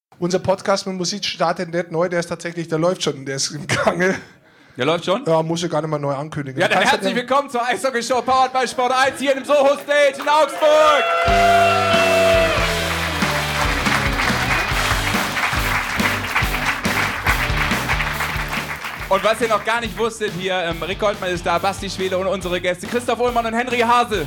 Unser Podcast mit Musik startet nicht neu, der läuft schon, der ist im Gange. Der läuft schon? Ja, muss ich gar nicht mal neu ankündigen. Ja, dann herzlich willkommen zur Eishockey-Show Powered by Sport 1 hier im Soho Stage in Augsburg. Und was ihr noch gar nicht wusstet, hier Rick Goldmann ist da, Basti Schwede und unsere Gäste Christoph Ullmann und Henry Hase.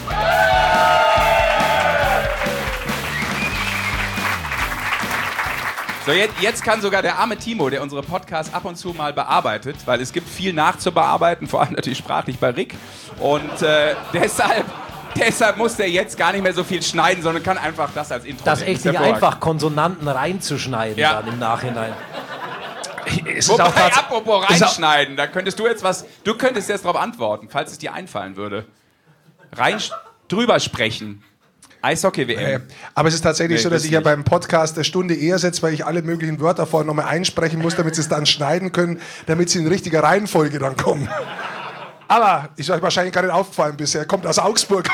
So, jetzt kann sogar der arme Timo, der unsere Podcasts ab und zu mal bearbeitet, weil es gibt viel nachzubearbeiten, vor allem natürlich sprachlich bei Rick. Und deshalb muss der jetzt gar nicht mehr so viel schneiden, sondern kann einfach das als Intro Das ist echt nicht einfach, Konsonanten reinzuschneiden dann im Nachhinein. Wobei, apropos reinschneiden, da könntest du jetzt darauf antworten, falls es dir einfallen würde. Drüber sprechen. Eishockey-WM. Aber es ist tatsächlich so, dass ich ja beim Podcast eine Stunde eher setze, weil ich alle möglichen Wörter vorher nochmal einsprechen muss, damit sie es dann schneiden können, damit sie in richtiger Reihenfolge dann kommen. Aber ist euch wahrscheinlich gar nicht aufgefallen bisher. Kommt aus Augsburg.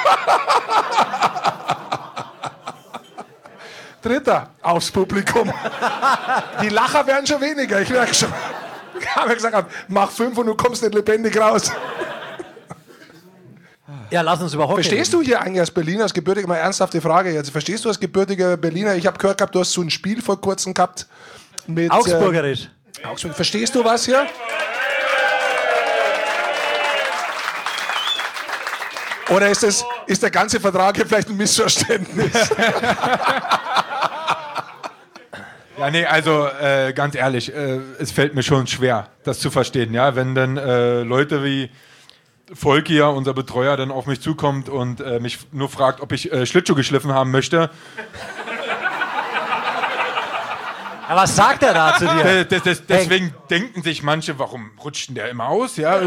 Dritter aufs Publikum. Die Lacher werden schon weniger, ich merke schon. Ich habe gesagt, mach 5 und du kommst nicht lebendig raus. Ja, lass uns überhaupt. Verstehst du hier eigentlich als Berliner, als gebürtiger, mal ernsthafte Frage jetzt, verstehst du als gebürtiger Berliner, ich habe gehört gehabt, du hast so ein Spiel vor kurzem gehabt mit... Augsburgerisch. Verstehst du was hier? Oder ist der ganze Vertrag hier vielleicht ein Missverständnis? Ja, nee, also ganz ehrlich, es fällt mir schon schwer, das zu verstehen, ja, wenn dann Leute wie Volki, ja, unser Betreuer, dann auf mich zukommt und mich nur fragt, ob ich Schlittschuh geschliffen haben möchte. Ja, was sagt er da zu dir? Deswegen denken sich manche, warum rutscht denn der immer aus? Ja?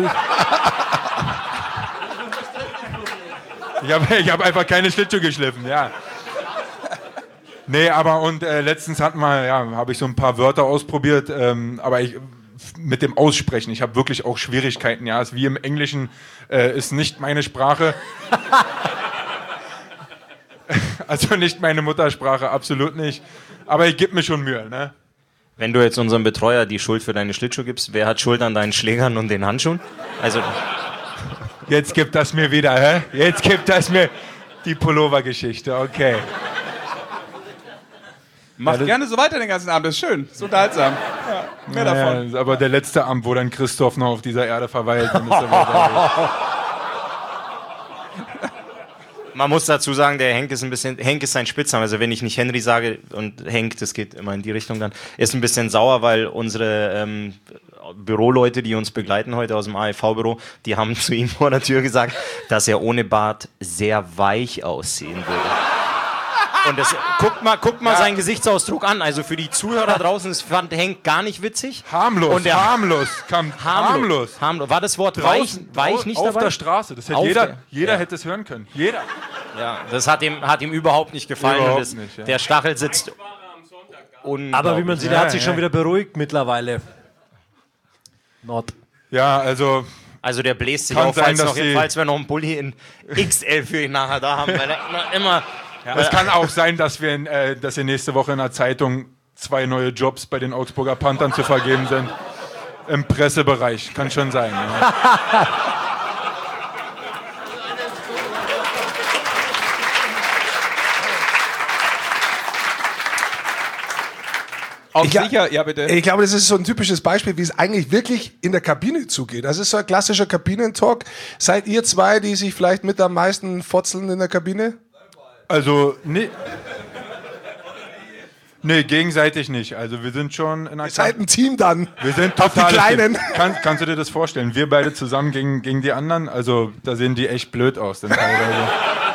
Ich hab einfach keine Schlittschuhe geschliffen, ja. Nee, aber und letztens habe ich so ein paar Wörter ausprobiert, aber mit dem Aussprechen, ich habe wirklich auch Schwierigkeiten, ja, ist wie im Englischen, ist nicht meine Sprache. Also nicht meine Muttersprache, absolut nicht. Aber ich gebe mir schon Mühe, ne? Wenn du jetzt unserem Betreuer die Schuld für deine Schlittschuhe gibst, wer hat Schuld an deinen Schlägern und den Handschuhen? Also... Jetzt gibt das mir wieder, hä? Jetzt gibt das mir die Pullover-Geschichte, okay. Macht gerne so weiter den ganzen Abend, das ist schön, ist unterhaltsam. Ja, mehr davon. Aber der letzte Abend, wo dann Christoph noch auf dieser Erde verweilt. Man muss dazu sagen, der Henk ist sein Spitzname, also wenn ich nicht Henry sage und Henk, das geht immer in die Richtung dann, ist ein bisschen sauer, weil unsere Büroleute, die uns begleiten heute aus dem AEV-Büro, die haben zu ihm vor der Tür gesagt, dass er ohne Bart sehr weich aussehen würde. Und guckt mal seinen Gesichtsausdruck an. Also für die Zuhörer draußen, das fand Henk gar nicht witzig. Harmlos. War das Wort weich nicht dabei? Auf der Straße. Das hätte jeder hätte es hören können. Jeder. Ja, das hat ihm überhaupt nicht gefallen. Nicht, ja. Der Stachel sitzt. Aber wie man sieht, er hat sich schon wieder beruhigt mittlerweile. Ja, also der bläst sich auf, falls wir noch einen Bulli in XL für ihn nachher da haben. Weil er immer es kann auch sein, dass wir nächste Woche in der Zeitung 2 neue Jobs bei den Augsburger Panthern zu vergeben sind. Im Pressebereich. Kann schon sein. Ja. Ich glaube, das ist so ein typisches Beispiel, wie es eigentlich wirklich in der Kabine zugeht. Das ist so ein klassischer Kabinentalk. Seid ihr zwei, die sich vielleicht mit am meisten fotzeln in der Kabine? Also, nee, gegenseitig nicht. Also wir sind schon in einer... Ihr seid ein Team dann. Wir sind total Kleinen. Kannst du dir das vorstellen? Wir beide zusammen gegen die anderen, also da sehen die echt blöd aus dann teilweise.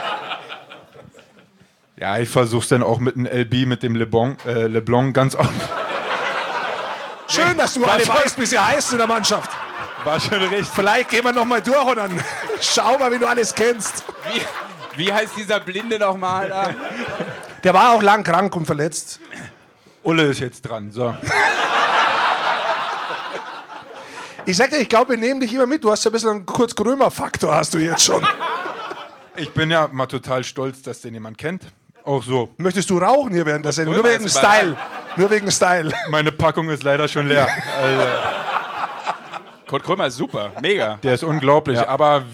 Ja, ich versuch's dann auch mit dem LB, mit dem LeBlanc ganz oft. Schön, dass du alle weißt, wie sie heißt in der Mannschaft. War schon richtig. Vielleicht gehen wir nochmal durch und dann schau mal, wie du alles kennst. Wie heißt dieser Blinde nochmal da? Der war auch lang krank und verletzt. Ulle ist jetzt dran, so. Ich sag dir, ich glaube, wir nehmen dich immer mit. Du hast ja ein bisschen einen Kurt-Grömer-Faktor, hast du jetzt schon. Ich bin ja mal total stolz, dass den jemand kennt. Auch so. Möchtest du rauchen hier während der Sendung? Nur wegen Style. Nur wegen Style. Meine Packung ist leider schon leer. Also, Kurt Krömer ist super, mega. der ist unglaublich, aber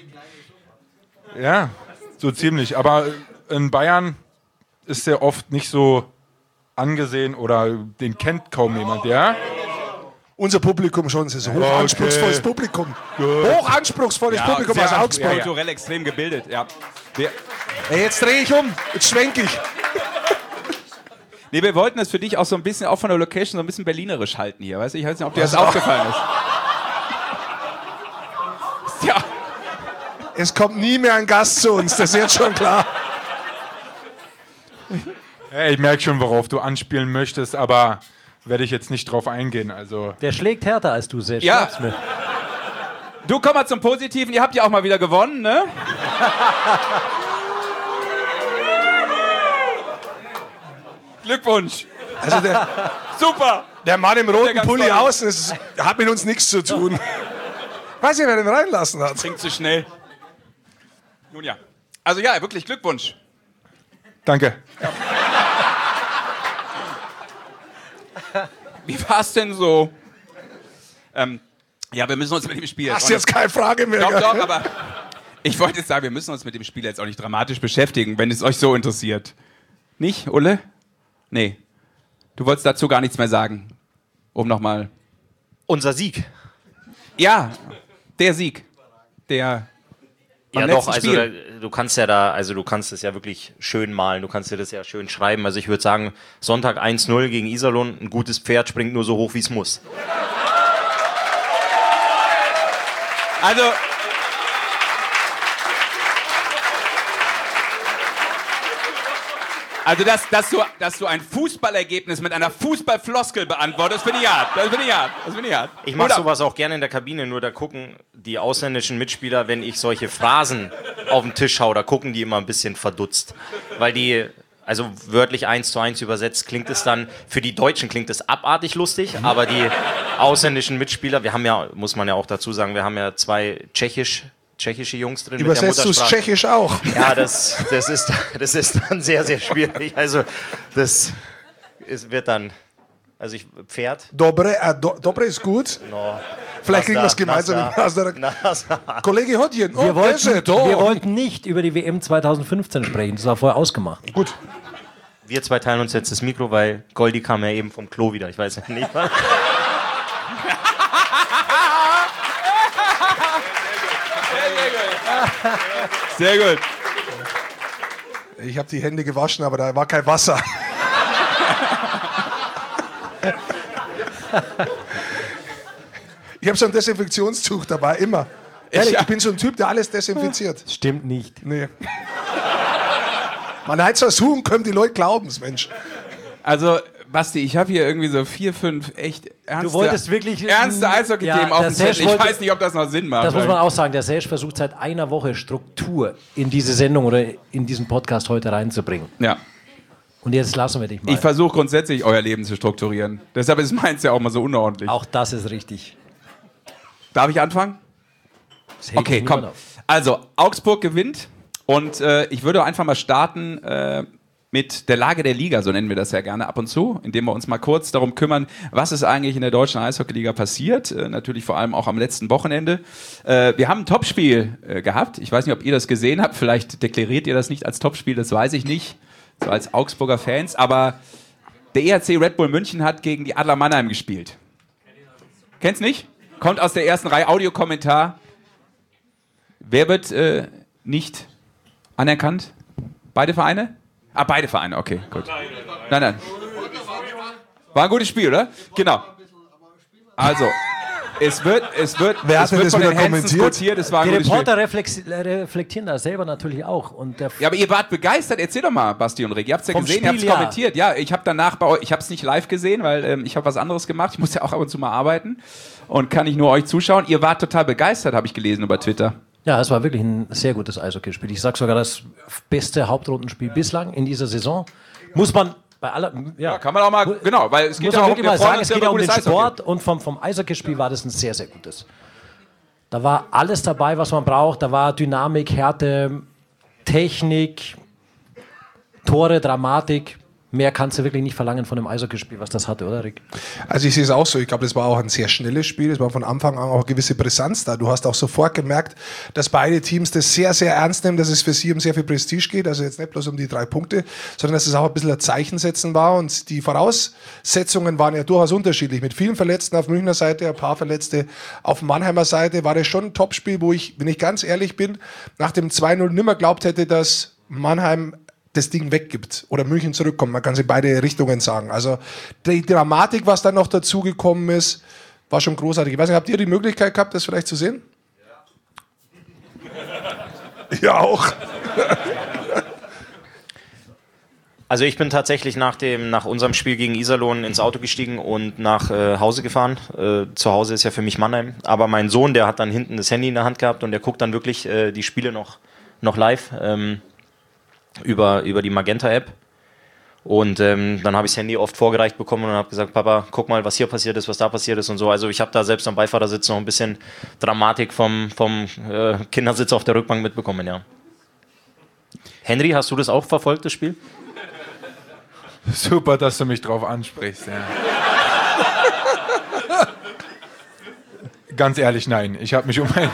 ja, so ziemlich. Aber in Bayern ist der oft nicht so angesehen oder den kennt kaum jemand, ja? Unser Publikum schon, es ist ein hochanspruchsvolles Publikum. Hochanspruchsvolles Publikum aus Augsburg. Kulturell extrem gebildet, ja. Hey, jetzt drehe ich um, jetzt schwenke ich. Nee, wir wollten das für dich auch so ein bisschen, auch von der Location, so ein bisschen berlinerisch halten hier, weißt du? Ich weiß nicht, ob dir das aufgefallen ist. Ja. Es kommt nie mehr ein Gast zu uns, das ist jetzt schon klar. Hey, ich merke schon, worauf du anspielen möchtest, aber werde ich jetzt nicht drauf eingehen. Also. Der schlägt härter als du, Sesh. Ja. Mir. Du, komm mal zum Positiven. Ihr habt ja auch mal wieder gewonnen, ne? Glückwunsch. Also Super. der Mann im roten Pulli toll. außen, hat mit uns nichts zu tun. Weiß nicht, wer den reinlassen hat. Klingt zu schnell. Nun ja. Also ja, wirklich Glückwunsch. Danke. Wie war's denn so? Ja, wir müssen uns mit dem Spiel Hast du jetzt keine Frage mehr? Doch, aber ich wollte jetzt sagen, wir müssen uns mit dem Spiel jetzt auch nicht dramatisch beschäftigen, wenn es euch so interessiert. Nicht, Ulle? Nee. Du wolltest dazu gar nichts mehr sagen. Um nochmal. Unser Sieg. Ja, der Sieg. Der. Ja doch, also du kannst es ja wirklich schön malen, du kannst dir das ja schön schreiben. Also ich würde sagen, Sonntag 1-0 gegen Iserlohn, ein gutes Pferd springt nur so hoch, wie es muss. Also dass du ein Fußballergebnis mit einer Fußballfloskel beantwortest, finde ich hart. Das finde ich hart. Ich mache sowas auch gerne in der Kabine, nur da gucken die ausländischen Mitspieler, wenn ich solche Phrasen auf den Tisch hau, da gucken die immer ein bisschen verdutzt. Weil die, also wörtlich 1:1 übersetzt, klingt es dann, für die Deutschen klingt es abartig lustig, aber die ausländischen Mitspieler, wir haben ja, muss man ja auch dazu sagen, wir haben ja 2 tschechische Jungs drin. Übersetzt du es Tschechisch auch? Ja, das ist dann sehr, sehr schwierig. Also wird dann, also Pferd. Dobre ist gut. No. Vielleicht kriegen wir es gemeinsam. Kollege Hodjen, wir wollten nicht über die WM 2015 sprechen, das war vorher ausgemacht. Gut. Wir 2 teilen uns jetzt das Mikro, weil Goldi kam ja eben vom Klo wieder, ich weiß ja nicht was. Sehr gut. Ich habe die Hände gewaschen, aber da war kein Wasser. Ich habe so ein Desinfektionstuch dabei, immer. Ehrlich, ich bin so ein Typ, der alles desinfiziert. Stimmt nicht. Nee. Man hat zwar suchen können, die Leute glauben es, Mensch. Also, Basti, ich habe hier irgendwie so 4, 5 echt ernste Eishockey-Themen auf dem Zettel. Ich weiß nicht, ob das noch Sinn macht. Das muss man auch sagen. Der Sesh versucht seit einer Woche Struktur in diese Sendung oder in diesen Podcast heute reinzubringen. Ja. Und jetzt lassen wir dich mal. Ich versuche grundsätzlich, euer Leben zu strukturieren. Deshalb ist meins ja auch mal so unordentlich. Auch das ist richtig. Darf ich anfangen? Okay, komm. Also, Augsburg gewinnt und ich würde einfach mal starten mit der Lage der Liga, so nennen wir das ja gerne ab und zu, indem wir uns mal kurz darum kümmern, was ist eigentlich in der deutschen Eishockeyliga passiert, natürlich vor allem auch am letzten Wochenende. Wir haben ein Topspiel gehabt, ich weiß nicht, ob ihr das gesehen habt, vielleicht deklariert ihr das nicht als Topspiel, das weiß ich nicht, so als Augsburger Fans, aber der EHC Red Bull München hat gegen die Adler Mannheim gespielt. Kennst nicht? Kommt aus der ersten Reihe, Audiokommentar. Wer wird nicht anerkannt? Beide Vereine? Ah, beide Vereine, okay, gut. Nein. War ein gutes Spiel, oder? Genau. Also, es wird von den Hansons quotiert, es war ein gutes Spiel. Die Reporter reflektieren das selber natürlich auch. Und ja, aber ihr wart begeistert. Erzähl doch mal, Basti und Rick. Ihr habt es ja gesehen, ihr habt es kommentiert. Ja, ich habe danach bei euch, ich habe es nicht live gesehen, weil ich habe was anderes gemacht. Ich muss ja auch ab und zu mal arbeiten und kann nicht nur euch zuschauen. Ihr wart total begeistert, habe ich gelesen über Twitter. Ja, es war wirklich ein sehr gutes Eishockeyspiel. Ich sage sogar das beste Hauptrundenspiel bislang in dieser Saison. Muss man bei aller... Ja, kann man auch mal... Genau, weil es geht ja auch um den Sport und vom Eishockeyspiel war das ein sehr, sehr gutes. Da war alles dabei, was man braucht. Da war Dynamik, Härte, Technik, Tore, Dramatik. Mehr kannst du wirklich nicht verlangen von einem Eishockeyspiel, was das hatte, oder Rick? Also ich sehe es auch so. Ich glaube, das war auch ein sehr schnelles Spiel. Es war von Anfang an auch eine gewisse Brisanz da. Du hast auch sofort gemerkt, dass beide Teams das sehr, sehr ernst nehmen, dass es für sie um sehr viel Prestige geht. Also jetzt nicht bloß um die 3 Punkte, sondern dass es auch ein bisschen ein Zeichen setzen war. Und die Voraussetzungen waren ja durchaus unterschiedlich. Mit vielen Verletzten auf Münchner Seite, ein paar Verletzte auf Mannheimer Seite. War das schon ein Topspiel, wo ich, wenn ich ganz ehrlich bin, nach dem 2-0 nimmer glaubt hätte, dass Mannheim das Ding weggibt oder München zurückkommt. Man kann es in beide Richtungen sagen. Also die Dramatik, was dann noch dazugekommen ist, war schon großartig. Ich weiß nicht, habt ihr die Möglichkeit gehabt, das vielleicht zu sehen? Ja. Ja, auch. Also ich bin tatsächlich nach unserem Spiel gegen Iserlohn ins Auto gestiegen und nach Hause gefahren. Zu Hause ist ja für mich Mannheim. Aber mein Sohn, der hat dann hinten das Handy in der Hand gehabt und der guckt dann wirklich die Spiele noch live. Über die Magenta-App. Und dann habe ich das Handy oft vorgereicht bekommen und habe gesagt, Papa, guck mal, was hier passiert ist, was da passiert ist und so. Also ich habe da selbst am Beifahrersitz noch ein bisschen Dramatik vom Kindersitz auf der Rückbank mitbekommen, ja. Henry, hast du das auch verfolgt, das Spiel? Super, dass du mich drauf ansprichst. Ja. Ganz ehrlich, nein. Ich habe mich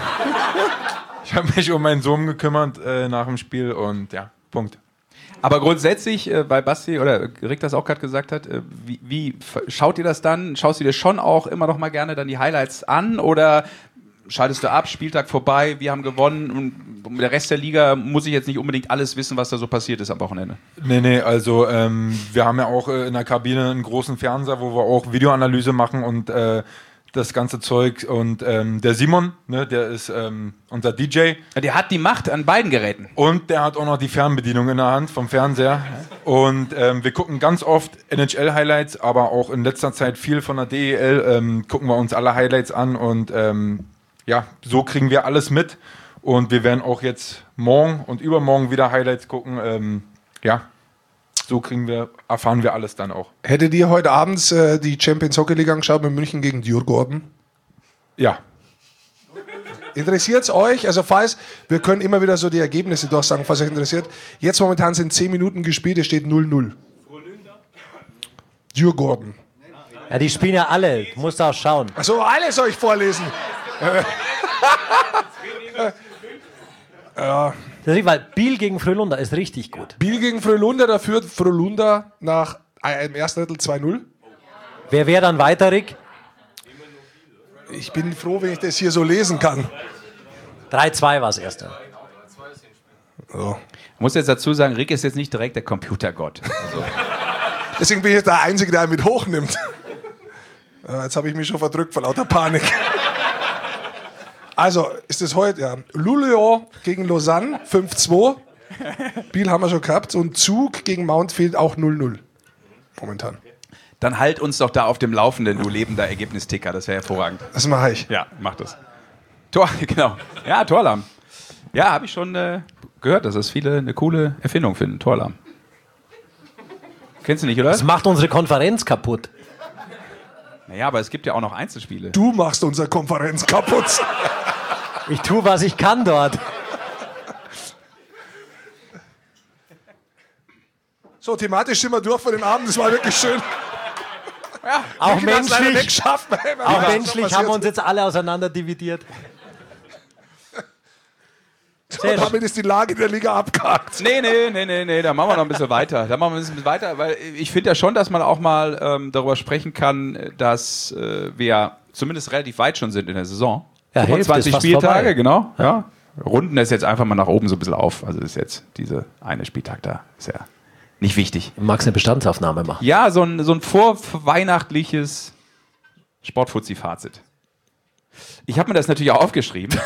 um meinen Sohn gekümmert nach dem Spiel und ja. Punkt. Aber grundsätzlich, weil Basti oder Rick das auch gerade gesagt hat, wie schaut ihr das dann? Schaust du dir schon auch immer noch mal gerne dann die Highlights an oder schaltest du ab, Spieltag vorbei, wir haben gewonnen und der Rest der Liga muss ich jetzt nicht unbedingt alles wissen, was da so passiert ist am Wochenende? Nee, also wir haben ja auch in der Kabine einen großen Fernseher, wo wir auch Videoanalyse machen und das ganze Zeug und der Simon, ne, der ist unser DJ. Ja, der hat die Macht an beiden Geräten. Und der hat auch noch die Fernbedienung in der Hand vom Fernseher. Und wir gucken ganz oft NHL-Highlights, aber auch in letzter Zeit viel von der DEL. Gucken wir uns alle Highlights an und ja, so kriegen wir alles mit. Und wir werden auch jetzt morgen und übermorgen wieder Highlights gucken. Ja. So erfahren wir alles dann auch. Hättet ihr heute abends die Champions Hockey League angeschaut mit München gegen Djurgården? Ja. Interessiert es euch? Also falls, wir können immer wieder so die Ergebnisse durchsagen, falls euch interessiert. Jetzt momentan sind 10 Minuten gespielt, es steht 0-0. Djurgården. Ja, die spielen ja alle, du musst auch schauen. Achso, alles soll ich vorlesen. Ja. Weil Biel gegen Frölunda ist richtig gut. Biel gegen Frölunda, da führt Frölunda nach im ersten Drittel 2-0. Wer wäre dann weiter, Rick? Ich bin froh, wenn ich das hier so lesen kann. 3-2 war das erste. So. Ich muss jetzt dazu sagen, Rick ist jetzt nicht direkt der Computergott. Also. Deswegen bin ich jetzt der Einzige, der ihn mit hochnimmt. Jetzt habe ich mich schon verdrückt vor lauter Panik. Also, ist es heute, ja. Luleå gegen Lausanne, 5-2. Biel haben wir schon gehabt. Und Zug gegen Mountfield auch 0-0. Momentan. Dann halt uns doch da auf dem Laufenden, du lebender Ergebnisticker. Das wäre hervorragend. Das mache ich. Ja, mach das. Genau. Ja, Torlahm. Ja, habe ich schon gehört, dass das viele eine coole Erfindung finden. Torlahm. Kennst du nicht, oder? Das macht unsere Konferenz kaputt. Naja, aber es gibt ja auch noch Einzelspiele. Du machst unsere Konferenz kaputt. Ich tue, was ich kann dort. So, thematisch sind wir durch für den Abend. Das war wirklich schön. Ja, Auch menschlich, Auch menschlich haben wir uns jetzt alle auseinander dividiert. Und damit ist die Lage der Liga abgehakt. Nee, da machen wir noch ein bisschen weiter. Weil ich finde ja schon, dass man auch mal darüber sprechen kann, dass wir zumindest relativ weit schon sind in der Saison. Ja, 25 Spieltage, vorbei. genau. Ja. Runden das jetzt einfach mal nach oben so ein bisschen auf. Also das ist jetzt diese eine Spieltag da. Ist ja nicht wichtig. Du magst eine Bestandsaufnahme machen. Ja, so ein vorweihnachtliches Sportfuzzi-Fazit. Ich habe mir das natürlich auch aufgeschrieben.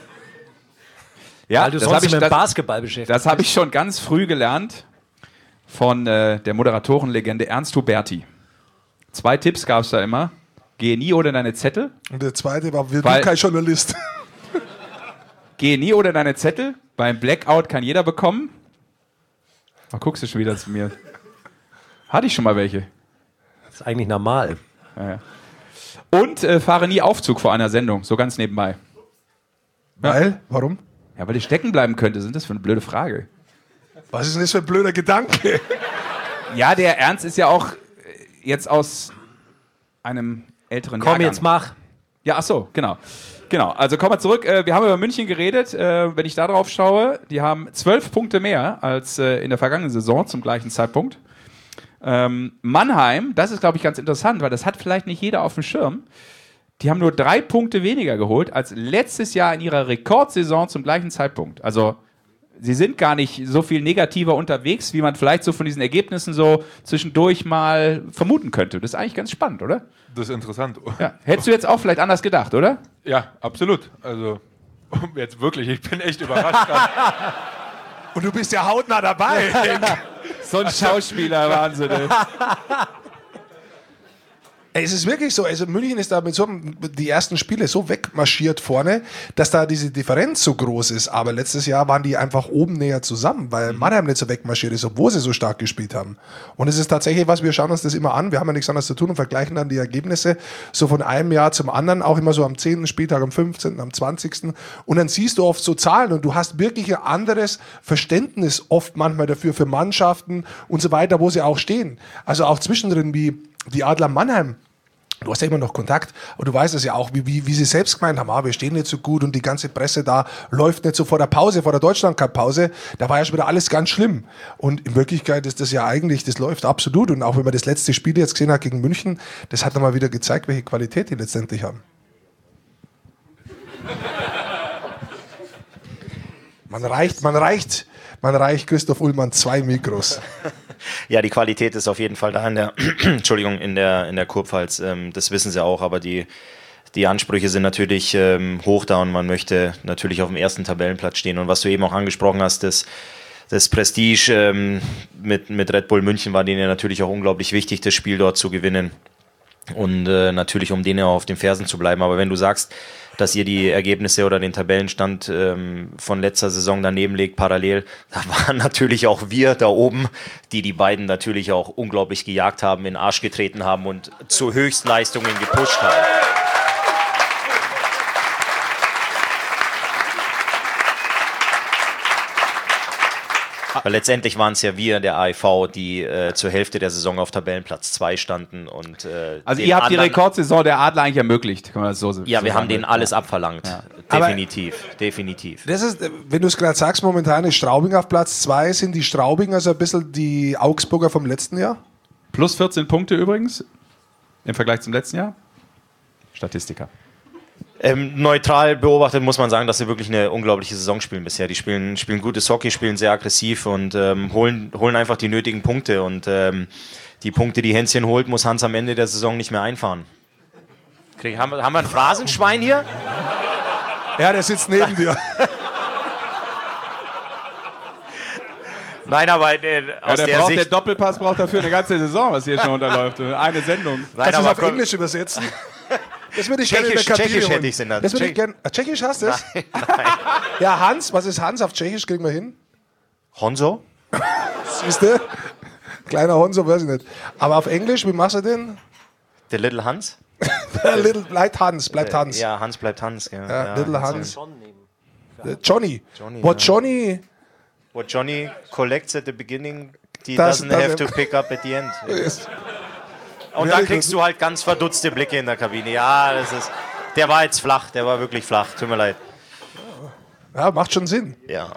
Ja, weil du sonst mit dem Basketball beschäftigt bist. Das habe ich schon ganz früh gelernt von der Moderatorenlegende Ernst Huberti. 2 Tipps gab es da immer. Gehe nie ohne deine Zettel. Und der zweite war, wir sind kein Journalist. Gehe nie ohne deine Zettel. Beim Blackout kann jeder bekommen. Da guckst du schon wieder zu mir. Hatte ich schon mal welche. Das ist eigentlich normal. Ja. Und fahre nie Aufzug vor einer Sendung, so ganz nebenbei. Weil? Warum? Ja, weil ich stecken bleiben könnte. Sind das für eine blöde Frage? Was ist denn das für ein blöder Gedanke? Ja, der Ernst ist ja auch jetzt aus einem älteren Jahrgang. Komm, jetzt mach. Ja, ach so, genau. Genau, also kommen wir zurück. Wir haben über München geredet. Wenn ich da drauf schaue, die haben 12 Punkte mehr als in der vergangenen Saison zum gleichen Zeitpunkt. Mannheim, das ist, glaube ich, ganz interessant, weil das hat vielleicht nicht jeder auf dem Schirm. Die haben nur 3 Punkte weniger geholt als letztes Jahr in ihrer Rekordsaison zum gleichen Zeitpunkt. Also sie sind gar nicht so viel negativer unterwegs, wie man vielleicht so von diesen Ergebnissen so zwischendurch mal vermuten könnte. Das ist eigentlich ganz spannend, oder? Das ist interessant. Ja. Hättest du jetzt auch vielleicht anders gedacht, oder? Ja, absolut. Also jetzt wirklich, ich bin echt überrascht. Und du bist ja hautnah dabei. So ein Schauspieler, Wahnsinn. Ey. Es ist wirklich so, also München ist da mit so die ersten Spiele so wegmarschiert vorne, dass da diese Differenz so groß ist. Aber letztes Jahr waren die einfach oben näher zusammen, weil Mannheim nicht so wegmarschiert ist, obwohl sie so stark gespielt haben. Und es ist tatsächlich was, wir schauen uns das immer an, wir haben ja nichts anderes zu tun und vergleichen dann die Ergebnisse so von einem Jahr zum anderen, auch immer so am 10. Spieltag, am 15., am 20. Und dann siehst du oft so Zahlen und du hast wirklich ein anderes Verständnis oft manchmal dafür, für Mannschaften und so weiter, wo sie auch stehen. Also auch zwischendrin wie die Adler Mannheim, du hast ja immer noch Kontakt und du weißt es ja auch, wie sie selbst gemeint haben, wir stehen nicht so gut und die ganze Presse da läuft nicht so vor der Pause, vor der Deutschland-Cup-Pause, da war ja schon wieder alles ganz schlimm. Und in Wirklichkeit ist das ja eigentlich, das läuft absolut und auch wenn man das letzte Spiel jetzt gesehen hat gegen München, das hat nochmal wieder gezeigt, welche Qualität die letztendlich haben. Man reicht Christoph Ullmann 2 Mikros. Ja, die Qualität ist auf jeden Fall da in der, Entschuldigung, in der Kurpfalz. Das wissen sie auch, aber die Ansprüche sind natürlich hoch da und man möchte natürlich auf dem ersten Tabellenplatz stehen. Und was du eben auch angesprochen hast, das Prestige mit Red Bull München war denen ja natürlich auch unglaublich wichtig, das Spiel dort zu gewinnen. Und natürlich, um denen auch auf den Fersen zu bleiben. Aber wenn du sagst, dass ihr die Ergebnisse oder den Tabellenstand von letzter Saison daneben legt, parallel, da waren natürlich auch wir da oben, die beiden natürlich auch unglaublich gejagt haben, in den Arsch getreten haben und zu Höchstleistungen gepusht haben. Weil letztendlich waren es ja wir, der AIV, die zur Hälfte der Saison auf Tabellenplatz 2 standen. Und, also ihr habt die Rekordsaison der Adler eigentlich ermöglicht, kann man das so sagen. Ja, wir haben denen alles abverlangt. Ja. Definitiv. Das ist, wenn du es gerade sagst, momentan ist Straubing auf Platz 2. Sind die Straubinger so ein bisschen die Augsburger vom letzten Jahr? Plus 14 Punkte übrigens im Vergleich zum letzten Jahr. Statistiker. Neutral beobachtet muss man sagen, dass sie wirklich eine unglaubliche Saison spielen bisher. Die spielen gutes Hockey, spielen sehr aggressiv und holen einfach die nötigen Punkte. Und die Punkte, die Hänschen holt, muss Hans am Ende der Saison nicht mehr einfahren. Haben wir ein Phrasenschwein hier? Ja, der sitzt neben dir. Nein, aber aus der Sicht... Der Doppelpass braucht dafür eine ganze Saison, was hier schon unterläuft. Eine Sendung. Kannst du es auf Englisch übersetzen? Das würde ich gerne in der Kabine Tschechisch holen. hätte ich es in der Das würde ich gerne. Tschechisch hast du es? Nein. Ja, Hans, was ist Hans auf Tschechisch? Kriegen wir hin? Honzo? Siehst du? Kleiner Honzo, weiß ich nicht. Aber auf Englisch, wie machst du den? Der Little Hans? Bleibt Hans. Ja, Hans bleibt Hans. Ja, Little Hans. Johnny. What Johnny collects at the beginning, he Das- doesn't das- have to pick up at the end. Ist- Und dann kriegst du halt ganz verdutzte Blicke in der Kabine. Ja, der war jetzt flach, der war wirklich flach, tut mir leid. Ja, macht schon Sinn. Ja.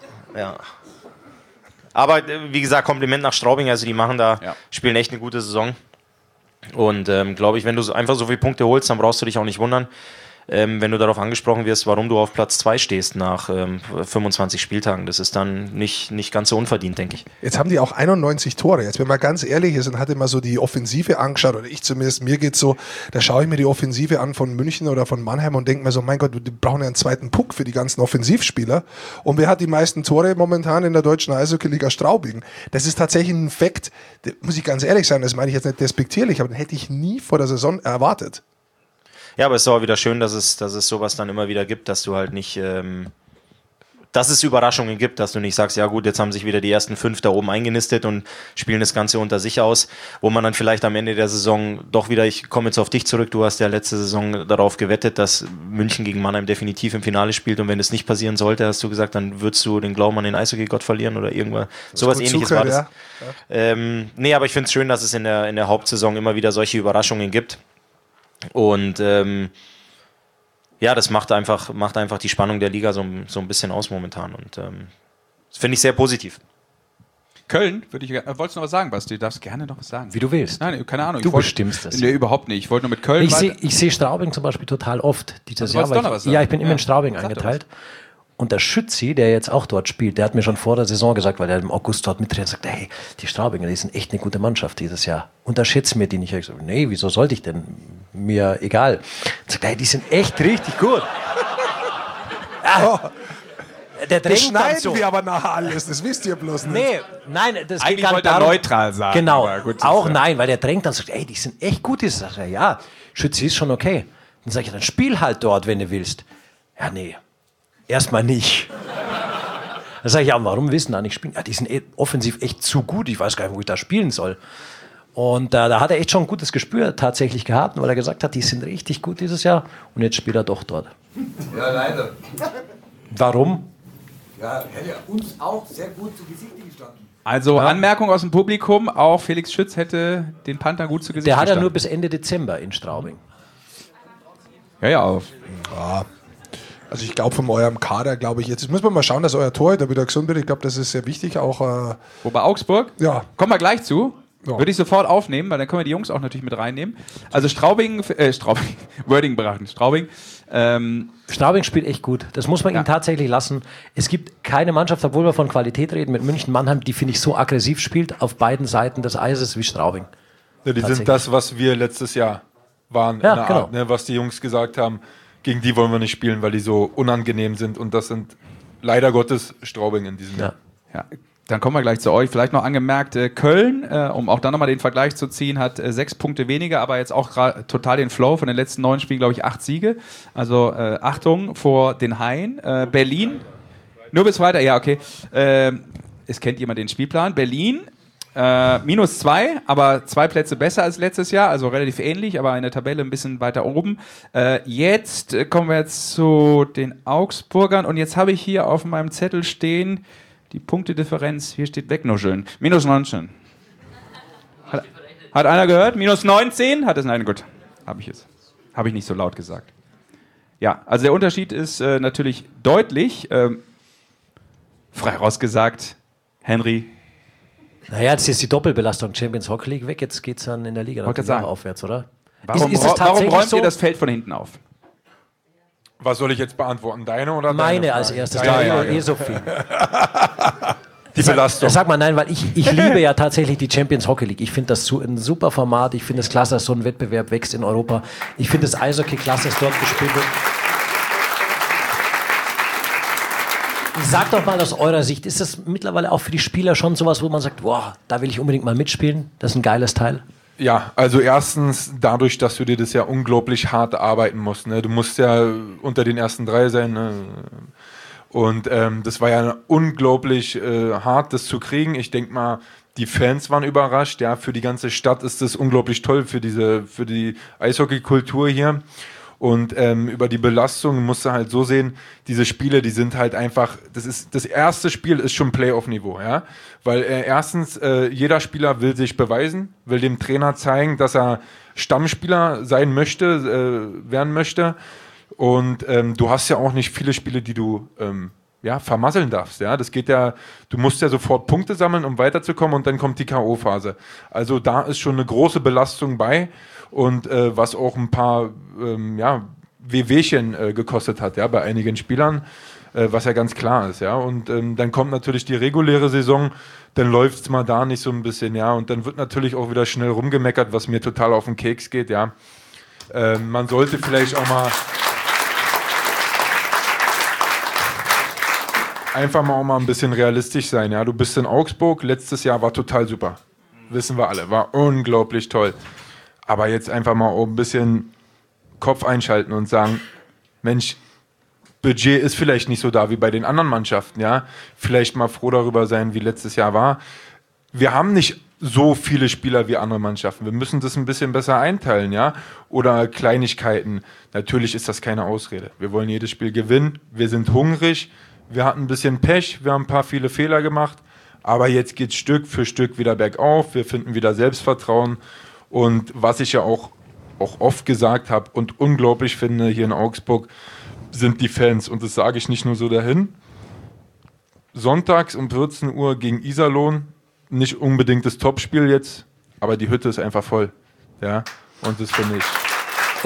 Aber wie gesagt, Kompliment nach Straubing, also die spielen echt eine gute Saison. Und glaube ich, wenn du einfach so viele Punkte holst, dann brauchst du dich auch nicht wundern, wenn du darauf angesprochen wirst, warum du auf Platz 2 stehst nach 25 Spieltagen. Das ist dann nicht ganz so unverdient, denke ich. Jetzt haben die auch 91 Tore. Jetzt, wenn man ganz ehrlich ist und hat immer so die Offensive angeschaut, oder ich zumindest, mir geht's so, da schaue ich mir die Offensive an von München oder von Mannheim und denke mir so, mein Gott, die brauchen ja einen zweiten Puck für die ganzen Offensivspieler. Und wer hat die meisten Tore momentan in der deutschen Eishockey-Liga? Straubing. Das ist tatsächlich ein Fakt, muss ich ganz ehrlich sein, das meine ich jetzt nicht despektierlich, aber den hätte ich nie vor der Saison erwartet. Ja, aber es ist auch wieder schön, dass es sowas dann immer wieder gibt, dass du halt nicht dass es Überraschungen gibt, dass du nicht sagst, ja gut, jetzt haben sich wieder die ersten 5 da oben eingenistet und spielen das Ganze unter sich aus, wo man dann vielleicht am Ende der Saison doch wieder, ich komme jetzt auf dich zurück, du hast ja letzte Saison darauf gewettet, dass München gegen Mannheim definitiv im Finale spielt und wenn es nicht passieren sollte, hast du gesagt, dann würdest du den Glauben an den Eishockey-Gott verlieren oder irgendwas, sowas Ähnliches war das. Ja. Nee, aber ich finde es schön, dass es in der Hauptsaison immer wieder solche Überraschungen gibt und ja, das macht einfach die Spannung der Liga so ein bisschen aus momentan und das finde ich sehr positiv. Köln, wolltest du noch was sagen, Basti? Du darfst gerne noch was sagen. Wie du willst. Nein, keine Ahnung. Du bestimmst das. Nee, überhaupt nicht. Ich wollte nur mit Köln Ich sehe Straubing zum Beispiel total oft dieses Jahr. Ich bin immer in Straubing eingeteilt. Und der Schützi, der jetzt auch dort spielt, der hat mir schon vor der Saison gesagt, weil er im August dort mittrainiert, sagt, hey, die Straubinger, die sind echt eine gute Mannschaft dieses Jahr. Unterschätzt mir die nicht. Ich so, nee, wieso sollte ich denn? Mir egal. Er sagt, hey, die sind echt richtig gut. Der das schneiden so. Wir aber nachher alles, das wisst ihr bloß nicht. Nein, das eigentlich geht wollte er neutral sagen. Genau, gut, auch nein, weil der drängt dann und sagt, ey, die sind echt gut. Ich sage, ja, Schützi ist schon okay. Dann sage ich, dann spiel halt dort, wenn du willst. Ja, nee, erstmal nicht. Dann sage ich, ja, warum willst du da nicht spielen? Ja, die sind offensiv echt zu gut, ich weiß gar nicht, wo ich da spielen soll. Und da hat er echt schon ein gutes Gespür tatsächlich gehabt, weil er gesagt hat, die sind richtig gut dieses Jahr und jetzt spielt er doch dort. Ja, leider. Warum? Ja, hätte uns auch sehr gut zu Gesicht gestanden. Also Anmerkung aus dem Publikum, auch Felix Schütz hätte den Panther gut zu Gesicht gestanden. Der hat ja nur bis Ende Dezember in Straubing. Ja. Also ich glaube von eurem Kader, glaube ich, jetzt müssen wir mal schauen, dass euer Torhüter wieder gesund wird. Ich glaube, das ist sehr wichtig. Auch, Wo bei Augsburg? Ja. Kommen wir gleich zu. Ja. Würde ich sofort aufnehmen, weil dann können wir die Jungs auch natürlich mit reinnehmen. Also Straubing, Wording beraten, Straubing. Straubing spielt echt gut. Das muss man ihm tatsächlich lassen. Es gibt keine Mannschaft, obwohl wir von Qualität reden, mit München, Mannheim, die, finde ich, so aggressiv spielt auf beiden Seiten des Eises wie Straubing. Ja, die sind das, was wir letztes Jahr waren, ja, in der Art, ne, was die Jungs gesagt haben, gegen die wollen wir nicht spielen, weil die so unangenehm sind und das sind leider Gottes Straubing in diesem Jahr. Ja. Dann kommen wir gleich zu euch. Vielleicht noch angemerkt, Köln, um auch da nochmal den Vergleich zu ziehen, hat 6 Punkte weniger, aber jetzt auch total den Flow von den letzten 9 Spielen, glaube ich, 8 Siege. Also Achtung vor den Haien. Berlin, nur bis weiter, ja, okay. Es kennt jemand den Spielplan. Berlin, -2, aber 2 Plätze besser als letztes Jahr, also relativ ähnlich, aber in der Tabelle ein bisschen weiter oben. Jetzt kommen wir zu den Augsburgern und jetzt habe ich hier auf meinem Zettel stehen, die Punktedifferenz, hier steht wegnuscheln. -19. Hat einer gehört? -19? Hat es? Nein, gut. Habe ich es. Habe ich nicht so laut gesagt. Ja, also der Unterschied ist natürlich deutlich. Frei rausgesagt, Henry. Naja, jetzt ist die Doppelbelastung Champions Hockey League weg. Jetzt geht es dann in der Liga noch aufwärts, oder? Warum räumt ihr das Feld von hinten auf? Was soll ich jetzt beantworten? Deine oder meine deine als erstes. Ja. So viel. Die Belastung. Sag mal nein, weil ich liebe ja tatsächlich die Champions Hockey League. Ich finde das ein super Format. Ich finde es klasse, dass so ein Wettbewerb wächst in Europa. Ich finde das Eishockey klasse, dass dort gespielt wird. Sag doch mal aus eurer Sicht, ist das mittlerweile auch für die Spieler schon sowas, wo man sagt, boah, da will ich unbedingt mal mitspielen? Das ist ein geiles Teil. Ja, also erstens dadurch, dass du dir das ja unglaublich hart arbeiten musst. Ne? Du musst ja unter den ersten 3 sein. Ne? Und das war ja unglaublich hart, das zu kriegen. Ich denke mal, die Fans waren überrascht. Ja, für die ganze Stadt ist das unglaublich toll, für die Eishockey-Kultur hier. Und über die Belastung musst du halt so sehen, diese Spiele, die sind halt einfach, das erste Spiel ist schon Playoff-Niveau, ja, weil erstens, jeder Spieler will sich beweisen, will dem Trainer zeigen, dass er Stammspieler sein möchte, werden möchte und du hast ja auch nicht viele Spiele, die du vermasseln darfst, ja, das geht ja, du musst ja sofort Punkte sammeln, um weiterzukommen und dann kommt die K.O.-Phase, also da ist schon eine große Belastung bei. Und was auch ein paar Wehwehchen gekostet hat, ja, bei einigen Spielern, was ja ganz klar ist, ja. Und dann kommt natürlich die reguläre Saison, dann läuft es mal da nicht so ein bisschen, ja. Und dann wird natürlich auch wieder schnell rumgemeckert, was mir total auf den Keks geht, ja. Man sollte vielleicht auch mal auch mal ein bisschen realistisch sein, ja. Du bist in Augsburg, letztes Jahr war total super. Wissen wir alle, war unglaublich toll. Aber jetzt einfach mal ein bisschen Kopf einschalten und sagen, Mensch, Budget ist vielleicht nicht so da wie bei den anderen Mannschaften, ja. Vielleicht mal froh darüber sein, wie letztes Jahr war. Wir haben nicht so viele Spieler wie andere Mannschaften. Wir müssen das ein bisschen besser einteilen, ja. Oder Kleinigkeiten. Natürlich ist das keine Ausrede. Wir wollen jedes Spiel gewinnen. Wir sind hungrig. Wir hatten ein bisschen Pech. Wir haben ein paar viele Fehler gemacht. Aber jetzt geht es Stück für Stück wieder bergauf. Wir finden wieder Selbstvertrauen. Und was ich ja auch oft gesagt habe und unglaublich finde hier in Augsburg, sind die Fans. Und das sage ich nicht nur so dahin. Sonntags um 14 Uhr gegen Iserlohn, nicht unbedingt das Topspiel jetzt, aber die Hütte ist einfach voll. Ja? Und das finde ich.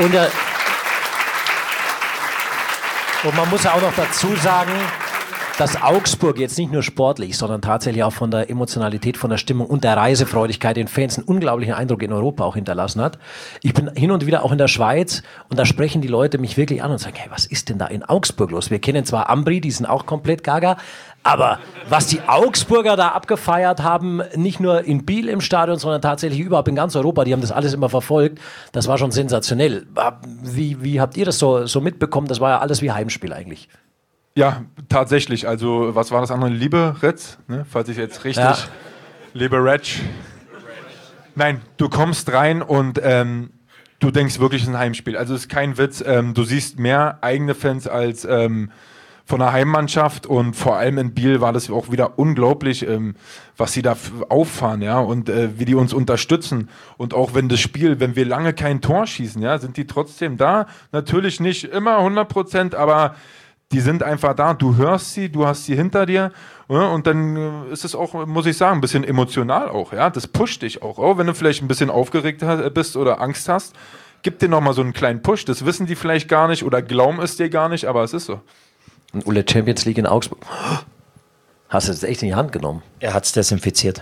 Und man muss ja auch noch dazu sagen, dass Augsburg jetzt nicht nur sportlich, sondern tatsächlich auch von der Emotionalität, von der Stimmung und der Reisefreudigkeit den Fans einen unglaublichen Eindruck in Europa auch hinterlassen hat. Ich bin hin und wieder auch in der Schweiz und da sprechen die Leute mich wirklich an und sagen, hey, was ist denn da in Augsburg los? Wir kennen zwar Ambri, die sind auch komplett gaga, aber was die Augsburger da abgefeiert haben, nicht nur in Biel im Stadion, sondern tatsächlich überhaupt in ganz Europa, die haben das alles immer verfolgt, das war schon sensationell. Wie habt ihr das so mitbekommen? Das war ja alles wie Heimspiel eigentlich. Ja, tatsächlich. Also, was war das andere? Liberec, ne? Falls ich jetzt richtig... Ja. Liberec. Nein, du kommst rein und du denkst wirklich, es ist ein Heimspiel. Also, es ist kein Witz. Du siehst mehr eigene Fans als von der Heimmannschaft und vor allem in Biel war das auch wieder unglaublich, was sie da auffahren, ja, und wie die uns unterstützen. Und auch wenn wir lange kein Tor schießen, ja, sind die trotzdem da. Natürlich nicht immer 100%, aber die sind einfach da, du hörst sie, du hast sie hinter dir, ja, und dann ist es auch, muss ich sagen, ein bisschen emotional auch, ja, das pusht dich auch, wenn du vielleicht ein bisschen aufgeregt bist oder Angst hast, gib dir nochmal so einen kleinen Push, das wissen die vielleicht gar nicht oder glauben es dir gar nicht, aber es ist so. Und Ulle, Champions League in Augsburg, hast du das echt in die Hand genommen? Er hat es desinfiziert.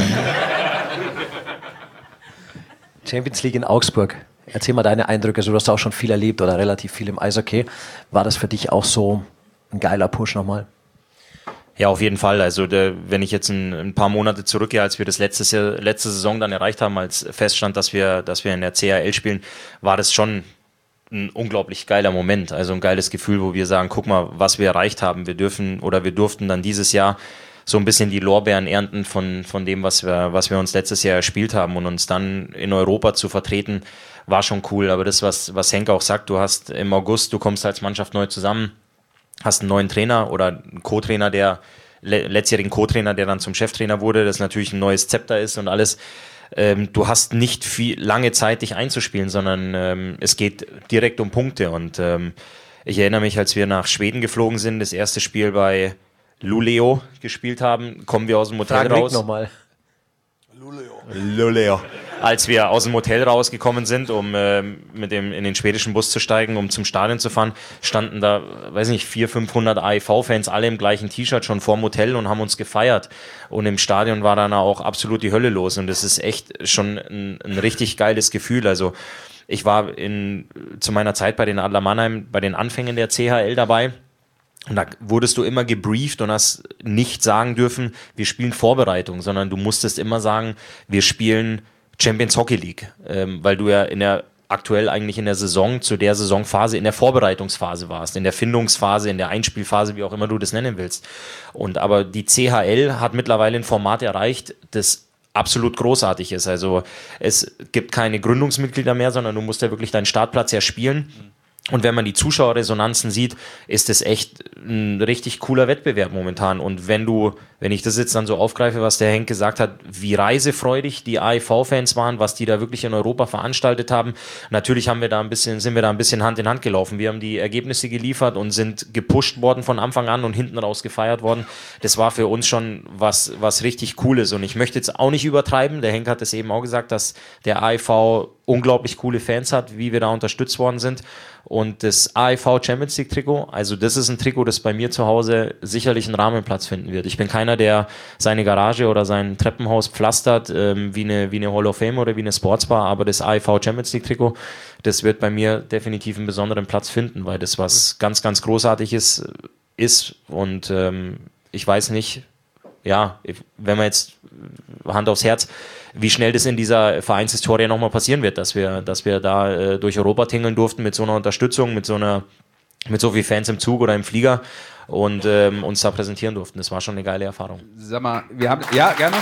Champions League in Augsburg. Erzähl mal deine Eindrücke, also du hast auch schon viel erlebt oder relativ viel im Eishockey. War das für dich auch so ein geiler Push nochmal? Ja, auf jeden Fall. Also wenn ich jetzt ein paar Monate zurückgehe, als wir das letzte Saison dann erreicht haben, als feststand, dass wir in der CHL spielen, war das schon ein unglaublich geiler Moment. Also ein geiles Gefühl, wo wir sagen, guck mal, was wir erreicht haben. Wir durften dann dieses Jahr so ein bisschen die Lorbeeren ernten von dem, was wir uns letztes Jahr erspielt haben und uns dann in Europa zu vertreten, war schon cool. Aber das, was Henk auch sagt, du hast im August, du kommst als Mannschaft neu zusammen, hast einen neuen Trainer oder einen Co-Trainer, letztjährigen Co-Trainer, der dann zum Cheftrainer wurde, das natürlich ein neues Zepter ist und alles. Du hast nicht lange Zeit, dich einzuspielen, sondern es geht direkt um Punkte. Und ich erinnere mich, als wir nach Schweden geflogen sind, das erste Spiel bei Luleå gespielt haben, kommen wir aus dem Hotel raus. Nochmal. Luleå. Als wir aus dem Hotel rausgekommen sind, um in den schwedischen Bus zu steigen, um zum Stadion zu fahren, standen da, weiß nicht, 400-500 AEV-Fans, alle im gleichen T-Shirt schon vorm Hotel und haben uns gefeiert. Und im Stadion war dann auch absolut die Hölle los. Und das ist echt schon ein richtig geiles Gefühl. Also ich war zu meiner Zeit bei den Adler Mannheim, bei den Anfängen der CHL dabei. Und da wurdest du immer gebrieft und hast nicht sagen dürfen, wir spielen Vorbereitung, sondern du musstest immer sagen, wir spielen Champions Hockey League, weil du ja aktuell eigentlich in der Saison, zu der Saisonphase, in der Vorbereitungsphase warst, in der Findungsphase, in der Einspielphase, wie auch immer du das nennen willst. Aber die CHL hat mittlerweile ein Format erreicht, das absolut großartig ist. Also es gibt keine Gründungsmitglieder mehr, sondern du musst ja wirklich deinen Startplatz erspielen. Und wenn man die Zuschauerresonanzen sieht, ist es echt ein richtig cooler Wettbewerb momentan. Und wenn ich das jetzt dann so aufgreife, was der Henk gesagt hat, wie reisefreudig die AEV-Fans waren, was die da wirklich in Europa veranstaltet haben, natürlich sind wir da ein bisschen Hand in Hand gelaufen. Wir haben die Ergebnisse geliefert und sind gepusht worden von Anfang an und hinten raus gefeiert worden. Das war für uns schon was richtig Cooles. Und ich möchte jetzt auch nicht übertreiben. Der Henk hat es eben auch gesagt, dass der AEV unglaublich coole Fans hat, wie wir da unterstützt worden sind. Und das AEV Champions League Trikot, also das ist ein Trikot, das bei mir zu Hause sicherlich einen Rahmenplatz finden wird. Ich bin keiner, der seine Garage oder sein Treppenhaus pflastert, wie eine Hall of Fame oder wie eine Sportsbar, aber das AEV Champions League Trikot, das wird bei mir definitiv einen besonderen Platz finden, weil das was ganz, ganz Großartiges ist und ich weiß nicht, ja, wenn man jetzt Hand aufs Herz, wie schnell das in dieser Vereinshistorie nochmal passieren wird, dass wir da durch Europa tingeln durften mit so einer Unterstützung, mit so einer mit so vielen Fans im Zug oder im Flieger und uns da präsentieren durften. Das war schon eine geile Erfahrung. Sag mal, wir haben, ja, gerne.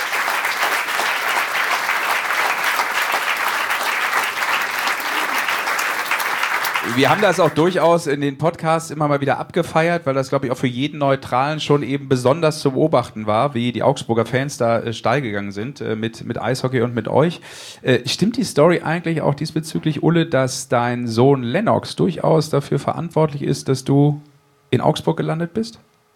Wir haben das auch durchaus in den Podcasts immer mal wieder abgefeiert, weil das, glaube ich, auch für jeden Neutralen schon eben besonders zu beobachten war, wie die Augsburger Fans da steil gegangen sind mit Eishockey und mit euch. Stimmt die Story eigentlich auch diesbezüglich, Ulle, dass dein Sohn Lennox durchaus dafür verantwortlich ist, dass du in Augsburg gelandet bist?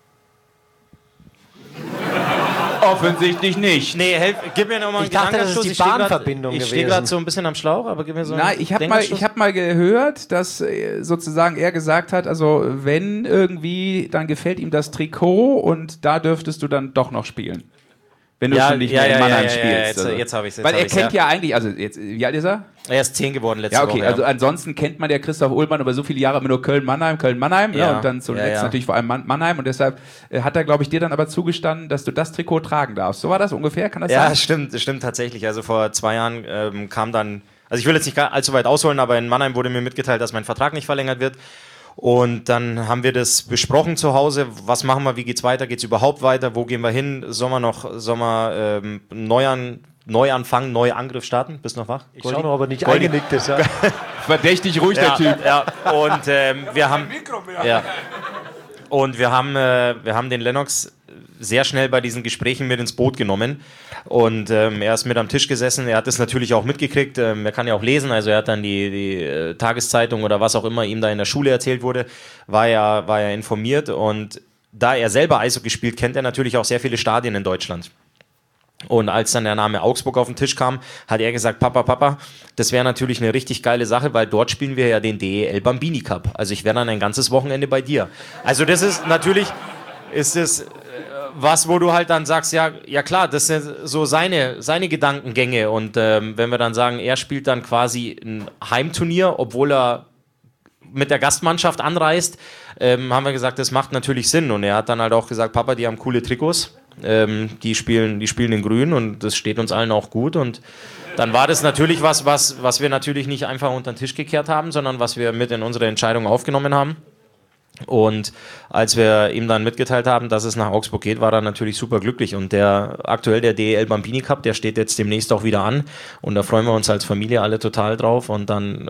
Offensichtlich nicht. Nee, gib mir nochmal einen Ich dachte, das ist die Bahnverbindung gewesen. Ich stehe gerade so ein bisschen am Schlauch, aber gib mir so einen Nein, ich hab mal gehört, dass sozusagen er gesagt hat, also wenn irgendwie, dann gefällt ihm das Trikot und da dürftest du dann doch noch spielen. Wenn du schon nicht mehr in Mannheim spielst. Jetzt habe ich es. Weil er kennt ja eigentlich, also jetzt, wie alt ist er? Er ist 10 geworden letzte Woche. Ja, okay, also ansonsten kennt man ja Christoph Ullmann über so viele Jahre immer nur Köln-Mannheim, ja, und dann zuletzt natürlich vor allem Mannheim und deshalb hat er, glaube ich, dir dann aber zugestanden, dass du das Trikot tragen darfst. So war das ungefähr, kann das sein? Ja, stimmt tatsächlich. Also vor 2 Jahren kam dann, also ich will jetzt nicht allzu weit ausholen, aber in Mannheim wurde mir mitgeteilt, dass mein Vertrag nicht verlängert wird. Und dann haben wir das besprochen zu Hause. Was machen wir? Wie geht's weiter? Geht's überhaupt weiter? Wo gehen wir hin? Sollen wir Neuanfang, Neuangriff starten? Bist du noch wach? Ich schaue noch, aber nicht eingenickt ist. Ja. Verdächtig ruhig, der Typ. Ja. Und wir haben... Ja. Und wir haben den Lennox sehr schnell bei diesen Gesprächen mit ins Boot genommen und er ist mit am Tisch gesessen, er hat das natürlich auch mitgekriegt, er kann ja auch lesen, also er hat dann die Tageszeitung oder was auch immer ihm da in der Schule erzählt wurde, war ja informiert und da er selber Eishockey spielt, kennt er natürlich auch sehr viele Stadien in Deutschland. Und als dann der Name Augsburg auf den Tisch kam, hat er gesagt, Papa, das wäre natürlich eine richtig geile Sache, weil dort spielen wir ja den DEL Bambini Cup. Also ich wäre dann ein ganzes Wochenende bei dir. Also das ist natürlich, was, wo du halt dann sagst, ja klar, das sind so seine Gedankengänge. Und wenn wir dann sagen, er spielt dann quasi ein Heimturnier, obwohl er mit der Gastmannschaft anreist, haben wir gesagt, das macht natürlich Sinn. Und er hat dann halt auch gesagt, Papa, die haben coole Trikots. Die spielen in Grün und das steht uns allen auch gut und dann war das natürlich was wir natürlich nicht einfach unter den Tisch gekehrt haben, sondern was wir mit in unsere Entscheidung aufgenommen haben. Und als wir ihm dann mitgeteilt haben, dass es nach Augsburg geht, war er natürlich super glücklich. Und aktuell der DEL Bambini Cup, der steht jetzt demnächst auch wieder an. Und da freuen wir uns als Familie alle total drauf. Und dann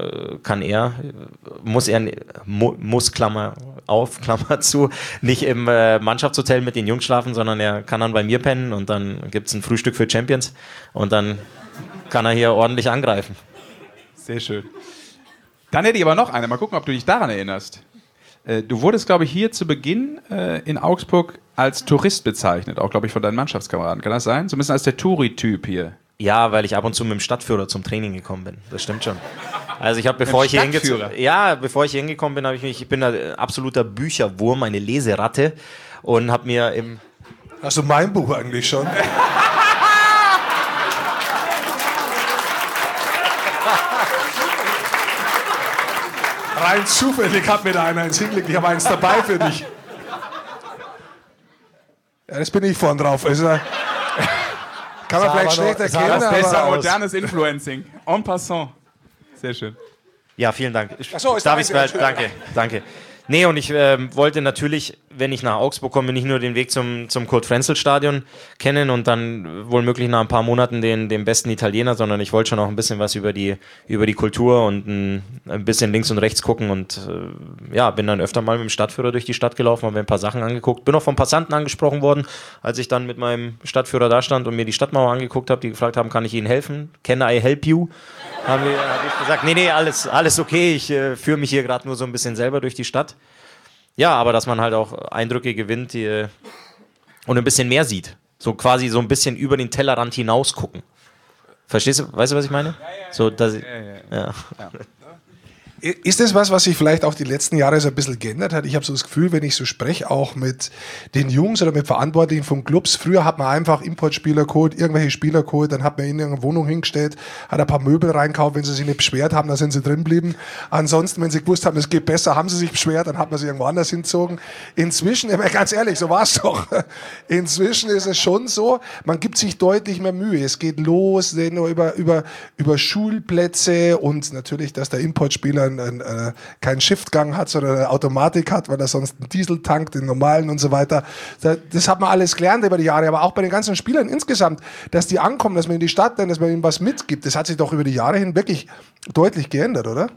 muss Klammer auf, Klammer zu, nicht im Mannschaftshotel mit den Jungs schlafen, sondern er kann dann bei mir pennen. Und dann gibt es ein Frühstück für Champions. Und dann kann er hier ordentlich angreifen. Sehr schön. Dann hätte ich aber noch eine. Mal gucken, ob du dich daran erinnerst. Du wurdest, glaube ich, hier zu Beginn in Augsburg als Tourist bezeichnet, auch, glaube ich, von deinen Mannschaftskameraden. Kann das sein? So ein bisschen als der Touri-Typ hier. Ja, weil ich ab und zu mit dem Stadtführer zum Training gekommen bin. Das stimmt schon. Also bevor ich hier hingekommen bin, ich bin ein absoluter Bücherwurm, eine Leseratte und habe mir im... Hast du mein Buch eigentlich schon? Rein zufällig hat mir da einer eins hingelegt. Ich habe eins dabei für dich. Ja, das bin ich vorn drauf. Also, kann man vielleicht schlecht erkennen, das aber... Das ist modernes Influencing. En passant. Sehr schön. Ja, vielen Dank. Ach so, darf ich Danke. Nee, und ich wollte natürlich, wenn ich nach Augsburg komme, nicht nur den Weg zum Kurt-Frenzel-Stadion kennen und dann wohl möglich nach ein paar Monaten den besten Italiener, sondern ich wollte schon auch ein bisschen was über die Kultur und ein bisschen links und rechts gucken und bin dann öfter mal mit dem Stadtführer durch die Stadt gelaufen, habe mir ein paar Sachen angeguckt, bin auch von Passanten angesprochen worden, als ich dann mit meinem Stadtführer da stand und mir die Stadtmauer angeguckt habe, die gefragt haben, kann ich Ihnen helfen? Can I help you? Habe ich gesagt, nee, alles okay, ich führe mich hier gerade nur so ein bisschen selber durch die Stadt. Ja, aber dass man halt auch Eindrücke gewinnt und ein bisschen mehr sieht. So quasi so ein bisschen über den Tellerrand hinaus gucken. Verstehst du, weißt du, was ich meine? Ja. Ist das was sich vielleicht auch die letzten Jahre so ein bisschen geändert hat? Ich habe so das Gefühl, wenn ich so spreche, auch mit den Jungs oder mit Verantwortlichen von Clubs, früher hat man einfach Importspieler geholt, irgendwelche Spieler geholt, dann hat man ihnen in eine Wohnung hingestellt, hat ein paar Möbel reinkauft, wenn sie sich nicht beschwert haben, dann sind sie drin geblieben. Ansonsten, wenn sie gewusst haben, es geht besser, haben sie sich beschwert, dann hat man sie irgendwo anders hingezogen. Inzwischen, ganz ehrlich, so war es doch. Inzwischen ist es schon so, man gibt sich deutlich mehr Mühe. Es geht los über Schulplätze und natürlich, dass der Importspieler keinen Shiftgang hat, sondern eine Automatik hat, weil er sonst einen Diesel tankt, den normalen und so weiter. Das hat man alles gelernt über die Jahre, aber auch bei den ganzen Spielern insgesamt, dass die ankommen, dass man in die Stadt rennt, dass man ihnen was mitgibt, das hat sich doch über die Jahre hin wirklich deutlich geändert, oder?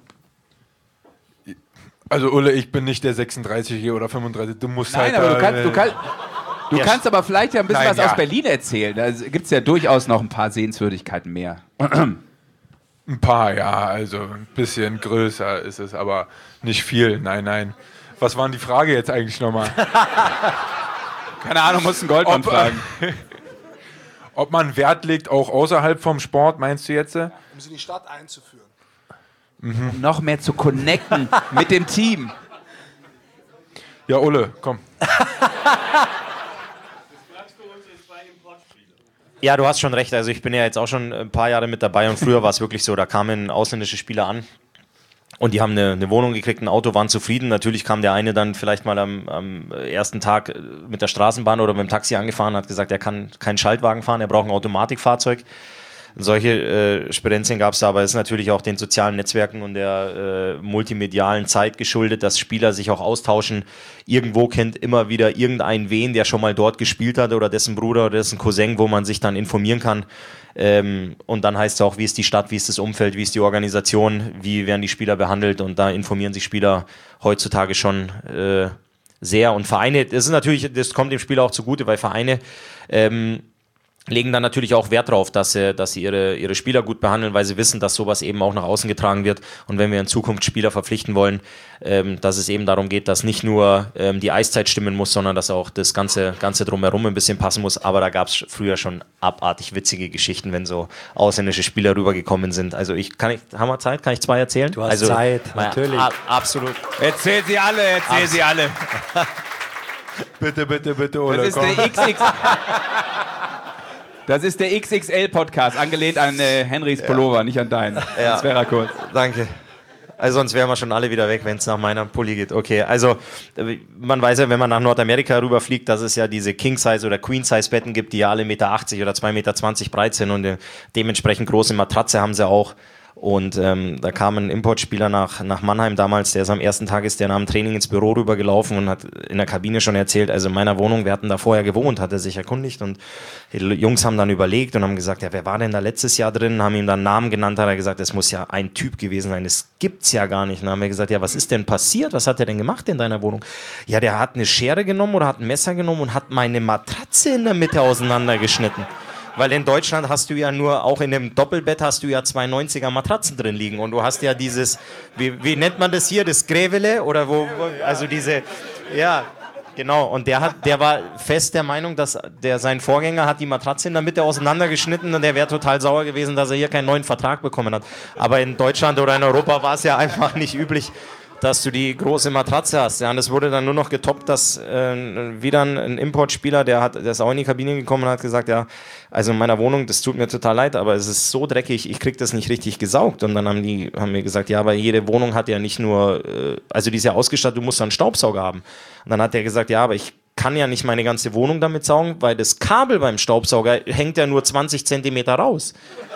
Also Ulle, ich bin nicht der 36 oder 35, du musst Nein, halt... aber du kannst aber vielleicht ja ein bisschen was aus Berlin erzählen. Da gibt es ja durchaus noch ein paar Sehenswürdigkeiten mehr. Ein paar, ja, also ein bisschen größer ist es, aber nicht viel, nein. Was war denn die Frage jetzt eigentlich nochmal? Keine Ahnung, musst einen Goldmann fragen. Ob man Wert legt, auch außerhalb vom Sport, meinst du jetzt? Um sie in die Stadt einzuführen. Um noch mehr zu connecten mit dem Team. Ja, Ulle, komm. Ja, du hast schon recht. Also ich bin ja jetzt auch schon ein paar Jahre mit dabei und früher war es wirklich so, da kamen ausländische Spieler an und die haben eine Wohnung gekriegt, ein Auto, waren zufrieden. Natürlich kam der eine dann vielleicht mal am ersten Tag mit der Straßenbahn oder mit dem Taxi angefahren, hat gesagt, er kann keinen Schaltwagen fahren, er braucht ein Automatikfahrzeug. Solche Spirenzien gab es da, aber es ist natürlich auch den sozialen Netzwerken und der multimedialen Zeit geschuldet, dass Spieler sich auch austauschen. Irgendwo kennt immer wieder irgendein wen, der schon mal dort gespielt hat oder dessen Bruder oder dessen Cousin, wo man sich dann informieren kann. Und dann heißt es auch, wie ist die Stadt, wie ist das Umfeld, wie ist die Organisation, wie werden die Spieler behandelt, und da informieren sich Spieler heutzutage schon sehr. Und Vereine, das kommt dem Spieler auch zugute, weil Vereine legen dann natürlich auch Wert darauf, dass sie ihre Spieler gut behandeln, weil sie wissen, dass sowas eben auch nach außen getragen wird. Und wenn wir in Zukunft Spieler verpflichten wollen, dass es eben darum geht, dass nicht nur die Eiszeit stimmen muss, sondern dass auch das Ganze drumherum ein bisschen passen muss. Aber da gab es früher schon abartig witzige Geschichten, wenn so ausländische Spieler rübergekommen sind. Also haben wir Zeit? Kann ich 2 erzählen? Du hast Zeit, natürlich. Absolut. Erzähl sie alle. Bitte, Ulle, Das ist der XXL-Podcast, angelehnt an Henrys Pullover, nicht an deinen. Ja. Das wäre kurz. Danke. Also sonst wären wir schon alle wieder weg, wenn es nach meiner Pulli geht. Okay, also man weiß ja, wenn man nach Nordamerika rüberfliegt, dass es ja diese King-Size- oder Queen-Size-Betten gibt, die ja alle 1,80 Meter oder 2,20 Meter breit sind und dementsprechend große Matratze haben sie auch. Und da kam ein Importspieler nach Mannheim damals, der ist am ersten Tag nach dem Training ins Büro rübergelaufen und hat in der Kabine schon erzählt, also in meiner Wohnung, wir hatten da vorher gewohnt, hat er sich erkundigt, und die Jungs haben dann überlegt und haben gesagt, ja, wer war denn da letztes Jahr drin, haben ihm dann Namen genannt, hat er gesagt, das muss ja ein Typ gewesen sein, das gibt's ja gar nicht. Und dann haben wir gesagt, ja, was ist denn passiert, was hat er denn gemacht in deiner Wohnung? Ja, der hat eine Schere genommen oder hat ein Messer genommen und hat meine Matratze in der Mitte auseinandergeschnitten. Weil in Deutschland hast du ja nur, auch in dem Doppelbett hast du ja 2 90er Matratzen drin liegen und du hast ja dieses, wie nennt man das hier, das Grävele oder also diese, ja, genau. Und der war fest der Meinung, dass sein Vorgänger hat die Matratze in der Mitte auseinandergeschnitten und der wäre total sauer gewesen, dass er hier keinen neuen Vertrag bekommen hat. Aber in Deutschland oder in Europa war es ja einfach nicht üblich, dass du die große Matratze hast. Ja, und es wurde dann nur noch getoppt, dass wieder ein Importspieler, der ist auch in die Kabine gekommen und hat gesagt, ja, also in meiner Wohnung, das tut mir total leid, aber es ist so dreckig, ich krieg das nicht richtig gesaugt. Und dann haben wir gesagt, ja, aber jede Wohnung hat ja nicht nur, also die ist ja ausgestattet, du musst einen Staubsauger haben. Und dann hat er gesagt, ja, aber ich kann ja nicht meine ganze Wohnung damit saugen, weil das Kabel beim Staubsauger hängt ja nur 20 Zentimeter raus.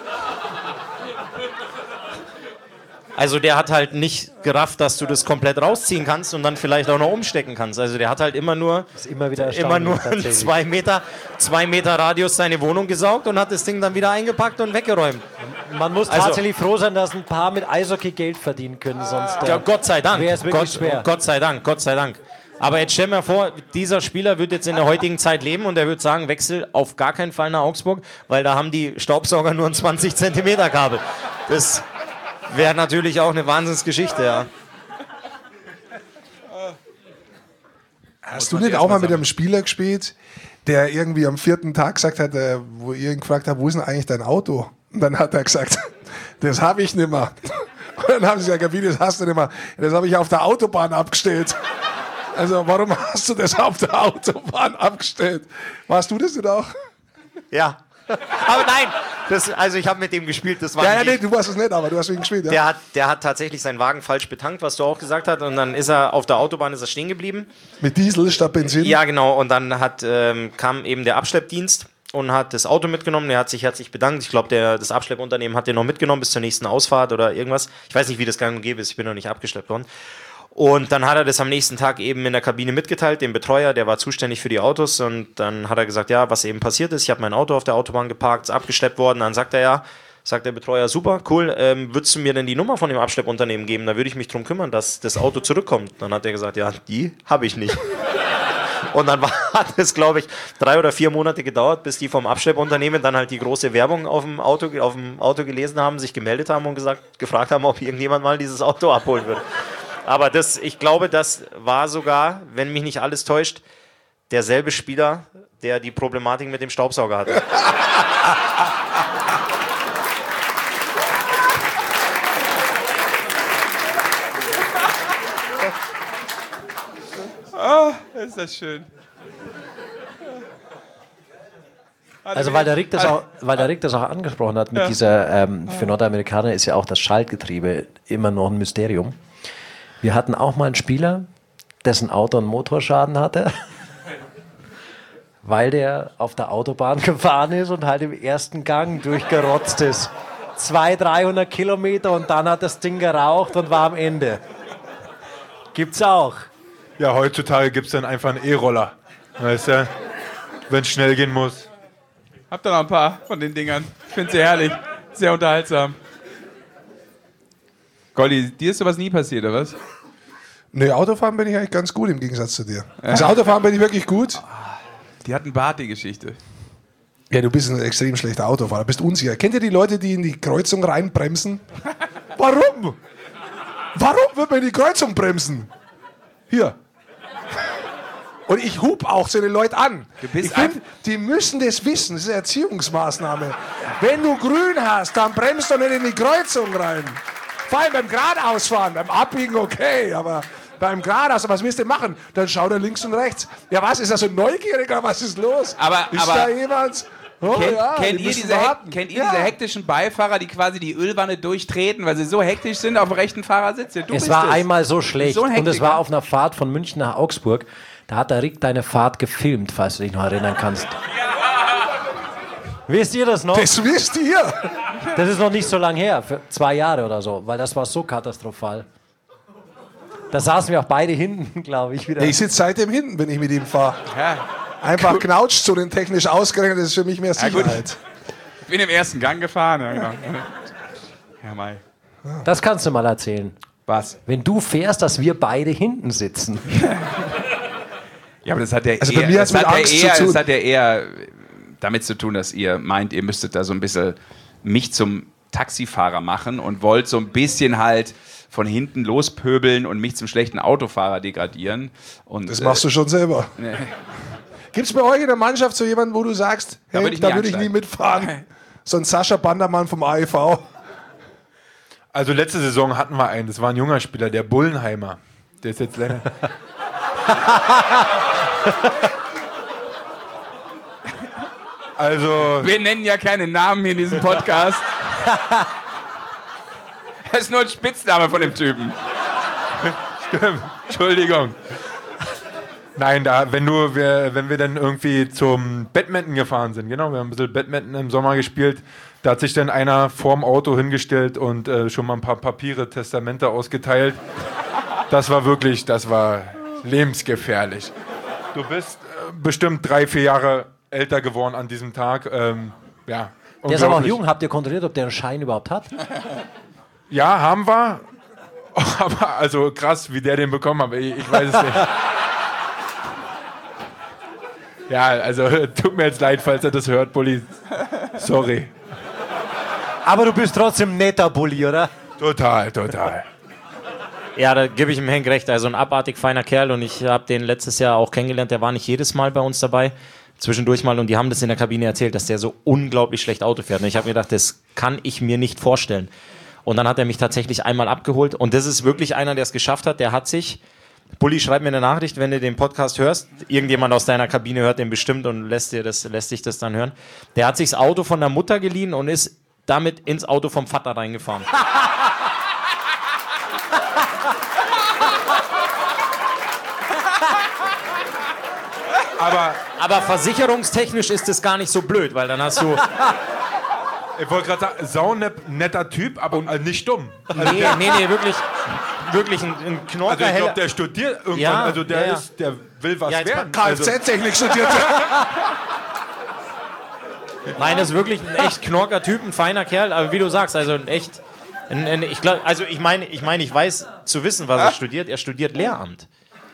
Also der hat halt nicht gerafft, dass du das komplett rausziehen kannst und dann vielleicht auch noch umstecken kannst. Also der hat halt immer nur in 2 Meter Radius seine Wohnung gesaugt und hat das Ding dann wieder eingepackt und weggeräumt. Man muss tatsächlich froh sein, dass ein paar mit Eishockey Geld verdienen können, sonst ja, Gott sei Dank. wäre es wirklich schwer. Gott sei Dank. Aber jetzt stell mir vor, dieser Spieler wird jetzt in der heutigen Zeit leben und er wird sagen, wechsel auf gar keinen Fall nach Augsburg, weil da haben die Staubsauger nur ein 20 Zentimeter Kabel. Das wäre natürlich auch eine Wahnsinnsgeschichte, ja. Hast du nicht auch mal mit einem Spieler gespielt, der irgendwie am 4. Tag gesagt hat, wo ihr ihn gefragt habt, wo ist denn eigentlich dein Auto? Und dann hat er gesagt, das habe ich nicht mehr. Und dann haben sie gesagt, wie, das hast du nicht mehr? Das habe ich auf der Autobahn abgestellt. Also warum hast du das auf der Autobahn abgestellt? Warst du das denn auch? Ja. Aber nein, also ich habe mit dem gespielt, das war nee, du warst es nicht, aber du hast mit ihm gespielt, ja. Der hat tatsächlich seinen Wagen falsch betankt, was du auch gesagt hast, und dann ist er auf der Autobahn stehen geblieben. Mit Diesel statt Benzin? Ja, genau, und dann kam eben der Abschleppdienst und hat das Auto mitgenommen. Er hat sich herzlich bedankt. Ich glaube, das Abschleppunternehmen hat den noch mitgenommen bis zur nächsten Ausfahrt oder irgendwas. Ich weiß nicht, wie das gang und gäbe ist. Ich bin noch nicht abgeschleppt worden. Und dann hat er das am nächsten Tag eben in der Kabine mitgeteilt, dem Betreuer, der war zuständig für die Autos. Und dann hat er gesagt, ja, was eben passiert ist. Ich habe mein Auto auf der Autobahn geparkt, ist abgeschleppt worden. Dann sagt der Betreuer, super, cool, würdest du mir denn die Nummer von dem Abschleppunternehmen geben? Da würde ich mich drum kümmern, dass das Auto zurückkommt. Dann hat er gesagt, ja, die habe ich nicht. Und dann hat es, glaube ich, 3 oder 4 Monate gedauert, bis die vom Abschleppunternehmen dann halt die große Werbung auf dem Auto gelesen haben, sich gemeldet haben und gefragt haben, ob irgendjemand mal dieses Auto abholen würde. Aber ich glaube, das war sogar, wenn mich nicht alles täuscht, derselbe Spieler, der die Problematik mit dem Staubsauger hatte. Oh, ist das schön. Also weil der Rick das auch angesprochen hat mit dieser, für Nordamerikaner ist ja auch das Schaltgetriebe immer noch ein Mysterium. Wir hatten auch mal einen Spieler, dessen Auto einen Motorschaden hatte, weil der auf der Autobahn gefahren ist und halt im ersten Gang durchgerotzt ist. 200-300 Kilometer und dann hat das Ding geraucht und war am Ende. Gibt's auch. Ja, heutzutage gibt es dann einfach einen E-Roller. Weißt du, wenn es schnell gehen muss. Habt ihr noch ein paar von den Dingern? Ich finde sie herrlich. Sehr unterhaltsam. Goldi, dir ist sowas nie passiert, oder was? Nee, Autofahren bin ich eigentlich ganz gut im Gegensatz zu dir. Also Autofahren bin ich wirklich gut. Die hat einen Bart, die Geschichte. Ja, du bist ein extrem schlechter Autofahrer, bist unsicher. Kennt ihr die Leute, die in die Kreuzung reinbremsen? Warum? Warum wird man in die Kreuzung bremsen? Hier. Und ich hub auch so eine Leute an. Ich finde, die müssen das wissen. Das ist eine Erziehungsmaßnahme. Wenn du grün hast, dann bremst du nicht in die Kreuzung rein. Vor allem beim Geradeausfahren, beim Abbiegen okay, aber beim Geradeaus, was willst du machen? Dann schau da links und rechts. Ja, was, ist er so neugierig oder was ist los? Ist da jemand? Oh, kennt ihr diese hektischen Beifahrer, die quasi die Ölwanne durchtreten, weil sie so hektisch sind auf dem rechten Fahrersitz? Ja, es war einmal so schlecht und es war auf einer Fahrt von München nach Augsburg. Da hat der Rick deine Fahrt gefilmt, falls du dich noch erinnern kannst. Wisst ihr das noch? Das wisst ihr. Das ist noch nicht so lang her, für 2 Jahre oder so, weil das war so katastrophal. Da saßen wir auch beide hinten, glaube ich, wieder. Ich sitze seitdem hinten, wenn ich mit ihm fahre. Ja. Einfach knautscht so den technisch ausgerechnet, das ist für mich mehr Sicherheit. Ich bin im ersten Gang gefahren. Ja, genau. Ja, Mai. Das kannst du mal erzählen. Was? Wenn du fährst, dass wir beide hinten sitzen. Ja, aber das hat ja also bei mir hat's mit Angst zu tun. Das hat ja eher damit zu tun, dass ihr meint, ihr müsstet da so ein bisschen mich zum Taxifahrer machen und wollt so ein bisschen halt von hinten lospöbeln und mich zum schlechten Autofahrer degradieren. Und, das machst du schon selber. Nee. Gibt es bei euch in der Mannschaft so jemanden, wo du sagst, hey, da würde ich nie mitfahren? So ein Sascha Bandermann vom AEV. Also letzte Saison hatten wir einen, das war ein junger Spieler, der Bullenheimer. Der ist jetzt länger. Also. Wir nennen ja keine Namen hier in diesem Podcast. Das ist nur ein Spitzname von dem Typen. Stimmt. Entschuldigung. Nein, wenn wir dann irgendwie zum Badminton gefahren sind, genau, wir haben ein bisschen Badminton im Sommer gespielt, da hat sich dann einer vorm Auto hingestellt und schon mal ein paar Papiere, Testamente ausgeteilt. Das war lebensgefährlich. Du bist bestimmt 3-4 Jahre älter geworden an diesem Tag. Ja, der ist aber auch jung. Habt ihr kontrolliert, ob der einen Schein überhaupt hat? Ja, haben wir. Aber also krass, wie der den bekommen hat, ich weiß es nicht. Ja, also tut mir jetzt leid, falls er das hört, Bulli. Sorry. Aber du bist trotzdem ein netter Bulli, oder? Total. Ja, da gebe ich ihm Henk recht. Also ein abartig feiner Kerl und ich habe den letztes Jahr auch kennengelernt. Der war nicht jedes Mal bei uns dabei, zwischendurch mal, und die haben das in der Kabine erzählt, dass der so unglaublich schlecht Auto fährt. Und ich habe mir gedacht, das kann ich mir nicht vorstellen. Und dann hat er mich tatsächlich einmal abgeholt und das ist wirklich einer, der es geschafft hat. Der hat sich... Bulli, schreib mir eine Nachricht, wenn du den Podcast hörst. Irgendjemand aus deiner Kabine hört den bestimmt und lässt dich das dann hören. Der hat sich das Auto von der Mutter geliehen und ist damit ins Auto vom Vater reingefahren. Aber versicherungstechnisch ist das gar nicht so blöd, weil dann hast du... Ich wollte gerade sagen, saunetter Typ, aber nicht dumm. Also Nee, wirklich ein Knorker. Also ich glaube, der studiert irgendwann, Ja, also der will was werden. Also, Kfz-Technik studiert. Nein, das ist wirklich ein echt knorker Typ, ein feiner Kerl, aber wie du sagst, also ein echt... ich meine, ich weiß zu wissen, was er studiert. Er studiert Lehramt.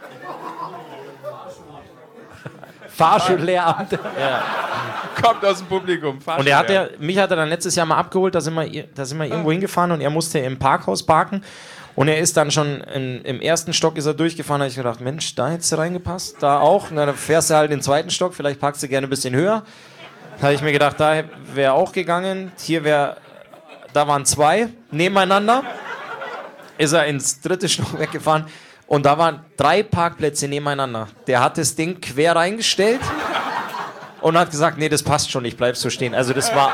Fahrschullehramt. Kommt aus dem Publikum. Und mich hat er dann letztes Jahr mal abgeholt, da sind wir irgendwo hingefahren und er musste im Parkhaus parken. Und er ist dann schon im ersten Stock ist er durchgefahren, da habe ich gedacht, Mensch, da hättest du reingepasst, da auch. Na, dann fährst du halt in den zweiten Stock, vielleicht parkst du gerne ein bisschen höher. Da habe ich mir gedacht, da wäre auch gegangen. Da waren 2 nebeneinander. Ist er ins 3. Stock weggefahren und da waren 3 Parkplätze nebeneinander. Der hat das Ding quer reingestellt und hat gesagt, nee, das passt schon, ich bleib so stehen. Also das war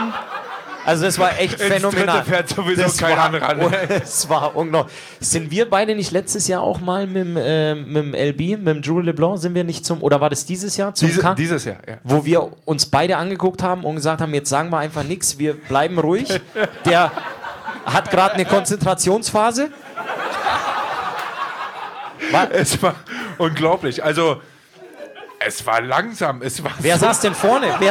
echt phänomenal. Fährt sowieso keiner ran. Es war unglaublich. Sind wir beide nicht letztes Jahr auch mal mit dem LB, mit dem Jules Leblanc, sind wir nicht oder war das dieses Jahr? Dieses Jahr, ja. Wo wir uns beide angeguckt haben und gesagt haben, jetzt sagen wir einfach nichts, wir bleiben ruhig. Der hat gerade eine Konzentrationsphase. Es war unglaublich. Also, es war langsam. Wer saß denn vorne? Wer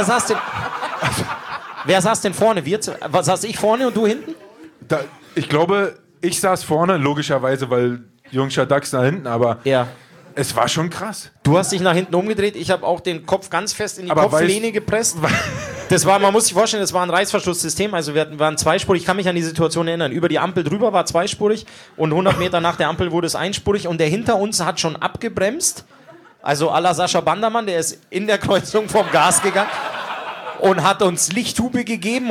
saß denn vorne? Saß ich vorne und du hinten? Ich glaube, ich saß vorne, logischerweise, weil Jungscher Dachs da hinten, aber es war schon krass. Du hast dich nach hinten umgedreht, ich habe auch den Kopf ganz fest in die Kopflehne gepresst. Man muss sich vorstellen, das war ein Reißverschlusssystem, also wir waren zweispurig, ich kann mich an die Situation erinnern, über die Ampel drüber war zweispurig und 100 Meter nach der Ampel wurde es einspurig und der hinter uns hat schon abgebremst, also à la Sascha Bandermann, der ist in der Kreuzung vom Gas gegangen und hat uns Lichthupe gegeben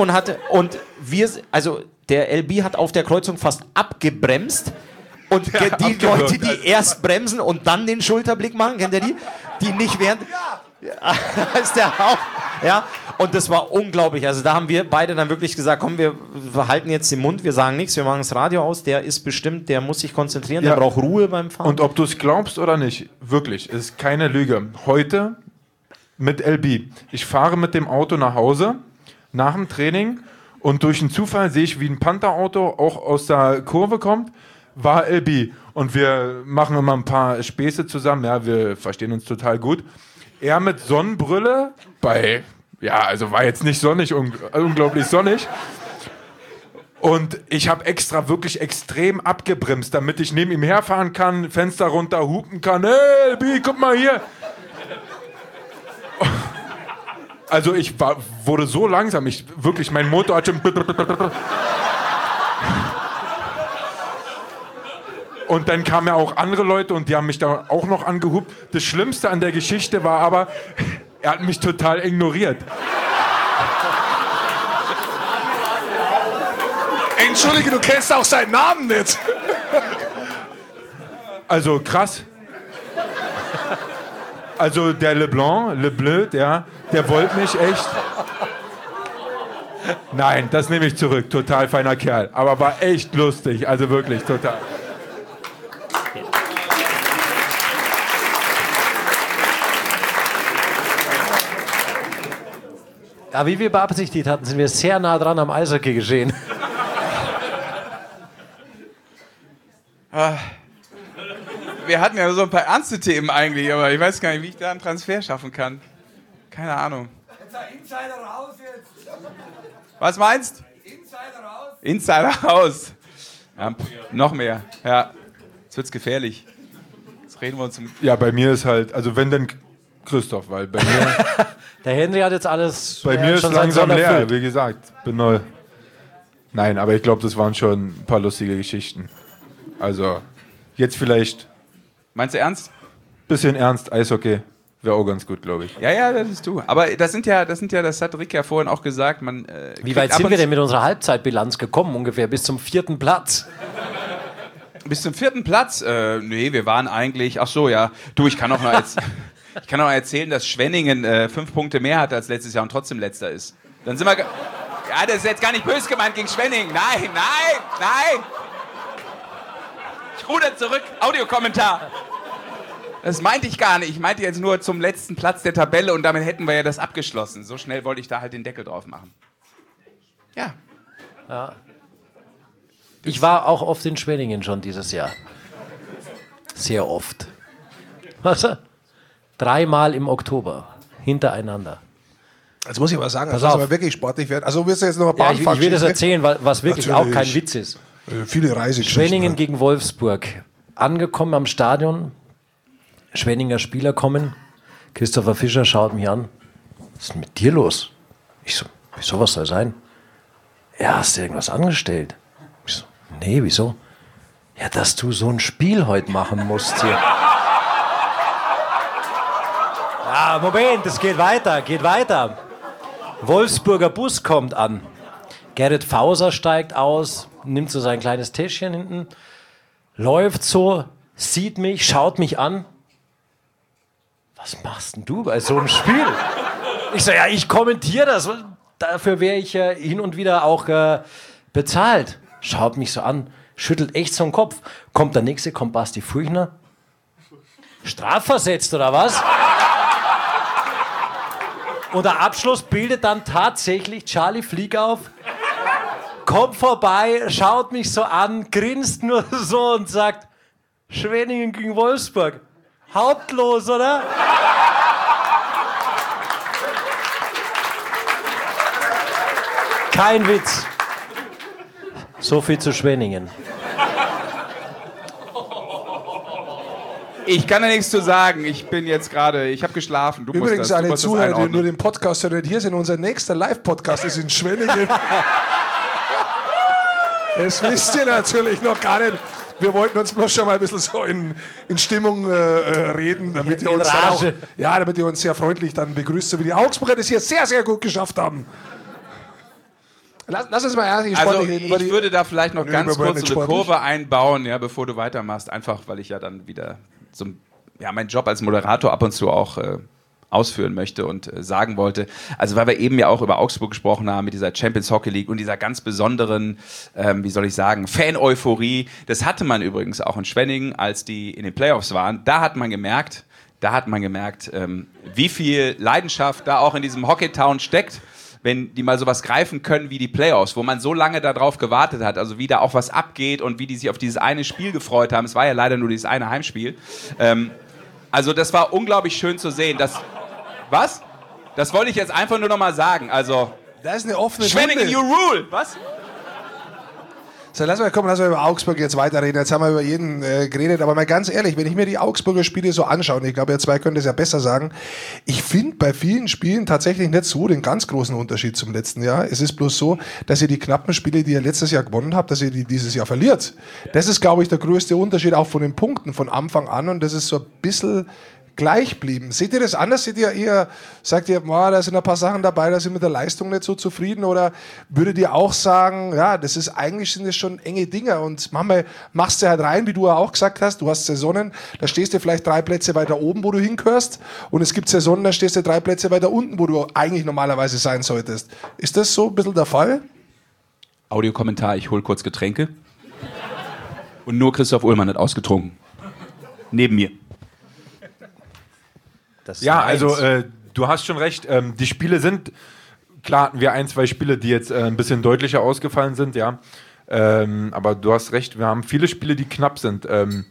der LB hat auf der Kreuzung fast abgebremst. Und die Leute, die erst bremsen und dann den Schulterblick machen, kennt ihr die? Die nicht während... Ja. Ist der auch. Ja, und das war unglaublich. Also da haben wir beide dann wirklich gesagt, komm, wir halten jetzt den Mund, wir sagen nichts, wir machen das Radio aus, der muss sich konzentrieren, der braucht Ruhe beim Fahren. Und ob du es glaubst oder nicht, wirklich, es ist keine Lüge. Heute mit LB, ich fahre mit dem Auto nach Hause, nach dem Training und durch einen Zufall sehe ich, wie ein Panther-Auto auch aus der Kurve kommt, war LB. Und wir machen immer ein paar Späße zusammen. Ja, wir verstehen uns total gut. Er mit Sonnenbrille also war jetzt nicht sonnig, unglaublich sonnig. Und ich habe extra wirklich extrem abgebremst, damit ich neben ihm herfahren kann, Fenster runter, hupen kann. Hey, LB, guck mal hier. Also wurde so langsam, mein Motor hat schon... Und dann kamen ja auch andere Leute und die haben mich da auch noch angehupt. Das Schlimmste an der Geschichte war aber, er hat mich total ignoriert. Entschuldige, du kennst auch seinen Namen nicht. Also krass. Also der Leblanc, Le Bleu, der wollte mich echt... Nein, das nehme ich zurück. Total feiner Kerl. Aber war echt lustig. Also wirklich, total. Ja, wie wir beabsichtigt hatten, sind wir sehr nah dran am Eishockey geschehen. Wir hatten ja so ein paar ernste Themen eigentlich, aber ich weiß gar nicht, wie ich da einen Transfer schaffen kann. Keine Ahnung. Insider raus jetzt. Was meinst? Insider raus. Insider raus. Ja, noch mehr. Ja, jetzt wird's gefährlich. Jetzt reden wir uns um... Ja, bei mir ist halt, also wenn dann Christoph, weil bei mir... Der Henry hat jetzt alles... Bei mir ist langsam leer, wie gesagt. Bin neu. Nein, aber ich glaube, das waren schon ein paar lustige Geschichten. Also, jetzt vielleicht... Meinst du ernst? Bisschen ernst, Eishockey. Wäre auch ganz gut, glaube ich. Ja, das bist du. Aber das hat Rick ja vorhin auch gesagt, wie weit sind wir denn mit unserer Halbzeitbilanz gekommen? Ungefähr bis zum 4. Platz. Bis zum 4. Platz? Nee, wir waren eigentlich... Ach so, ja. Du, ich kann auch noch erzählen, dass Schwenningen 5 Punkte mehr hat als letztes Jahr und trotzdem Letzter ist. Dann sind wir... Ja, das ist jetzt gar nicht böse gemeint gegen Schwenningen. Nein! Ich ruder zurück. Audiokommentar. Das meinte ich gar nicht. Ich meinte jetzt nur zum letzten Platz der Tabelle und damit hätten wir ja das abgeschlossen. So schnell wollte ich da halt den Deckel drauf machen. Ja. Ich war auch oft in Schwenningen schon dieses Jahr. Sehr oft. Was? 3-mal im Oktober. Hintereinander. Jetzt muss ich aber sagen, Pass das auf. aber wirklich sportlich werden. Also wirst du jetzt noch ein Ja, paar ich will das erzählen, was wirklich Natürlich. auch kein Witz ist. Viele Reisegeschichten. Schwenningen gegen Wolfsburg. Angekommen am Stadion. Schwenninger Spieler kommen. Christopher Fischer schaut mich an. Was ist denn mit dir los? Ich so, wieso, was soll sein? Ja, hast du irgendwas angestellt? Ich so, nee, wieso? Ja, dass du so ein Spiel heute machen musst hier. Ja, Moment, es geht weiter. Wolfsburger Bus kommt an. Gerrit Fauser steigt aus, nimmt so sein kleines Täschchen hinten, läuft so, sieht mich, schaut mich an. Was machst denn du bei so einem Spiel? Ich so, ja, ich kommentiere das. Dafür wäre ich hin und wieder auch bezahlt. Schaut mich so an, schüttelt echt so den Kopf. Kommt der Nächste, kommt Basti Furchner. Strafversetzt oder was? Und der Abschluss bildet dann tatsächlich Charlie Fliegauf. Kommt vorbei, schaut mich so an, grinst nur so und sagt, Schwenningen gegen Wolfsburg. Hauptlos, oder? Kein Witz. So viel zu Schwenningen. Ich kann da nichts zu sagen. Ich bin jetzt gerade, ich habe geschlafen. Du Übrigens, musst alle das Zuhörer, die einordnen. nur den Podcast hören, hier sind unser nächster Live-Podcast, ist in Schwenningen. Das wisst ihr natürlich noch gar nicht. Wir wollten uns bloß schon mal ein bisschen so in Stimmung reden, damit ihr uns dann auch, damit ihr uns sehr freundlich dann begrüßt, so wie die Augsburger das hier sehr, sehr gut geschafft haben. Lass uns mal ehrlich Also sportlich reden. ich würde da vielleicht noch ganz über kurz nicht eine sportlich. Kurve einbauen, ja, bevor du weitermachst. Einfach, weil ich ja dann wieder so, ja, meinen Job als Moderator ab und zu auch ausführen möchte und sagen wollte. Also weil wir eben ja auch über Augsburg gesprochen haben mit dieser Champions Hockey League und dieser ganz besonderen, wie soll ich sagen, Fan-Euphorie. Das hatte man übrigens auch in Schwenningen, als die in den Playoffs waren. Da hat man gemerkt, wie viel Leidenschaft da auch in diesem Hockeytown steckt, wenn die mal sowas greifen können wie die Playoffs, wo man so lange darauf gewartet hat, also wie da auch was abgeht und wie die sich auf dieses eine Spiel gefreut haben. Es war ja leider nur dieses eine Heimspiel. Also das war unglaublich schön zu sehen. Was? Das wollte ich jetzt einfach nur noch mal sagen. Also Da ist eine offene Schwenningen, you rule! Was? So, lass mal über Augsburg jetzt weiterreden. Jetzt haben wir über jeden geredet, aber mal ganz ehrlich, wenn ich mir die Augsburger Spiele so anschaue, und ich glaube, ihr zwei könnt es ja besser sagen, ich finde bei vielen Spielen tatsächlich nicht so den ganz großen Unterschied zum letzten Jahr. Es ist bloß so, dass ihr die knappen Spiele, die ihr letztes Jahr gewonnen habt, dass ihr die dieses Jahr verliert. Das ist, glaube ich, der größte Unterschied auch von den Punkten von Anfang an, und das ist so ein bisschen gleich blieben. Seht ihr das anders? Seht ihr eher, sagt ihr, da sind ein paar Sachen dabei, da sind wir mit der Leistung nicht so zufrieden, oder würdet ihr auch sagen, ja, eigentlich sind das schon enge Dinge, und manchmal machst du halt rein, wie du ja auch gesagt hast, du hast Saisonen, da stehst du vielleicht 3 Plätze weiter oben, wo du hingehörst, und es gibt Saisonen, da stehst du 3 Plätze weiter unten, wo du eigentlich normalerweise sein solltest. Ist das so ein bisschen der Fall? Audiokommentar, ich hol kurz Getränke. Und nur Christoph Ullmann hat ausgetrunken. Neben mir. Ja, also du hast schon recht. Die Spiele sind, klar hatten wir 1, 2 Spiele, die jetzt ein bisschen deutlicher ausgefallen sind, ja. Aber du hast recht, wir haben viele Spiele, die knapp sind.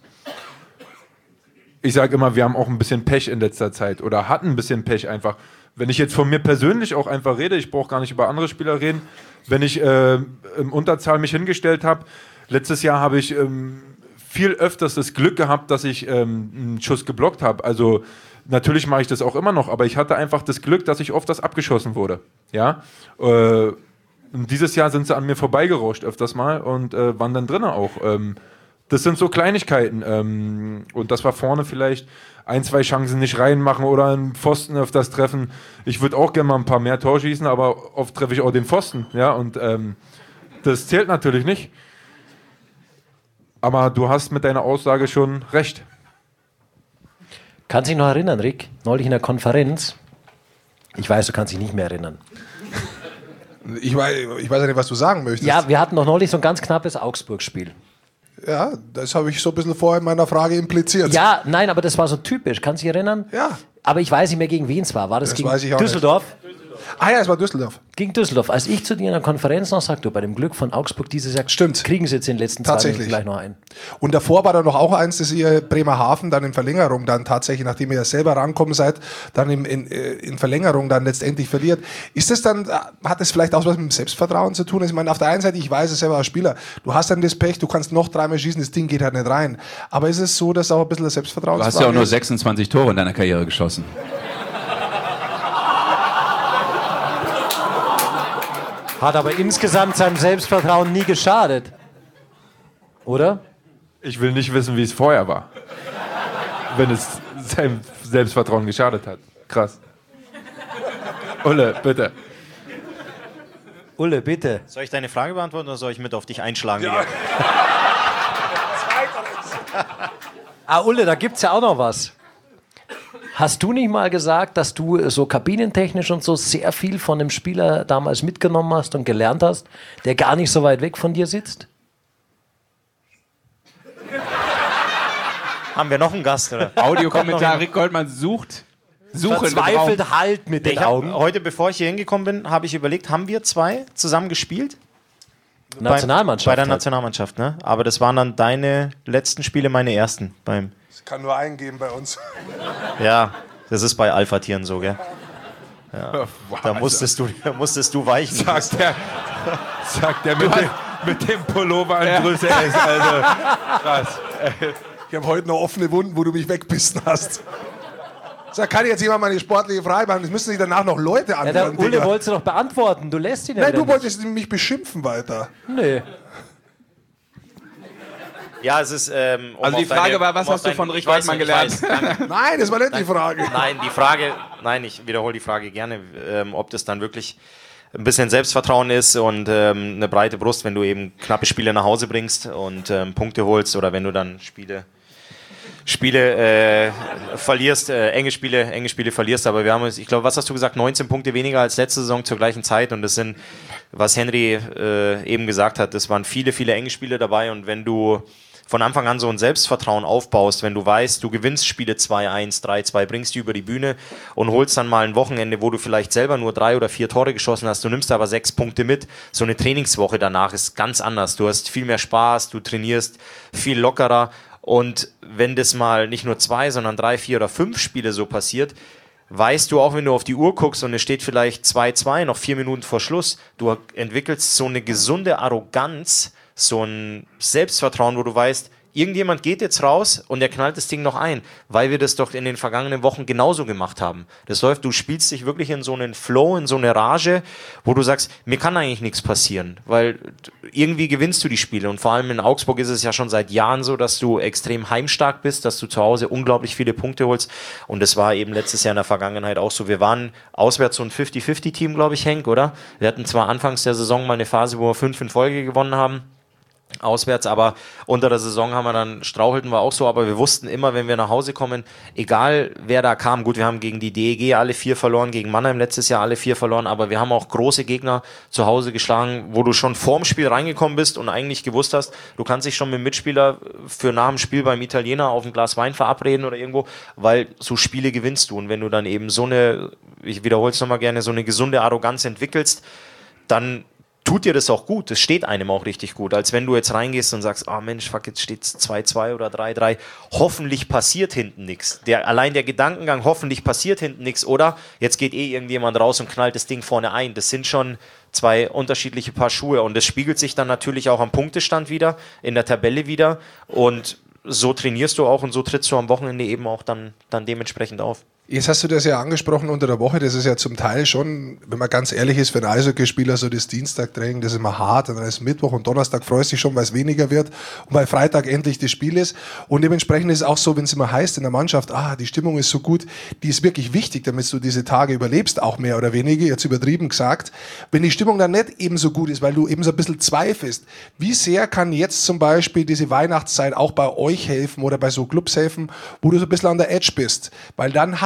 Ich sage immer, wir haben auch ein bisschen Pech in letzter Zeit oder hatten ein bisschen Pech einfach. Wenn ich jetzt von mir persönlich auch einfach rede, ich brauche gar nicht über andere Spieler reden, wenn ich im Unterzahl mich hingestellt habe, letztes Jahr habe ich viel öfters das Glück gehabt, dass ich einen Schuss geblockt habe. Also natürlich mache ich das auch immer noch, aber ich hatte einfach das Glück, dass ich oft das abgeschossen wurde. Ja? Und dieses Jahr sind sie an mir vorbeigerauscht öfters mal und waren dann drinnen auch. Das sind so Kleinigkeiten. Und das war vorne vielleicht 1, 2 Chancen nicht reinmachen oder einen Pfosten öfters treffen. Ich würde auch gerne mal ein paar mehr Tor schießen, aber oft treffe ich auch den Pfosten. Ja? Und das zählt natürlich nicht. Aber du hast mit deiner Aussage schon recht. Kannst du dich noch erinnern, Rick? Neulich in der Konferenz. Ich weiß, du kannst dich nicht mehr erinnern. Ich weiß ja nicht, was du sagen möchtest. Ja, wir hatten noch neulich so ein ganz knappes Augsburg-Spiel. Ja, das habe ich so ein bisschen vorher in meiner Frage impliziert. Ja, nein, aber das war so typisch. Kannst du dich erinnern? Ja. Aber ich weiß nicht mehr, gegen wen es war. War das gegen weiß ich auch Düsseldorf? Ah ja, es war Düsseldorf. Gegen Düsseldorf. Als ich zu dir in der Konferenz noch sagte, bei dem Glück von Augsburg dieses Jahr, Stimmt. kriegen sie jetzt in den letzten 2 Minuten gleich noch ein. Und davor war da noch auch eins, dass ihr Bremerhaven dann in Verlängerung dann tatsächlich, nachdem ihr ja selber rankommen seid, dann in Verlängerung dann letztendlich verliert. Ist das dann, hat das vielleicht auch was mit dem Selbstvertrauen zu tun? Ich meine, auf der einen Seite, ich weiß es selber als Spieler, du hast dann das Pech, du kannst noch 3-mal schießen, das Ding geht halt nicht rein. Aber ist es so, dass auch ein bisschen das Selbstvertrauen Du hast ja auch nur 26 Tore in deiner Karriere geschossen. Hat aber insgesamt seinem Selbstvertrauen nie geschadet. Oder? Ich will nicht wissen, wie es vorher war. Wenn es seinem Selbstvertrauen geschadet hat. Krass. Ulle, bitte. Ulle, bitte. Soll ich deine Frage beantworten oder soll ich mit auf dich einschlagen? Ja. Ulle, da gibt's ja auch noch was. Hast du nicht mal gesagt, dass du so kabinentechnisch und so sehr viel von dem Spieler damals mitgenommen hast und gelernt hast, der gar nicht so weit weg von dir sitzt? Haben wir noch einen Gast? Oder? Audiokommentar, Rick Goldmann sucht. Verzweifelt halt mit den Augen. Heute, bevor ich hier hingekommen bin, habe ich überlegt, haben wir 2 zusammen gespielt? Nationalmannschaft. Bei der Nationalmannschaft, ne? Aber das waren dann deine letzten Spiele, meine ersten. Es kann nur einen geben bei uns. Ja, das ist bei Alpha-Tieren so, gell? Ja. Da musstest du weichen. Sagt der mit dem Pullover an Größe S. Also, krass. Ich habe heute noch offene Wunden, wo du mich wegbissen hast. Sag, kann jetzt jemand mal eine sportliche Frage machen? Das müssen sich danach noch Leute anhören. Ja, der Ulle wolltest du doch beantworten. Du lässt ihn ja. Nein, du wolltest mich beschimpfen weiter. Nee. Ja, es ist. Also die Frage war, was hast du von Rick Goldmann gelernt? Nein, das war nicht die Frage. Nein, ich wiederhole die Frage gerne, ob das dann wirklich ein bisschen Selbstvertrauen ist und eine breite Brust, wenn du eben knappe Spiele nach Hause bringst und Punkte holst oder wenn du dann Spiele verlierst, enge Spiele verlierst, aber wir haben, ich glaube, was hast du gesagt, 19 Punkte weniger als letzte Saison zur gleichen Zeit und das sind, was Henry eben gesagt hat, das waren viele, viele enge Spiele dabei und wenn du von Anfang an so ein Selbstvertrauen aufbaust, wenn du weißt, du gewinnst Spiele 2-1, 3-2, bringst die über die Bühne und holst dann mal ein Wochenende, wo du vielleicht selber nur 3 oder 4 Tore geschossen hast, du nimmst aber 6 Punkte mit, so eine Trainingswoche danach ist ganz anders, du hast viel mehr Spaß, du trainierst viel lockerer und wenn das mal nicht nur 2, sondern 3, 4 oder 5 Spiele so passiert, weißt du auch, wenn du auf die Uhr guckst und es steht vielleicht 2-2, noch 4 Minuten vor Schluss, du entwickelst so eine gesunde Arroganz, so ein Selbstvertrauen, wo du weißt, irgendjemand geht jetzt raus und der knallt das Ding noch ein, weil wir das doch in den vergangenen Wochen genauso gemacht haben. Das läuft, du spielst dich wirklich in so einen Flow, in so eine Rage, wo du sagst, mir kann eigentlich nichts passieren, weil irgendwie gewinnst du die Spiele und vor allem in Augsburg ist es ja schon seit Jahren so, dass du extrem heimstark bist, dass du zu Hause unglaublich viele Punkte holst und das war eben letztes Jahr in der Vergangenheit auch so. Wir waren auswärts so ein 50-50-Team, glaube ich, Henk, oder? Wir hatten zwar anfangs der Saison mal eine Phase, wo wir 5 in Folge gewonnen haben, auswärts, aber unter der Saison strauchelten wir auch so, aber wir wussten immer, wenn wir nach Hause kommen, egal wer da kam, gut, wir haben gegen die DEG alle 4 verloren, gegen Mannheim letztes Jahr alle 4 verloren, aber wir haben auch große Gegner zu Hause geschlagen, wo du schon vorm Spiel reingekommen bist und eigentlich gewusst hast, du kannst dich schon mit dem Mitspieler für nach dem Spiel beim Italiener auf ein Glas Wein verabreden oder irgendwo, weil so Spiele gewinnst du und wenn du dann eben so eine, ich wiederhole es nochmal gerne, so eine gesunde Arroganz entwickelst, dann tut dir das auch gut, das steht einem auch richtig gut, als wenn du jetzt reingehst und sagst, oh Mensch, fuck, jetzt steht's 2-2 oder 3-3, hoffentlich passiert hinten nichts. Allein der Gedankengang, hoffentlich passiert hinten nichts oder jetzt geht irgendjemand raus und knallt das Ding vorne ein, das sind schon 2 unterschiedliche Paar Schuhe und das spiegelt sich dann natürlich auch am Punktestand wieder, in der Tabelle wieder und so trainierst du auch und so trittst du am Wochenende eben auch dann dementsprechend auf. Jetzt hast du das ja angesprochen unter der Woche, das ist ja zum Teil schon, wenn man ganz ehrlich ist, für einen Eishockeyspieler so das Dienstagtraining, das ist immer hart und dann ist Mittwoch und Donnerstag freust du dich schon, weil es weniger wird und bei Freitag endlich das Spiel ist und dementsprechend ist es auch so, wenn es immer heißt in der Mannschaft, die Stimmung ist so gut, die ist wirklich wichtig, damit du diese Tage überlebst, auch mehr oder weniger, jetzt übertrieben gesagt, wenn die Stimmung dann nicht eben so gut ist, weil du eben so ein bisschen zweifelst, wie sehr kann jetzt zum Beispiel diese Weihnachtszeit auch bei euch helfen oder bei so Clubs helfen, wo du so ein bisschen an der Edge bist, weil dann hast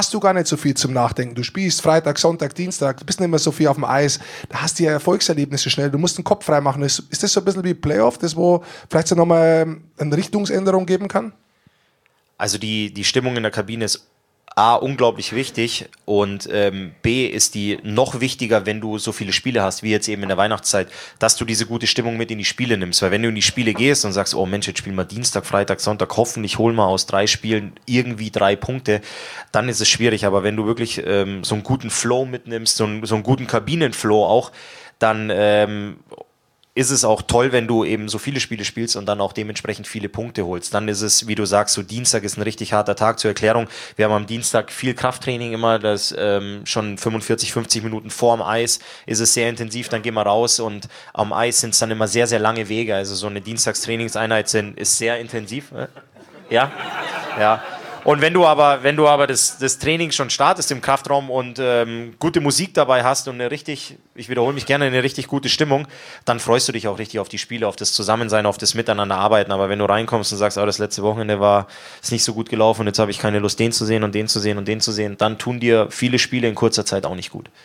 hast du gar nicht so viel zum Nachdenken. Du spielst Freitag, Sonntag, Dienstag, du bist nicht mehr so viel auf dem Eis. Da hast du ja Erfolgserlebnisse schnell. Du musst den Kopf frei machen. Ist das so ein bisschen wie Playoff, das wo vielleicht so nochmal eine Richtungsänderung geben kann? Also die Stimmung in der Kabine ist A, unglaublich wichtig und B, ist die noch wichtiger, wenn du so viele Spiele hast, wie jetzt eben in der Weihnachtszeit, dass du diese gute Stimmung mit in die Spiele nimmst. Weil wenn du in die Spiele gehst und sagst, oh Mensch, jetzt spielen wir Dienstag, Freitag, Sonntag, hoffentlich holen wir aus 3 Spielen irgendwie 3 Punkte, dann ist es schwierig. Aber wenn du wirklich so einen guten Flow mitnimmst, so einen guten Kabinenflow auch, dann ist es auch toll, wenn du eben so viele Spiele spielst und dann auch dementsprechend viele Punkte holst. Dann ist es, wie du sagst, so Dienstag ist ein richtig harter Tag. Zur Erklärung, wir haben am Dienstag viel Krafttraining immer, das schon 45, 50 Minuten vor dem Eis ist es sehr intensiv, dann gehen wir raus und am Eis sind es dann immer sehr, sehr lange Wege. Also so eine Dienstagstrainingseinheit ist sehr intensiv. Ja, ja. Und wenn du aber das Training schon startest im Kraftraum und gute Musik dabei hast und ich wiederhole mich gerne, eine richtig gute Stimmung, dann freust du dich auch richtig auf die Spiele, auf das Zusammensein, auf das Miteinanderarbeiten. Aber wenn du reinkommst und sagst, das letzte Wochenende ist nicht so gut gelaufen und jetzt habe ich keine Lust, den zu sehen und den zu sehen und den zu sehen, dann tun dir viele Spiele in kurzer Zeit auch nicht gut.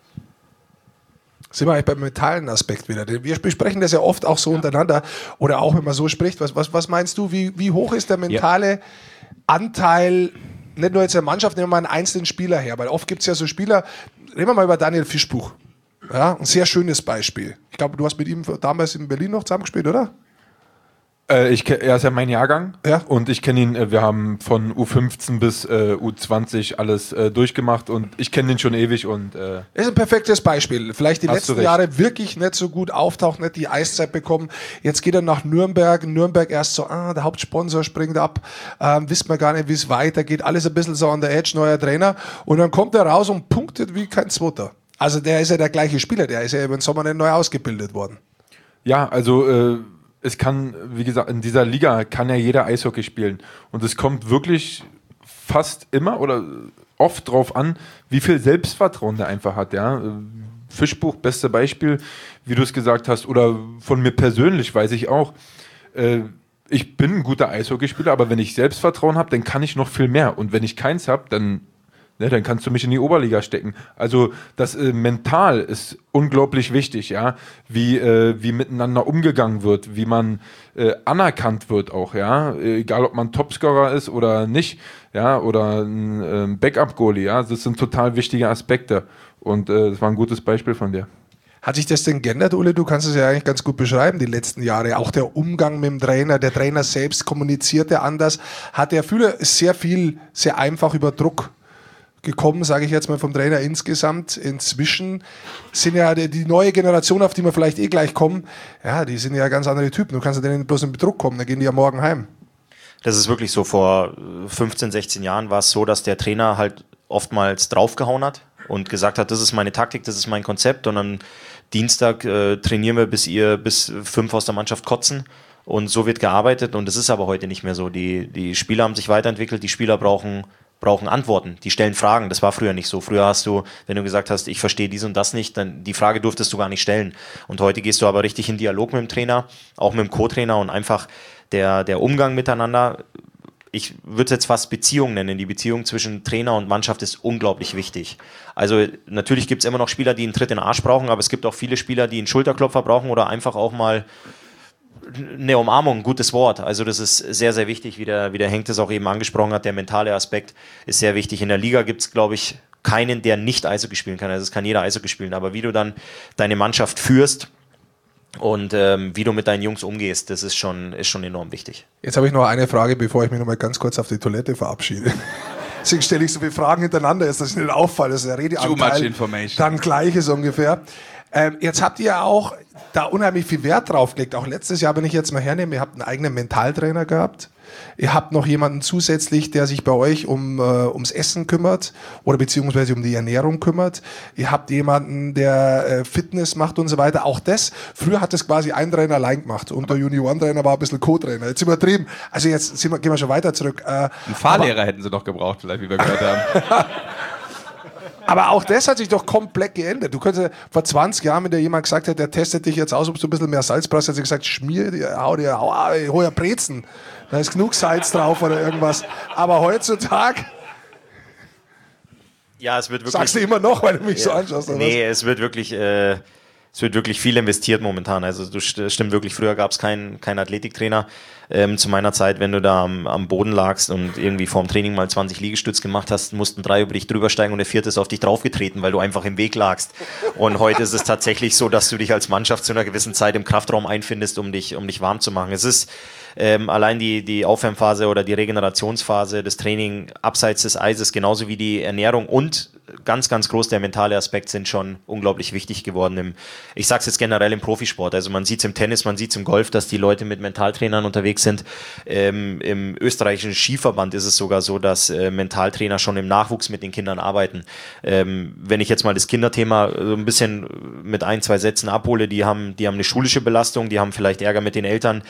Sind wir eigentlich beim mentalen Aspekt wieder. Wir besprechen das ja oft auch so untereinander oder auch, wenn man so spricht. Was meinst du, wie hoch ist der mentale Anteil, nicht nur jetzt in der Mannschaft, nehmen wir mal einen einzelnen Spieler her, weil oft gibt es ja so Spieler, reden wir mal über Daniel Fischbuch. Ja, ein sehr schönes Beispiel. Ich glaube, du hast mit ihm damals in Berlin noch zusammengespielt, oder? Er ist ja mein Jahrgang, ja. Und ich kenne ihn, wir haben von U15 bis U20 alles durchgemacht und ich kenne ihn schon ewig. Und ist ein perfektes Beispiel. Vielleicht die letzten Jahre wirklich nicht so gut auftaucht, nicht die Eiszeit bekommen. Jetzt geht er nach Nürnberg. Nürnberg erst so, der Hauptsponsor springt ab. Wissen wir gar nicht, wie es weitergeht. Alles ein bisschen so on the edge, neuer Trainer. Und dann kommt er raus und punktet wie kein Zweiter. Also der ist ja der gleiche Spieler. Der ist ja über den Sommer nicht neu ausgebildet worden. Ja, also es kann, wie gesagt, in dieser Liga kann ja jeder Eishockey spielen. Und es kommt wirklich fast immer oder oft drauf an, wie viel Selbstvertrauen der einfach hat. Ja? Fischbuch, beste Beispiel, wie du es gesagt hast. Oder von mir persönlich weiß ich auch, ich bin ein guter Eishockeyspieler, aber wenn ich Selbstvertrauen habe, dann kann ich noch viel mehr. Und wenn ich keins habe, dann kannst du mich in die Oberliga stecken. Also das mental ist unglaublich wichtig, ja, wie miteinander umgegangen wird, wie man anerkannt wird auch, ja, egal ob man Topscorer ist oder nicht, ja, oder ein Backup-Goalie, ja, das sind total wichtige Aspekte und das war ein gutes Beispiel von dir. Hat sich das denn geändert, Uli? Du kannst es ja eigentlich ganz gut beschreiben, die letzten Jahre. Auch der Umgang mit dem Trainer, der Trainer selbst kommunizierte anders, hat er sehr viel, sehr einfach über Druck gekommen, sage ich jetzt mal vom Trainer insgesamt. Inzwischen sind ja die neue Generation, auf die wir vielleicht gleich kommen, ja, die sind ja ganz andere Typen. Du kannst ja denen bloß in Druck kommen, dann gehen die ja morgen heim. Das ist wirklich so. Vor 15, 16 Jahren war es so, dass der Trainer halt oftmals draufgehauen hat und gesagt hat, das ist meine Taktik, das ist mein Konzept und am Dienstag trainieren wir, bis 5 aus der Mannschaft kotzen. Und so wird gearbeitet und das ist aber heute nicht mehr so. Die Spieler haben sich weiterentwickelt, die Spieler brauchen Antworten, die stellen Fragen. Das war früher nicht so. Früher hast du, wenn du gesagt hast, ich verstehe dies und das nicht, dann die Frage durftest du gar nicht stellen. Und heute gehst du aber richtig in Dialog mit dem Trainer, auch mit dem Co-Trainer und einfach der Umgang miteinander. Ich würde es jetzt fast Beziehung nennen. Die Beziehung zwischen Trainer und Mannschaft ist unglaublich wichtig. Also natürlich gibt es immer noch Spieler, die einen Tritt in den Arsch brauchen, aber es gibt auch viele Spieler, die einen Schulterklopfer brauchen oder einfach auch mal eine Umarmung, ein gutes Wort. Also das ist sehr, sehr wichtig, wie der Henk das auch eben angesprochen hat. Der mentale Aspekt ist sehr wichtig. In der Liga gibt es, glaube ich, keinen, der nicht Eishockey spielen kann. Also es kann jeder Eishockey spielen. Aber wie du dann deine Mannschaft führst und wie du mit deinen Jungs umgehst, das ist schon enorm wichtig. Jetzt habe ich noch eine Frage, bevor ich mich noch mal ganz kurz auf die Toilette verabschiede. Deswegen stelle ich so viele Fragen hintereinander, dass ich nicht auffallen, dass der Redeanteil dann gleich ist ungefähr. Jetzt habt ihr ja auch da unheimlich viel Wert drauf gelegt. Auch letztes Jahr, wenn ich jetzt mal hernehme, ihr habt einen eigenen Mentaltrainer gehabt. Ihr habt noch jemanden zusätzlich, der sich bei euch ums Essen kümmert oder beziehungsweise um die Ernährung kümmert. Ihr habt jemanden, der Fitness macht und so weiter. Auch das, früher hat das quasi ein Trainer allein gemacht und der Juniorentrainer war ein bisschen Co-Trainer. Jetzt übertrieben. Also jetzt gehen wir schon weiter zurück. Einen Fahrlehrer hätten sie noch gebraucht, vielleicht, wie wir gehört haben. Aber auch das hat sich doch komplett geändert. Du könntest vor 20 Jahren, wenn dir jemand gesagt hätte, der testet dich jetzt aus, ob du ein bisschen mehr Salz brauchst, hätte sie gesagt, schmier dir, hau ja Brezen. Da ist genug Salz drauf oder irgendwas. Aber heutzutage Ja, es wird wirklich. Sagst du immer noch, weil du mich so anschaust? Oder nee, es wird wirklich viel investiert momentan. Also das stimmt wirklich, früher gab es keinen Athletiktrainer. Zu meiner Zeit, wenn du da am Boden lagst und irgendwie vorm Training mal 20 Liegestütz gemacht hast, mussten 3 über dich drüber steigen und der 4. ist auf dich draufgetreten, weil du einfach im Weg lagst. Und heute ist es tatsächlich so, dass du dich als Mannschaft zu einer gewissen Zeit im Kraftraum einfindest, um dich warm zu machen. Es ist allein die Aufwärmphase oder die Regenerationsphase, das Training abseits des Eises, genauso wie die Ernährung und ganz, ganz groß der mentale Aspekt sind schon unglaublich wichtig geworden. Ich sage es jetzt generell im Profisport. Also man sieht es im Tennis, man sieht es im Golf, dass die Leute mit Mentaltrainern unterwegs sind. Im österreichischen Skiverband ist es sogar so, dass Mentaltrainer schon im Nachwuchs mit den Kindern arbeiten. Wenn ich jetzt mal das Kinderthema so ein bisschen mit 1, 2 Sätzen abhole, die haben eine schulische Belastung, die haben vielleicht Ärger mit den Eltern,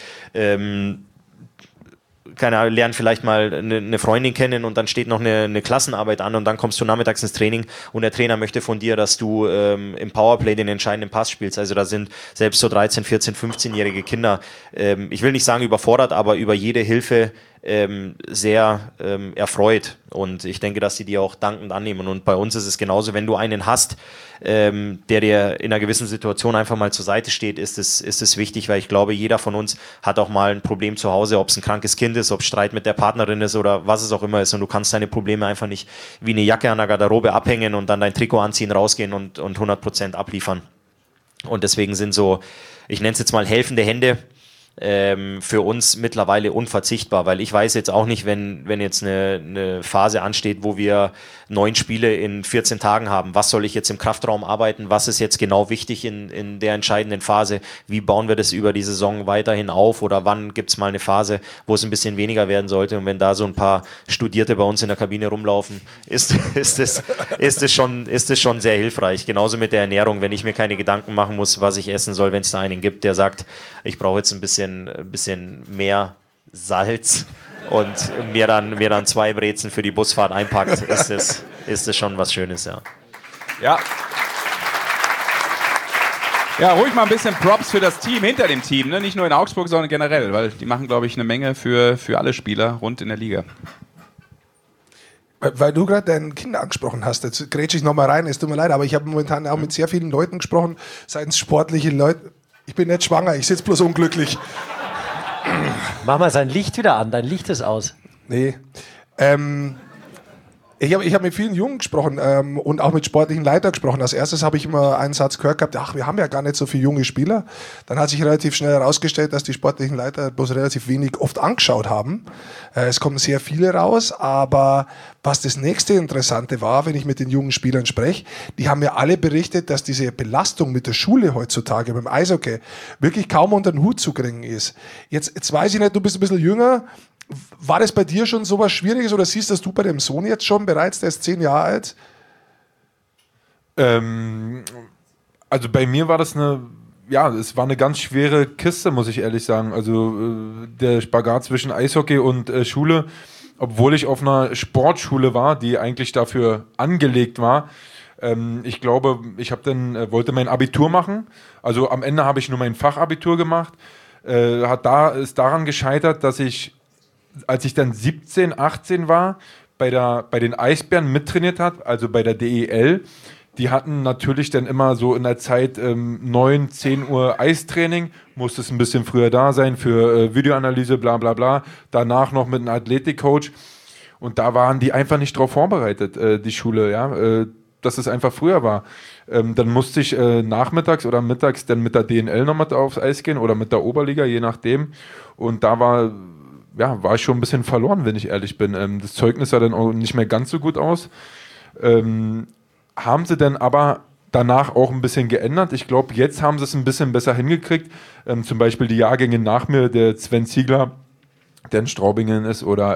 lernen vielleicht mal eine Freundin kennen und dann steht noch eine Klassenarbeit an und dann kommst du nachmittags ins Training und der Trainer möchte von dir, dass du im Powerplay den entscheidenden Pass spielst. Also da sind selbst so 13, 14, 15-jährige Kinder, ich will nicht sagen überfordert, aber über jede Hilfe sehr erfreut und ich denke, dass sie die auch dankend annehmen und bei uns ist es genauso, wenn du einen hast, der dir in einer gewissen Situation einfach mal zur Seite steht, ist es wichtig, weil ich glaube, jeder von uns hat auch mal ein Problem zu Hause, ob es ein krankes Kind ist, ob es Streit mit der Partnerin ist oder was es auch immer ist und du kannst deine Probleme einfach nicht wie eine Jacke an der Garderobe abhängen und dann dein Trikot anziehen, rausgehen und 100% abliefern und deswegen sind so, ich nenne es jetzt mal helfende Hände, für uns mittlerweile unverzichtbar, weil ich weiß jetzt auch nicht, wenn jetzt eine Phase ansteht, wo wir 9 Spiele in 14 Tagen haben, was soll ich jetzt im Kraftraum arbeiten, was ist jetzt genau wichtig in der entscheidenden Phase, wie bauen wir das über die Saison weiterhin auf oder wann gibt es mal eine Phase, wo es ein bisschen weniger werden sollte und wenn da so ein paar Studierte bei uns in der Kabine rumlaufen, ist es schon sehr hilfreich, genauso mit der Ernährung, wenn ich mir keine Gedanken machen muss, was ich essen soll, wenn es da einen gibt, der sagt, ich brauche jetzt ein bisschen mehr Salz und mir dann 2 Brezen für die Busfahrt einpackt, ist es schon was Schönes, ja. Ja, ruhig mal ein bisschen Props für das Team hinter dem Team, ne? Nicht nur in Augsburg, sondern generell, weil die machen, glaube ich, eine Menge für alle Spieler rund in der Liga. Weil du gerade deine Kinder angesprochen hast, jetzt grätsche ich nochmal rein, es tut mir leid, aber ich habe momentan auch mit sehr vielen Leuten gesprochen, seien es sportliche Leute. Ich bin nicht schwanger, ich sitze bloß unglücklich. Mach mal sein Licht wieder an, dein Licht ist aus. Nee. Ich hab mit vielen Jungen gesprochen und auch mit sportlichen Leitern gesprochen. Als erstes habe ich immer einen Satz gehört gehabt, ach, wir haben ja gar nicht so viele junge Spieler. Dann hat sich relativ schnell herausgestellt, dass die sportlichen Leiter bloß relativ wenig oft angeschaut haben. Es kommen sehr viele raus, aber was das nächste Interessante war, wenn ich mit den jungen Spielern spreche, die haben mir alle berichtet, dass diese Belastung mit der Schule heutzutage, beim Eishockey, wirklich kaum unter den Hut zu kriegen ist. Jetzt weiß ich nicht, du bist ein bisschen jünger. War das bei dir schon so was Schwieriges oder siehst das du bei dem Sohn jetzt schon bereits, der ist 10 Jahre alt? Also bei mir war das es war eine ganz schwere Kiste, muss ich ehrlich sagen. Also der Spagat zwischen Eishockey und Schule, obwohl ich auf einer Sportschule war, die eigentlich dafür angelegt war. Ich glaube, ich wollte mein Abitur machen. Also am Ende habe ich nur mein Fachabitur gemacht. Ist daran gescheitert, dass ich, als ich dann 17, 18 war, bei den Eisbären mittrainiert habe, also bei der DEL. Die hatten natürlich dann immer so in der Zeit 9, 10 Uhr Eistraining, musste es ein bisschen früher da sein für Videoanalyse, bla bla bla. Danach noch mit einem Athletikcoach. Und da waren die einfach nicht drauf vorbereitet, die Schule, ja, dass es einfach früher war. Dann musste ich nachmittags oder mittags dann mit der DNL noch mal aufs Eis gehen oder mit der Oberliga, je nachdem. Und da war ich schon ein bisschen verloren, wenn ich ehrlich bin. Das Zeugnis sah dann auch nicht mehr ganz so gut aus. Haben sie dann aber danach auch ein bisschen geändert. Ich glaube, jetzt haben sie es ein bisschen besser hingekriegt. Zum Beispiel die Jahrgänge nach mir, der Sven Ziegler, der in Straubingen ist, oder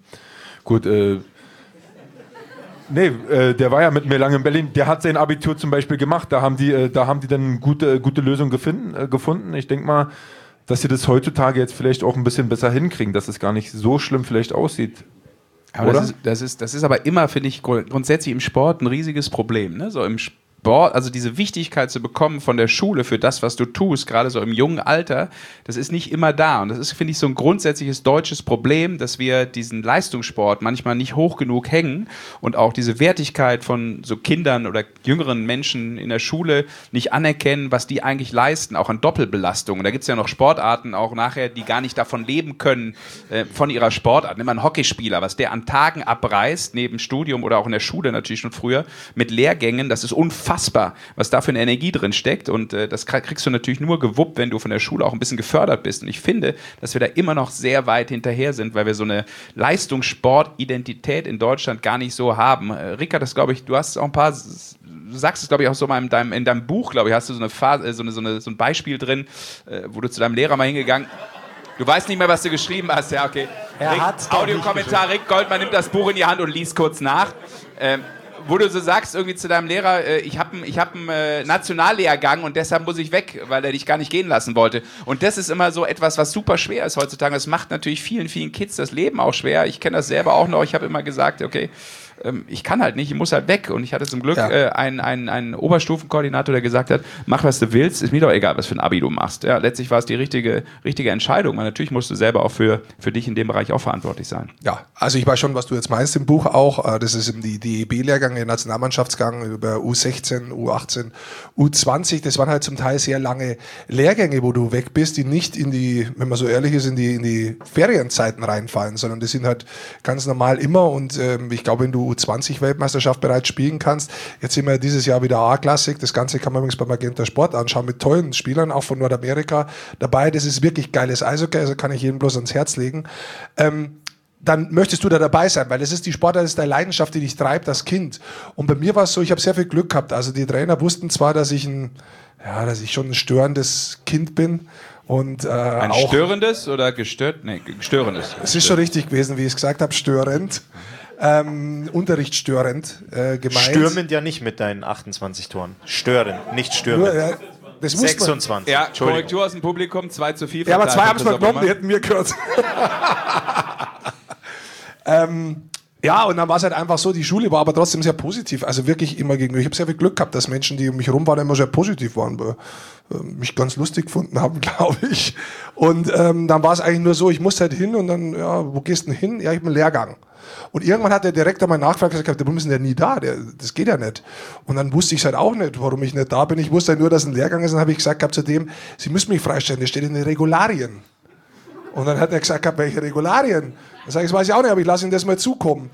der war ja mit mir lange in Berlin. Der hat sein Abitur zum Beispiel gemacht. Da haben die dann gute Lösung gefunden. Ich denke mal, dass sie das heutzutage jetzt vielleicht auch ein bisschen besser hinkriegen, dass es gar nicht so schlimm vielleicht aussieht. Aber das ist aber immer, finde ich, grundsätzlich im Sport ein riesiges Problem. Ne? So Sport, also diese Wichtigkeit zu bekommen von der Schule für das, was du tust, gerade so im jungen Alter, das ist nicht immer da. Und das ist, finde ich, so ein grundsätzliches deutsches Problem, dass wir diesen Leistungssport manchmal nicht hoch genug hängen und auch diese Wertigkeit von so Kindern oder jüngeren Menschen in der Schule nicht anerkennen, was die eigentlich leisten, auch an Doppelbelastung. Und da gibt es ja noch Sportarten auch nachher, die gar nicht davon leben können, von ihrer Sportart. Nimm mal einen Hockeyspieler, was der an Tagen abreißt, neben Studium oder auch in der Schule natürlich schon früher, mit Lehrgängen, das ist unfassbar, was da für eine Energie drin steckt. Und das kriegst du natürlich nur gewuppt, wenn du von der Schule auch ein bisschen gefördert bist. Und ich finde, dass wir da immer noch sehr weit hinterher sind, weil wir so eine Leistungssport-Identität in Deutschland gar nicht so haben. Rickard, das glaube ich, du hast auch ein paar, du sagst es glaube ich auch so mal in deinem Buch, glaube ich, hast du so eine Phase, so ein Beispiel drin, wo du zu deinem Lehrer mal hingegangen. Du weißt nicht mehr, was du geschrieben hast, ja, okay. Audiokommentar, Rick Goldmann nimmt das Buch in die Hand und liest kurz nach. Wo du so sagst, irgendwie zu deinem Lehrer, ich hab einen Nationallehrgang und deshalb muss ich weg, weil er dich gar nicht gehen lassen wollte. Und das ist immer so etwas, was super schwer ist heutzutage. Das macht natürlich vielen, vielen Kids das Leben auch schwer. Ich kenne das selber auch noch. Ich habe immer gesagt, okay, ich kann halt nicht, ich muss halt weg. Und ich hatte zum Glück einen Oberstufenkoordinator, der gesagt hat, mach, was du willst, ist mir doch egal, was für ein Abi du machst. Ja, letztlich war es die richtige Entscheidung, weil natürlich musst du selber auch für dich in dem Bereich auch verantwortlich sein. Ja, also ich weiß schon, was du jetzt meinst im Buch auch. Das ist eben die DEB-Lehrgang, der Nationalmannschaftsgang über U16, U18, U20. Das waren halt zum Teil sehr lange Lehrgänge, wo du weg bist, die nicht in die, wenn man so ehrlich ist, in die Ferienzeiten reinfallen, sondern die sind halt ganz normal immer. Und ich glaube, wenn du U20-Weltmeisterschaft bereits spielen kannst, jetzt sind wir dieses Jahr wieder A-Klassik. Das Ganze kann man übrigens bei Magenta Sport anschauen, mit tollen Spielern, auch von Nordamerika dabei. Das ist wirklich geiles Eishockey, also kann ich jedem bloß ans Herz legen. Dann möchtest du da dabei sein, weil das ist die Sportart, das ist deine Leidenschaft, die dich treibt als Kind. Und bei mir war es so, ich habe sehr viel Glück gehabt. Also die Trainer wussten zwar, dass ich schon ein störendes Kind bin. Und, ein auch störendes oder gestört? Nee, störendes. Es ist schon richtig gewesen, wie ich es gesagt habe, störend. Unterrichtsstörend gemeint. Stürmend ja nicht mit deinen 28 Toren. Störend, nicht stürmend. Nur, das 26. Ja, Korrektur aus dem Publikum, 2:4. Ja, aber 2 haben es mal genommen, die hätten mir gehört. Ja, und dann war es halt einfach so, die Schule war aber trotzdem sehr positiv, also wirklich immer gegenüber. Ich habe sehr viel Glück gehabt, dass Menschen, die um mich herum waren, immer sehr positiv waren, mich ganz lustig gefunden haben, glaube ich. Und dann war es eigentlich nur so, ich musste halt hin und dann, ja, wo gehst du denn hin? Ja, ich habe einen Lehrgang. Und irgendwann hat der Direktor mal nachgefragt und gesagt, warum ist denn der nie da? Das geht ja nicht. Und dann wusste ich es halt auch nicht, warum ich nicht da bin. Ich wusste halt nur, dass ein Lehrgang ist. Und dann habe ich gesagt zu dem, Sie müssen mich freistellen, das steht in den Regularien. Und dann hat er gesagt, welche Regularien? Dann sage ich, das weiß ich auch nicht, aber ich lasse Ihnen das mal zukommen.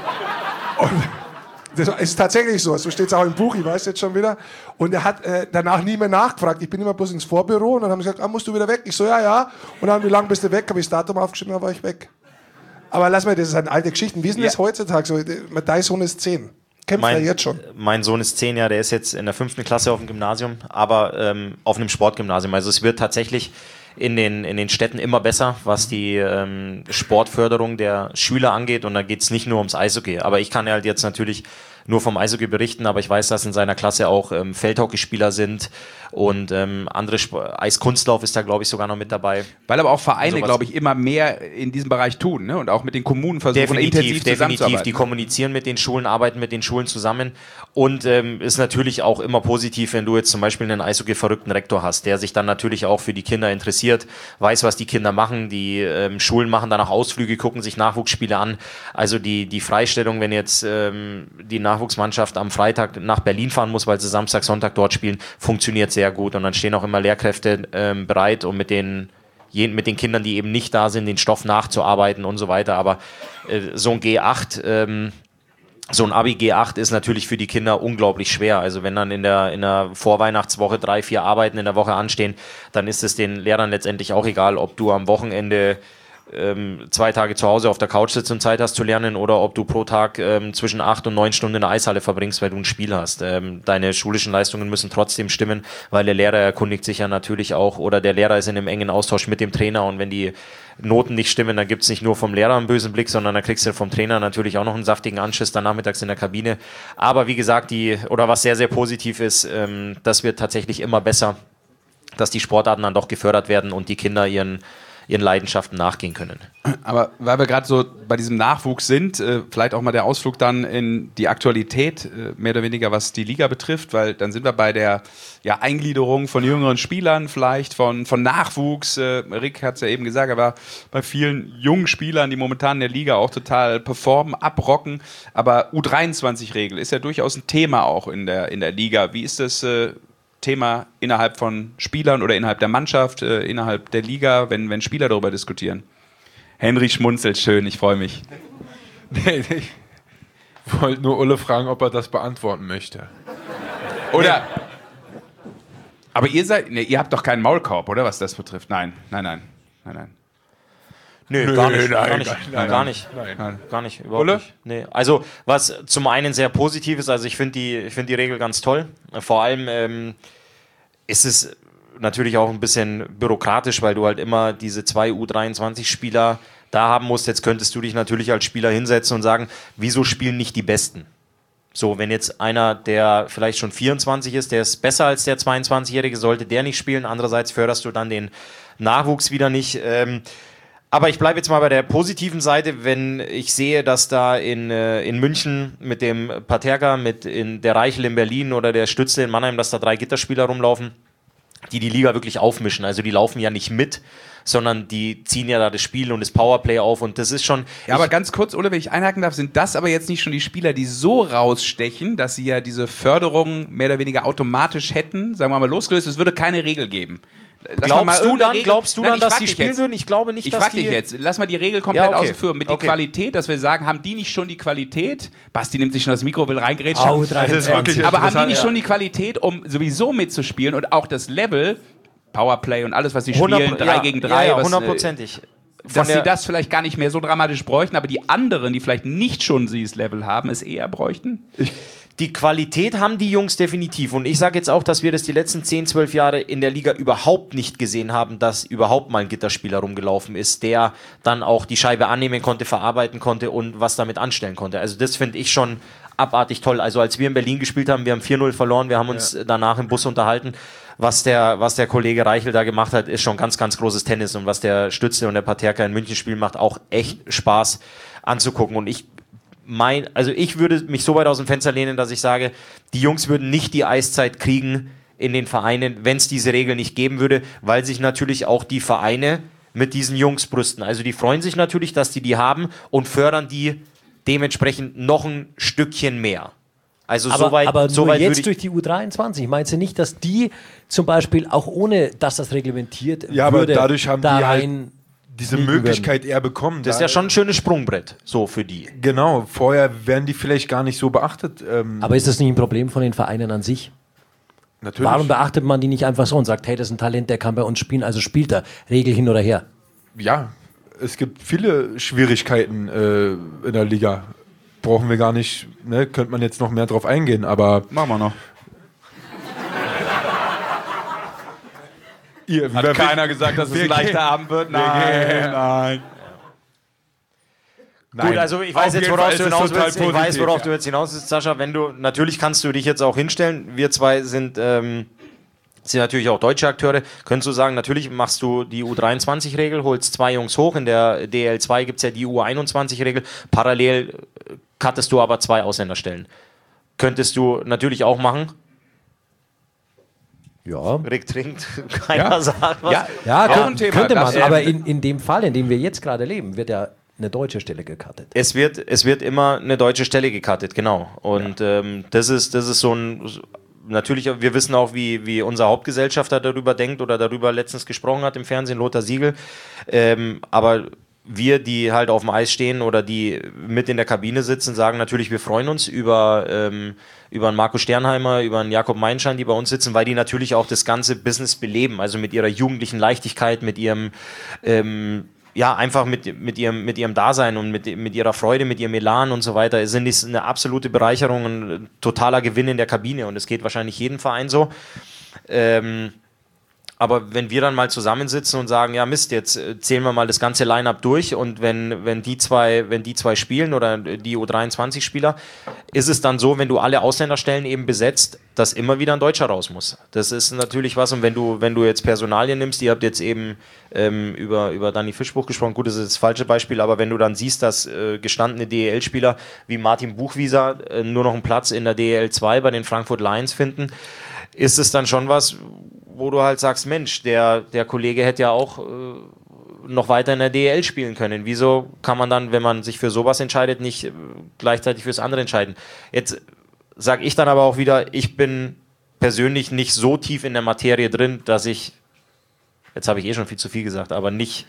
Und das ist tatsächlich so steht es auch im Buch, ich weiß jetzt schon wieder. Und er hat danach nie mehr nachgefragt. Ich bin immer bloß ins Vorbüro und dann haben sie gesagt, musst du wieder weg? Ich so, ja. Und dann, wie lange bist du weg? Habe ich das Datum aufgeschrieben, dann war ich weg. Aber lass mal, das ist eine alte Geschichte. Wie ist denn das heutzutage so? Dein Sohn ist 10. Kämpft er jetzt schon? Mein Sohn ist 10, ja, der ist jetzt in der 5. Klasse auf dem Gymnasium, aber auf einem Sportgymnasium. Also es wird tatsächlich in den Städten immer besser, was die Sportförderung der Schüler angeht. Und da geht es nicht nur ums Eishockey. Aber ich kann halt jetzt natürlich nur vom Eishockey berichten, aber ich weiß, dass in seiner Klasse auch Feldhockeyspieler sind und andere Eiskunstlauf ist da, glaube ich, sogar noch mit dabei. Weil aber auch Vereine, glaube ich, immer mehr in diesem Bereich tun, ne? Und auch mit den Kommunen versuchen, intensiv zusammenzuarbeiten. Die kommunizieren mit den Schulen, arbeiten mit den Schulen zusammen und ist natürlich auch immer positiv, wenn du jetzt zum Beispiel einen Eishockey-verrückten Rektor hast, der sich dann natürlich auch für die Kinder interessiert, weiß, was die Kinder machen, die Schulen machen dann auch Ausflüge, gucken sich Nachwuchsspiele an, also die Freistellung, wenn jetzt die Nachwuchsmannschaft am Freitag nach Berlin fahren muss, weil sie Samstag, Sonntag dort spielen, funktioniert sehr gut und dann stehen auch immer Lehrkräfte bereit, um mit den Kindern, die eben nicht da sind, den Stoff nachzuarbeiten und so weiter, aber so ein G8, so ein Abi G8 ist natürlich für die Kinder unglaublich schwer. Also wenn dann in der Vorweihnachtswoche 3-4 Arbeiten in der Woche anstehen, dann ist es den Lehrern letztendlich auch egal, ob du am Wochenende 2 Tage zu Hause auf der Couch sitzt und Zeit hast zu lernen oder ob du pro Tag zwischen 8 und 9 Stunden in der Eishalle verbringst, weil du ein Spiel hast. Deine schulischen Leistungen müssen trotzdem stimmen, weil der Lehrer erkundigt sich ja natürlich auch oder der Lehrer ist in einem engen Austausch mit dem Trainer und wenn die Noten nicht stimmen, dann gibt es nicht nur vom Lehrer einen bösen Blick, sondern dann kriegst du vom Trainer natürlich auch noch einen saftigen Anschiss dann nachmittags in der Kabine. Aber wie gesagt, was sehr, sehr positiv ist, das wird tatsächlich immer besser, dass die Sportarten dann doch gefördert werden und die Kinder ihren ihren Leidenschaften nachgehen können. Aber weil wir gerade so bei diesem Nachwuchs sind, vielleicht auch mal der Ausflug dann in die Aktualität, mehr oder weniger was die Liga betrifft, weil dann sind wir bei der Eingliederung von jüngeren Spielern, vielleicht von Nachwuchs. Rick hat es ja eben gesagt, er war bei vielen jungen Spielern, die momentan in der Liga auch total performen, abrocken. Aber U23-Regel ist ja durchaus ein Thema auch in der Liga. Wie ist das Thema innerhalb von Spielern oder innerhalb der Mannschaft, innerhalb der Liga, wenn Spieler darüber diskutieren? Henry schmunzelt schön, ich freue mich. Nee, ich wollte nur Ulle fragen, ob er das beantworten möchte. Oder? Aber ihr habt doch keinen Maulkorb, oder was das betrifft? Nein. Nö, gar nicht. Gar nicht. Überhaupt Ulle? nicht. Nee. Also, was zum einen sehr positiv ist, also ich finde die Regel ganz toll. Vor allem ist es natürlich auch ein bisschen bürokratisch, weil du halt immer diese 2 U23-Spieler da haben musst. Jetzt könntest du dich natürlich als Spieler hinsetzen und sagen, wieso spielen nicht die Besten? So, wenn jetzt einer, der vielleicht schon 24 ist, der ist besser als der 22-Jährige, sollte der nicht spielen. Andererseits förderst du dann den Nachwuchs wieder nicht. Aber ich bleibe jetzt mal bei der positiven Seite, wenn ich sehe, dass da in München mit dem Paterka, mit der Reichel in Berlin oder der Stützle in Mannheim, dass da 3 Gitterspieler rumlaufen, die Liga wirklich aufmischen. Also die laufen ja nicht mit, sondern die ziehen ja da das Spiel und das Powerplay auf und das ist schon... Ja, aber ganz kurz, Ole, wenn ich einhaken darf, sind das aber jetzt nicht schon die Spieler, die so rausstechen, dass sie ja diese Förderung mehr oder weniger automatisch hätten, sagen wir mal losgelöst, es würde keine Regel geben. Glaubst du dann, dass die spielen würden? Ich glaube nicht, dass die... Ich frage dich jetzt, lass mal die Regel komplett außen vor. Mit der Qualität, dass wir sagen, haben die nicht schon die Qualität? Basti nimmt sich schon das Mikro, will reingrätschen. Aber haben die nicht schon die Qualität, um sowieso mitzuspielen und auch das Level, Powerplay und alles, was sie spielen, 3 gegen 3. Ja, 100%. Dass sie das vielleicht gar nicht mehr so dramatisch bräuchten, aber die anderen, die vielleicht nicht schon dieses Level haben, es eher bräuchten? Die Qualität haben die Jungs definitiv. Und ich sage jetzt auch, dass wir das die letzten 10, 12 Jahre in der Liga überhaupt nicht gesehen haben, dass überhaupt mal ein Gitterspieler rumgelaufen ist, der dann auch die Scheibe annehmen konnte, verarbeiten konnte und was damit anstellen konnte. Also das finde ich schon abartig toll. Also als wir in Berlin gespielt haben, wir haben 4-0 verloren, wir haben uns danach im Bus unterhalten. Was der Kollege Reichel da gemacht hat, ist schon ganz, ganz großes Tennis. Und was der Stützle und der Paterka in München spielen, macht auch echt Spaß anzugucken. Und ich würde mich so weit aus dem Fenster lehnen, dass ich sage, die Jungs würden nicht die Eiszeit kriegen in den Vereinen, wenn es diese Regel nicht geben würde, weil sich natürlich auch die Vereine mit diesen Jungs brüsten. Also die freuen sich natürlich, dass die haben und fördern die dementsprechend noch ein Stückchen mehr. Also aber nur jetzt durch die U23, meinst du nicht, dass die zum Beispiel auch ohne, dass das reglementiert würde, aber dadurch haben da die halt rein diese Möglichkeit eher bekommen. Das ist ja schon ein schönes Sprungbrett, so für die. Genau, vorher werden die vielleicht gar nicht so beachtet. Aber ist das nicht ein Problem von den Vereinen an sich? Natürlich. Warum beachtet man die nicht einfach so und sagt, hey, das ist ein Talent, der kann bei uns spielen, also spielt er, Regel hin oder her? Ja, es gibt viele Schwierigkeiten in der Liga. Brauchen wir gar nicht, ne? Könnte man jetzt noch mehr drauf eingehen, aber... Machen wir noch. Hat keiner gesagt, dass es ein leichter Abend wird? Nein. Gut, also ich weiß jetzt, worauf du jetzt hinaus willst, Sascha. Natürlich kannst du dich jetzt auch hinstellen. Wir zwei sind natürlich auch deutsche Akteure. Könntest du sagen, natürlich machst du die U23-Regel, holst 2 Jungs hoch. In der DL2 gibt es ja die U21-Regel. Parallel cuttest du aber 2 Ausländerstellen. Könntest du natürlich auch machen. Ja. Rick trinkt, keiner sagt was. Ja, ein Thema. könnte man. Das, Aber in dem Fall, in dem wir jetzt gerade leben, wird ja eine deutsche Stelle gecuttet. Es wird immer eine deutsche Stelle gecuttet, genau. Und das ist so ein... Natürlich, wir wissen auch, wie unser Hauptgesellschafter darüber denkt oder darüber letztens gesprochen hat im Fernsehen, Lothar Siegel. Aber wir, die halt auf dem Eis stehen oder die mit in der Kabine sitzen, sagen natürlich, wir freuen uns über einen Marco Sternheimer, über einen Jakob Meinschein, die bei uns sitzen, weil die natürlich auch das ganze Business beleben, also mit ihrer jugendlichen Leichtigkeit, mit ihrem einfach mit ihrem Dasein und mit ihrer Freude, mit ihrem Elan und so weiter, sind es eine absolute Bereicherung und ein totaler Gewinn in der Kabine und es geht wahrscheinlich jedem Verein so. Aber wenn wir dann mal zusammensitzen und sagen, ja Mist, jetzt zählen wir mal das ganze Line-Up durch und wenn die zwei spielen oder die U23-Spieler, ist es dann so, wenn du alle Ausländerstellen eben besetzt, dass immer wieder ein Deutscher raus muss. Das ist natürlich was, und wenn du jetzt Personalien nimmst, ihr habt jetzt eben über Dani Fischbuch gesprochen, gut, das ist das falsche Beispiel, aber wenn du dann siehst, dass gestandene DEL-Spieler wie Martin Buchwieser nur noch einen Platz in der DEL 2 bei den Frankfurt Lions finden, ist es dann schon was, wo du halt sagst, Mensch, der Kollege hätte ja auch noch weiter in der DEL spielen können. Wieso kann man dann, wenn man sich für sowas entscheidet, nicht gleichzeitig fürs andere entscheiden? Jetzt sage ich dann aber auch wieder, ich bin persönlich nicht so tief in der Materie drin, dass ich, jetzt habe ich eh schon viel zu viel gesagt, aber nicht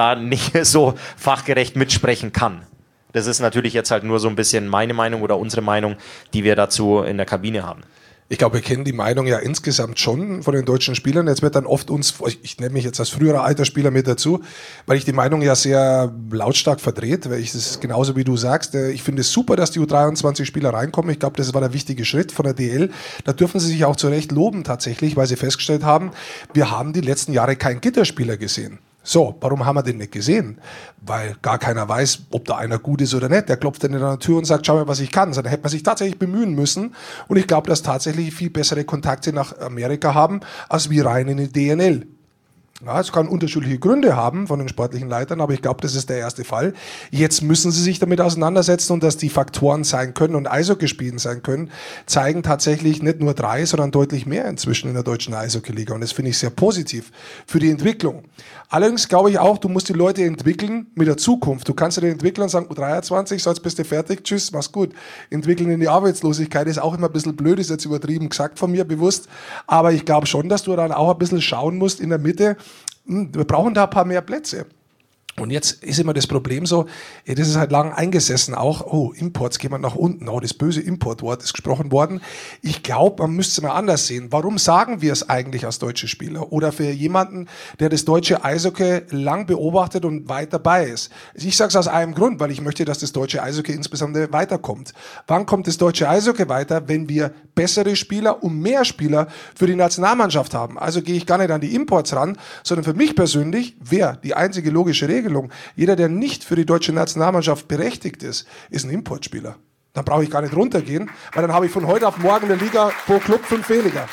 so fachgerecht mitsprechen kann. Das ist natürlich jetzt halt nur so ein bisschen meine Meinung oder unsere Meinung, die wir dazu in der Kabine haben. Ich glaube, wir kennen die Meinung ja insgesamt schon von den deutschen Spielern. Jetzt wird dann oft ich nenne mich jetzt als früherer Altersspieler mit dazu, weil ich die Meinung ja sehr lautstark verdreht, weil ich das genauso wie du sagst. Ich finde es super, dass die U23-Spieler reinkommen. Ich glaube, das war der wichtige Schritt von der DL. Da dürfen sie sich auch zu Recht loben tatsächlich, weil sie festgestellt haben, wir haben die letzten Jahre keinen Gitterspieler gesehen. So, warum haben wir den nicht gesehen? Weil gar keiner weiß, ob da einer gut ist oder nicht. Der klopft dann in der Tür und sagt, schau mal, was ich kann. So, da hätte man sich tatsächlich bemühen müssen. Und ich glaube, dass tatsächlich viel bessere Kontakte nach Amerika haben, als wir rein in die DNL. Ja, es kann unterschiedliche Gründe haben von den sportlichen Leitern, aber ich glaube, das ist der erste Fall. Jetzt müssen sie sich damit auseinandersetzen, und dass die Faktoren sein können und Eishockey spielen sein können, zeigen tatsächlich nicht nur 3, sondern deutlich mehr inzwischen in der deutschen Eishockey-Liga, und das finde ich sehr positiv für die Entwicklung. Allerdings glaube ich auch, du musst die Leute entwickeln mit der Zukunft. Du kannst ja den Entwicklern sagen, U23, so jetzt bist du fertig, tschüss, mach's gut. Entwickeln in die Arbeitslosigkeit ist auch immer ein bisschen blöd, ist jetzt übertrieben gesagt von mir, bewusst, aber ich glaube schon, dass du dann auch ein bisschen schauen musst in der Mitte, wir brauchen da ein paar mehr Plätze. Und jetzt ist immer das Problem so, das ist halt lang eingesessen auch, Imports gehen wir nach unten, das böse Importwort ist gesprochen worden. Ich glaube, man müsste es mal anders sehen. Warum sagen wir es eigentlich als deutsche Spieler? Oder für jemanden, der das deutsche Eishockey lang beobachtet und weit dabei ist. Ich sage es aus einem Grund, weil ich möchte, dass das deutsche Eishockey insbesondere weiterkommt. Wann kommt das deutsche Eishockey weiter? Wenn wir bessere Spieler und mehr Spieler für die Nationalmannschaft haben. Also gehe ich gar nicht an die Imports ran, sondern für mich persönlich wäre die einzige logische Regelung, jeder, der nicht für die deutsche Nationalmannschaft berechtigt ist ein Importspieler. Dann brauche ich gar nicht runtergehen, weil dann habe ich von heute auf morgen in der Liga pro Club 5 weniger.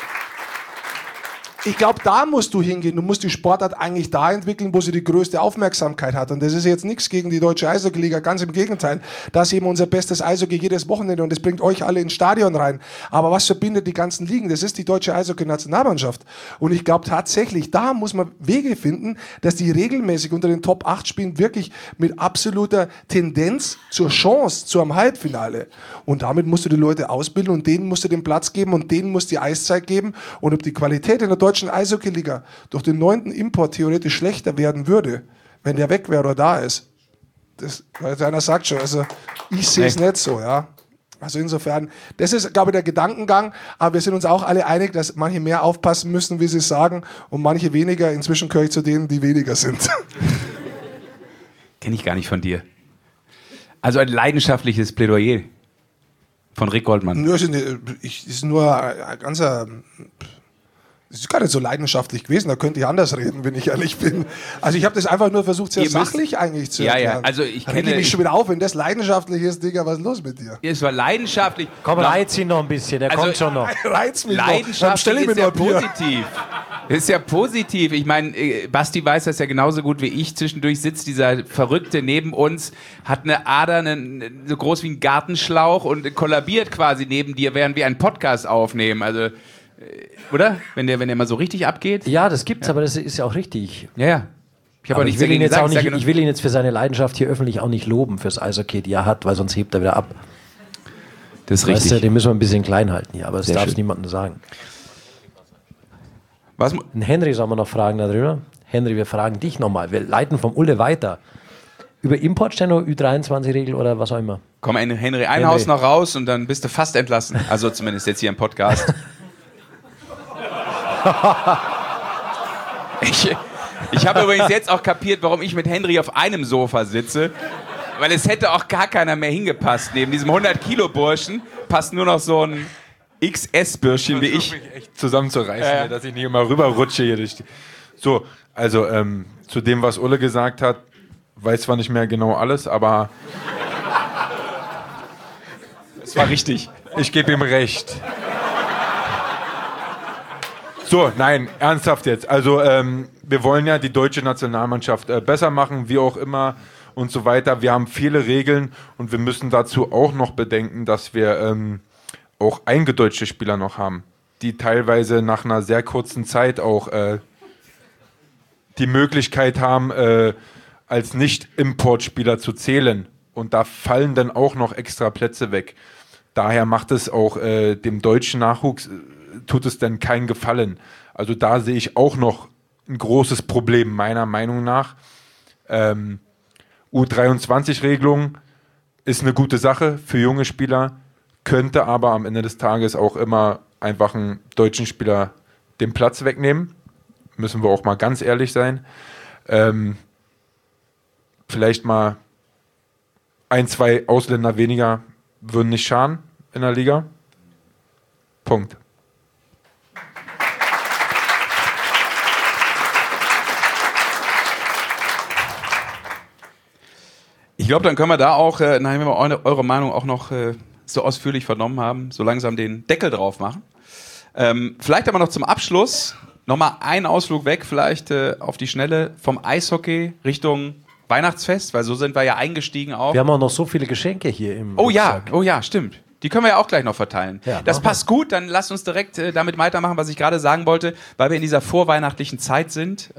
Ich glaube, da musst du hingehen. Du musst die Sportart eigentlich da entwickeln, wo sie die größte Aufmerksamkeit hat. Und das ist jetzt nichts gegen die deutsche Eishockey-Liga, ganz im Gegenteil. Das ist eben unser bestes Eishockey jedes Wochenende, und das bringt euch alle ins Stadion rein. Aber was verbindet die ganzen Ligen? Das ist die deutsche Eishockey-Nationalmannschaft. Und ich glaube tatsächlich, da muss man Wege finden, dass die regelmäßig unter den Top 8 spielen, wirklich mit absoluter Tendenz zur Chance zu einem Halbfinale. Und damit musst du die Leute ausbilden, und denen musst du den Platz geben, und denen musst du die Eiszeit geben. Und ob die Qualität in der deutschen Eishockey-Liga durch den 9. Import theoretisch schlechter werden würde, wenn der weg wäre oder da ist. Das, weil einer sagt schon, also ich sehe es nicht so, ja. Also insofern, das ist, glaube ich, der Gedankengang, aber wir sind uns auch alle einig, dass manche mehr aufpassen müssen, wie sie es sagen, und manche weniger. Inzwischen gehöre ich zu denen, die weniger sind. Kenne ich gar nicht von dir. Also ein leidenschaftliches Plädoyer von Rick Goldmann. Nö, ist nur ein ganzer... Das ist gar nicht so leidenschaftlich gewesen, da könnte ich anders reden, wenn ich ehrlich bin. Also ich habe das einfach nur versucht, sehr sachlich eigentlich zu erklären. Ja, also ich rege mich schon wieder auf, wenn das leidenschaftlich ist, Digga, was ist los mit dir? Es war leidenschaftlich. Komm, reiz ihn noch ein bisschen, der kommt schon noch. Reiz mich leidenschaftlich noch. Ist ja positiv. Ist ja positiv. Ich meine, Basti weiß das ja genauso gut wie ich. Zwischendurch sitzt dieser Verrückte neben uns, hat eine Ader, so groß wie ein Gartenschlauch, und kollabiert quasi neben dir, während wir einen Podcast aufnehmen. Also... Oder? Wenn der mal so richtig abgeht? Ja, das gibt's, aber das ist ja auch richtig. Ja. Ich will ihn jetzt für seine Leidenschaft hier öffentlich auch nicht loben, fürs Eishockey, die er hat, weil sonst hebt er wieder ab. Das ist richtig. Den müssen wir ein bisschen klein halten hier, aber das darf es niemandem sagen. Was? Den Henry sollen wir noch fragen darüber. Henry, wir fragen dich nochmal. Wir leiten vom Ulle weiter. Über Importstände, Ü23-Regel oder was auch immer. Komm, Henry, ein Haus noch raus und dann bist du fast entlassen. Also zumindest jetzt hier im Podcast. Ich habe übrigens jetzt auch kapiert, warum ich mit Henry auf einem Sofa sitze, weil es hätte auch gar keiner mehr hingepasst. Neben diesem 100-Kilo-Burschen passt nur noch so ein XS-Bürschchen wie ich. Mich echt zusammenzureißen, dass ich nicht immer rüberrutsche hier durch die. So, also zu dem, was Ulle gesagt hat, weiß zwar nicht mehr genau alles, aber Das war richtig. ich gebe ihm recht. So, nein, ernsthaft jetzt. Also wir wollen ja die deutsche Nationalmannschaft besser machen, wie auch immer und so weiter. Wir haben viele Regeln und wir müssen dazu auch noch bedenken, dass wir auch eingedeutschte Spieler noch haben, die teilweise nach einer sehr kurzen Zeit auch die Möglichkeit haben, als Nicht-Importspieler zu zählen. Und da fallen dann auch noch extra Plätze weg. Daher macht es auch dem deutschen Nachwuchs, tut es dann keinen Gefallen. Also da sehe ich auch noch ein großes Problem, meiner Meinung nach. U23-Regelung ist eine gute Sache für junge Spieler, könnte aber am Ende des Tages auch immer einfach einen deutschen Spieler den Platz wegnehmen. Müssen wir auch mal ganz ehrlich sein. Vielleicht mal 1, 2 Ausländer weniger würden nicht schaden in der Liga. Punkt. Ich glaube, dann können wir da auch, nachdem wir eure Meinung auch noch so ausführlich vernommen haben, so langsam den Deckel drauf machen. Vielleicht aber noch zum Abschluss nochmal einen Ausflug weg, vielleicht auf die Schnelle vom Eishockey Richtung Weihnachtsfest, weil so sind wir ja eingestiegen auch. Wir haben auch noch so viele Geschenke hier im Rucksack. Oh ja, stimmt. Die können wir ja auch gleich noch verteilen. Ja, das passt gut, dann lasst uns direkt damit weitermachen, was ich gerade sagen wollte, weil wir in dieser vorweihnachtlichen Zeit sind.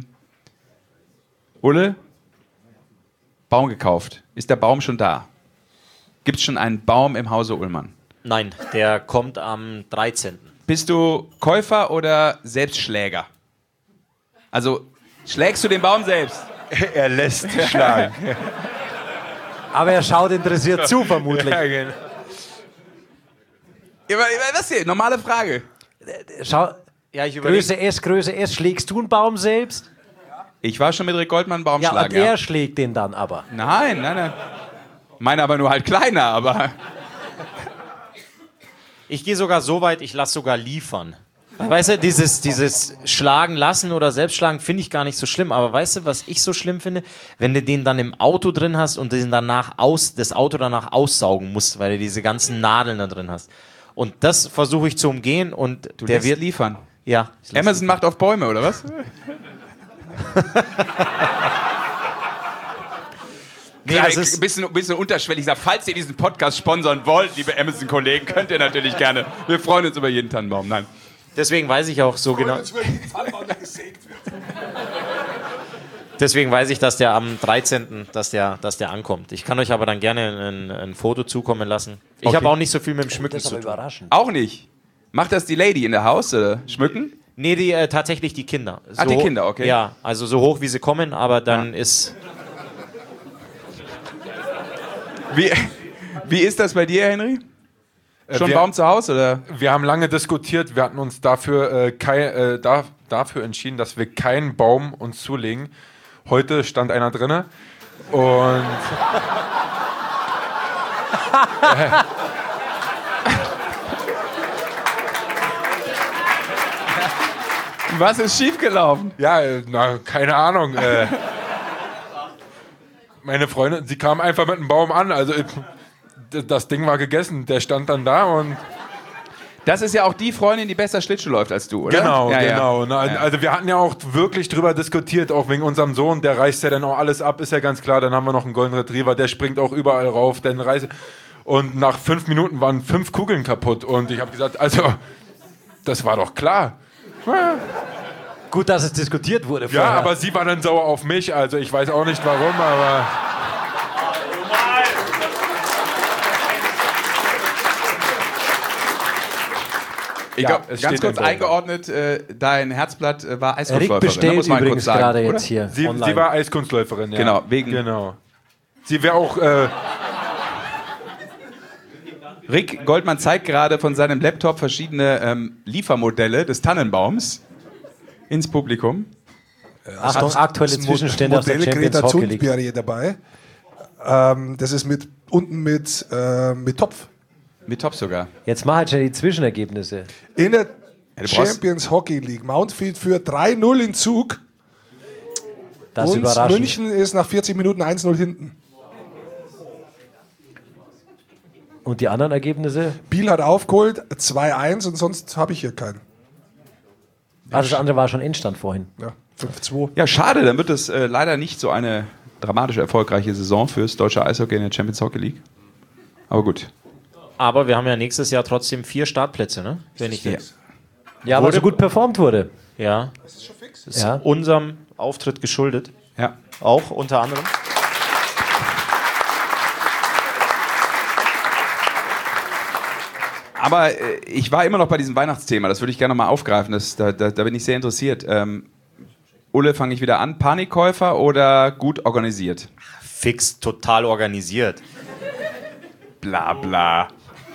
Ulle, Baum gekauft. Ist der Baum schon da? Gibt es schon einen Baum im Hause Ullmann? Nein, der kommt am 13. Bist du Käufer oder Selbstschläger? Also, schlägst du den Baum selbst? Er lässt sich schlagen. Aber er schaut interessiert zu, vermutlich. Ja, genau. Was hier? Normale Frage. Schau, Ja, ich überlege. Größe S. Schlägst du einen Baum selbst? Ich war schon mit Rick Goldmann Ja, und Baumschlagen. er schlägt den dann aber. Nein. Meine aber nur halt kleiner, aber... Ich gehe sogar so weit, ich lasse sogar liefern. Weißt du, dieses Schlagen lassen oder Selbstschlagen finde ich gar nicht so schlimm. Aber weißt du, was ich so schlimm finde? Wenn du den dann im Auto drin hast und das Auto danach aussaugen musst, weil du diese ganzen Nadeln da drin hast. Und das versuche ich zu umgehen und der wird liefern. Ja. Amazon macht auf Bäume, oder was? Nee, das ist ein bisschen unterschwellig. Falls ihr diesen Podcast sponsern wollt, liebe Amazon-Kollegen, könnt ihr natürlich gerne. Wir freuen uns über jeden Tannenbaum. Nein. Deswegen weiß ich auch so genau. Deswegen weiß ich, dass der am 13. dass der ankommt. Ich kann euch aber dann gerne ein Foto zukommen lassen. Ich habe auch nicht so viel mit dem Schmücken zu tun. Überraschend. Auch nicht. Macht das die Lady in der Haus, oder? Schmücken? Nee, tatsächlich die Kinder. Ah, die Kinder, okay. Ja, also so hoch wie sie kommen, aber dann ist... Wie ist das bei dir, Henry? Schon Baum zu Hause, oder? Wir haben lange diskutiert, wir hatten uns dafür entschieden, dass wir keinen Baum uns zulegen. Heute stand einer drinne und Was ist schiefgelaufen? ja, keine Ahnung. Meine Freundin, sie kam einfach mit einem Baum an, also das Ding war gegessen, der stand dann da und... Das ist ja auch die Freundin, die besser Schlittschuh läuft als du, oder? Genau, ja, genau. Ja. Also wir hatten ja auch wirklich drüber diskutiert, auch wegen unserem Sohn, der reißt ja dann auch alles ab, ist ja ganz klar. Dann haben wir noch einen Golden Retriever, der springt auch überall rauf, und nach 5 Minuten waren 5 Kugeln kaputt und ich habe gesagt, also, das war doch klar. Gut, dass es diskutiert wurde Ja, vorher. aber sie war dann sauer auf mich, also ich weiß auch nicht warum, aber... Ich glaube, es ganz steht kurz im Baum. eingeordnet, dein Herzblatt war Rick Eiskunstläuferin. bestellt muss man übrigens kurz sagen, gerade oder? jetzt hier Sie online. war Eiskunstläuferin, ja. Genau, wegen- Genau. Sie wäre auch... Rick Goldmann zeigt gerade von seinem Laptop verschiedene Liefermodelle des Tannenbaums ins Publikum. Achtung, aktuelle Zwischenstände aus der Modell Champions Greta Hockey League. Thunberg dabei. Das ist unten mit Topf. Mit Top sogar. Jetzt mach halt schnell die Zwischenergebnisse. In der du Champions Hockey League. Mountfield führt 3-0 in Zug. Das ist Und überraschend. München ist nach 40 Minuten 1-0 hinten. Und die anderen Ergebnisse? Biel hat aufgeholt, 2-1 und sonst habe ich hier keinen. Das andere war schon Endstand vorhin. Ja, 5-2. Ja, schade, dann wird es leider nicht so eine dramatisch erfolgreiche Saison fürs deutsche Eishockey in der Champions Hockey League. Aber gut. Aber wir haben ja nächstes Jahr trotzdem 4 Startplätze, ne? Wenn ich Ja, weil so gut performt wurde. Ja. Das ist schon fix. Das ist Ja. unserem Auftritt geschuldet. Ja. Auch unter anderem. Aber ich war immer noch bei diesem Weihnachtsthema, das würde ich gerne noch mal aufgreifen, da bin ich sehr interessiert. Ulle, fange ich wieder an. Panikkäufer oder gut organisiert? Fix, total organisiert. Bla bla.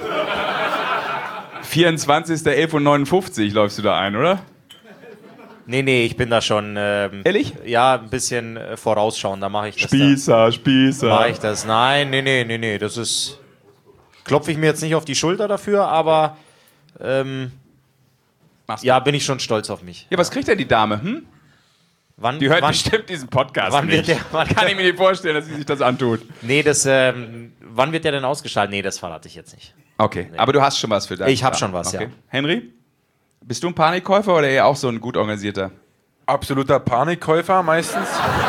24.11.59 läufst du da ein, oder? Nee, ich bin da schon. Ehrlich? Ja, ein bisschen vorausschauen, da mache ich das. Spießer. Mache ich das? Nein, nee, das ist. Klopfe ich mir jetzt nicht auf die Schulter dafür, aber. Ja, bin ich schon stolz auf mich. Ja, was kriegt denn die Dame? Hm? Wann, Die hört wann, bestimmt diesen Podcast wann nicht. Kann ich mir nicht vorstellen, dass sie sich das antut. Nee, wann wird der denn ausgestrahlt? Nee, das verrate ich jetzt nicht. Okay, aber du hast schon was für deinen Ich hab Plan. schon was, ja. Henry? Bist du ein Panikkäufer oder eher auch so ein gut organisierter? Absoluter Panikkäufer meistens.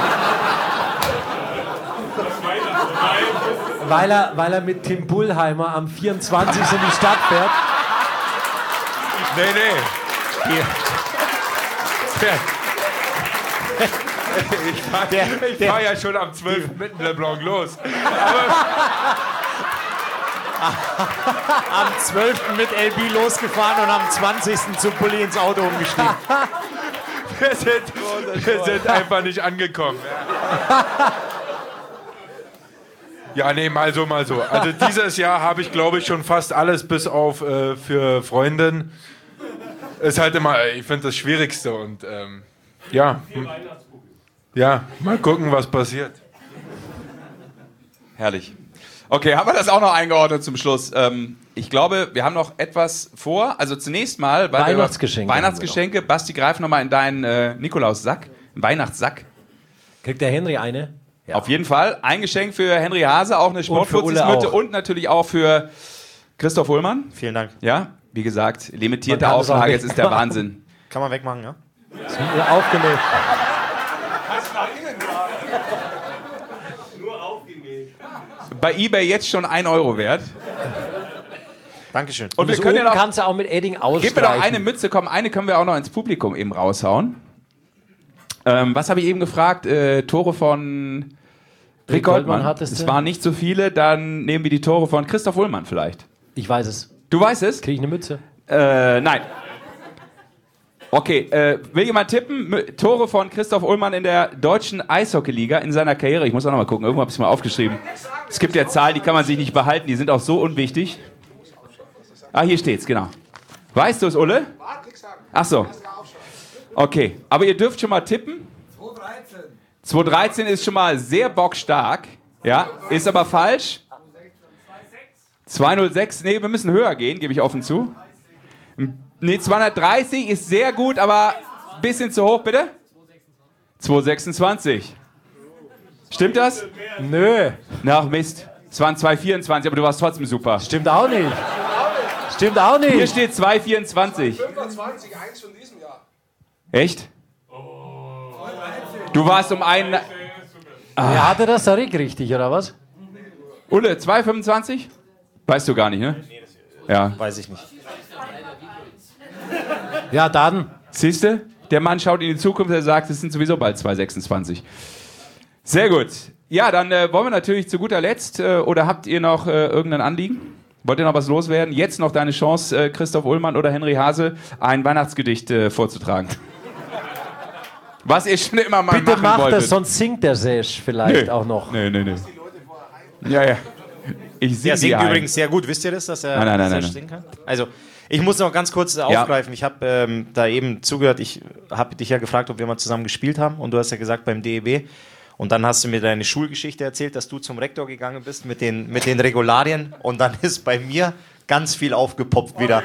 Weil er mit Tim Bullheimer am 24. in die Stadt fährt. Nee. Ich fahr ja schon am 12. mit dem LeBlanc los. Am 12. mit LB losgefahren und am 20. zu Bulli ins Auto umgestiegen. Wir sind einfach nicht angekommen. Ja, nee, mal so. Also dieses Jahr habe ich, glaube ich, schon fast alles bis auf für Freundin. Ist halt immer, ich finde das Schwierigste und ja. Ja, mal gucken, was passiert. Herrlich. Okay, haben wir das auch noch eingeordnet zum Schluss? Ich glaube, wir haben noch etwas vor. Also zunächst mal... Weihnachtsgeschenke. Weihnachtsgeschenke. Basti, greif nochmal in deinen Nikolaus-Sack. Weihnachtssack. Kriegt der Henry eine? Ja. Auf jeden Fall. Ein Geschenk für Henry Hase, auch eine Sportfutzismütze und natürlich auch für Christoph Ullmann. Vielen Dank. Ja, wie gesagt, limitierte Man kann es auch Auflage, es ist der wegmachen. Wahnsinn. Kann man wegmachen, ja? Aufgenäht. Bei eBay jetzt schon 1 Euro wert. Dankeschön. Und wir Das können ja noch... kannst du auch mit Edding ausstreichen. Gib mir doch eine Mütze, komm, eine können wir auch noch ins Publikum eben raushauen. Was habe ich eben gefragt? Tore von Rick Goldmann. hattest Es du? waren nicht so viele, dann nehmen wir die Tore von Christoph Ullmann vielleicht. Ich weiß es. Du weißt es? Kriege ich eine Mütze? Nein. Okay, will jemand tippen? Tore von Christoph Ullmann in der deutschen Eishockeyliga in seiner Karriere. Ich muss auch noch mal gucken, irgendwo habe ich es mal aufgeschrieben. Es gibt ja Zahlen, die kann man sich nicht behalten, die sind auch so unwichtig. Ah, hier steht's, genau. Weißt du es, Ulle? Ach so. Okay, aber ihr dürft schon mal tippen. 213 ist schon mal sehr bockstark. Ja, ist aber falsch. 206, nee, wir müssen höher gehen, gebe ich offen zu. Nee, 230 ist sehr gut, aber ein bisschen zu hoch, bitte. 226. Stimmt das? Nö. Ach Mist. Es waren 224, aber du warst trotzdem super. Stimmt auch nicht. Stimmt auch Hier nicht. steht 224. 25, eins von diesem Jahr. Echt? Du warst um einen... Wer hatte das da richtig, oder was? Ulle, 225? Weißt du gar nicht, ne? Ja. Weiß ich nicht. Ja, dann. Siehst du? Der Mann schaut in die Zukunft, er sagt, es sind sowieso bald 226. Sehr gut. Ja, dann wollen wir natürlich zu guter Letzt, oder habt ihr noch irgendein Anliegen? Wollt ihr noch was loswerden? Jetzt noch deine Chance, Christoph Ullmann oder Henry Hase, ein Weihnachtsgedicht vorzutragen. Was ihr schon immer mal Bitte machen macht wolltet. das, sonst singt der Sesh vielleicht auch noch. Nee. Ja. Ich singe Der singt die übrigens sehr gut. Wisst ihr das, dass er Nein. sehr singen kann? Also, ich muss noch ganz kurz aufgreifen. Ich habe da eben zugehört. Ich habe dich ja gefragt, ob wir mal zusammen gespielt haben. Und du hast ja gesagt beim DEB. Und dann hast du mir deine Schulgeschichte erzählt, dass du zum Rektor gegangen bist mit den Regularien. Und dann ist bei mir ganz viel aufgepoppt wieder.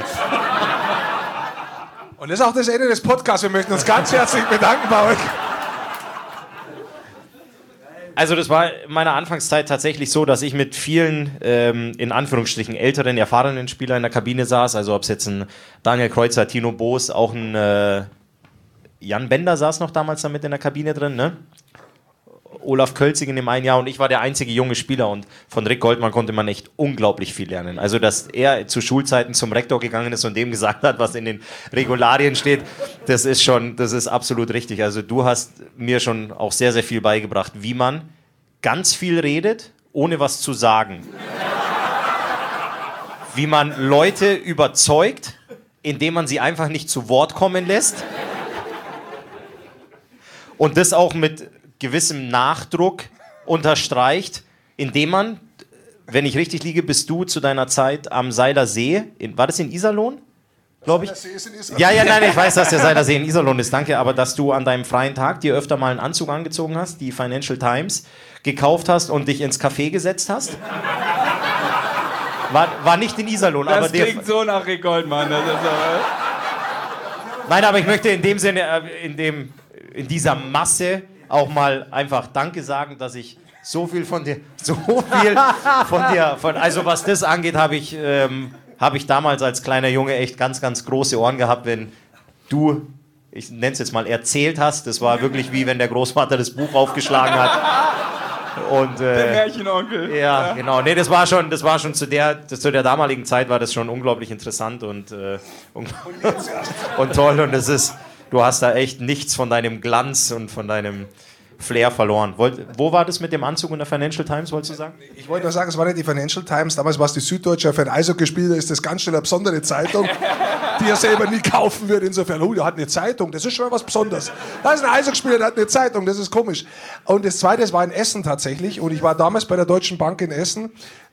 Und das ist auch das Ende des Podcasts. Wir möchten uns ganz herzlich bedanken bei euch. Also das war in meiner Anfangszeit tatsächlich so, dass ich mit vielen, in Anführungsstrichen, älteren, erfahrenen Spielern in der Kabine saß. Also ob es jetzt ein Daniel Kreuzer, Tino Boos, auch ein Jan Bender saß noch damals damit in der Kabine drin, ne? Olaf Kölzig in dem einen Jahr und ich war der einzige junge Spieler und von Rick Goldmann konnte man echt unglaublich viel lernen. Also, dass er zu Schulzeiten zum Rektor gegangen ist und dem gesagt hat, was in den Regularien steht, das ist absolut richtig. Also, du hast mir schon auch sehr, sehr viel beigebracht, wie man ganz viel redet, ohne was zu sagen. Wie man Leute überzeugt, indem man sie einfach nicht zu Wort kommen lässt. Und das auch mit gewissem Nachdruck unterstreicht, indem man, wenn ich richtig liege, bist du zu deiner Zeit am Seiler See, war das in Iserlohn? Glaube ich. Ja, nein, ich weiß, dass der Seiler See in Iserlohn ist, danke, aber dass du an deinem freien Tag dir öfter mal einen Anzug angezogen hast, die Financial Times gekauft hast und dich ins Café gesetzt hast. War nicht in Iserlohn, das aber klingt so nach Rick Goldmann. Nein, aber ich möchte in dem Sinne, in dieser Masse auch mal einfach Danke sagen, dass ich so viel von dir, also was das angeht, habe ich damals als kleiner Junge echt ganz, ganz große Ohren gehabt, wenn du, ich nenne es jetzt mal, erzählt hast. Das war wirklich wie wenn der Großvater das Buch aufgeschlagen hat. Und, der Märchenonkel. Ja, genau. Nee, das war schon zu der damaligen Zeit war das schon unglaublich interessant und toll. Und du hast da echt nichts von deinem Glanz und von deinem Flair verloren. Wo war das mit dem Anzug in der Financial Times, wolltest du sagen? Ich wollte nur sagen, es war nicht die Financial Times, damals war es die Süddeutsche. Für ein Eishockeyspieler ist das ganz schnell eine besondere Zeitung, die er selber nie kaufen wird. Insofern, der hat eine Zeitung, das ist schon was Besonderes. Da ist ein Eishockeyspieler, der hat eine Zeitung, das ist komisch. Und das Zweite, das war in Essen tatsächlich. Und ich war damals bei der Deutschen Bank in Essen.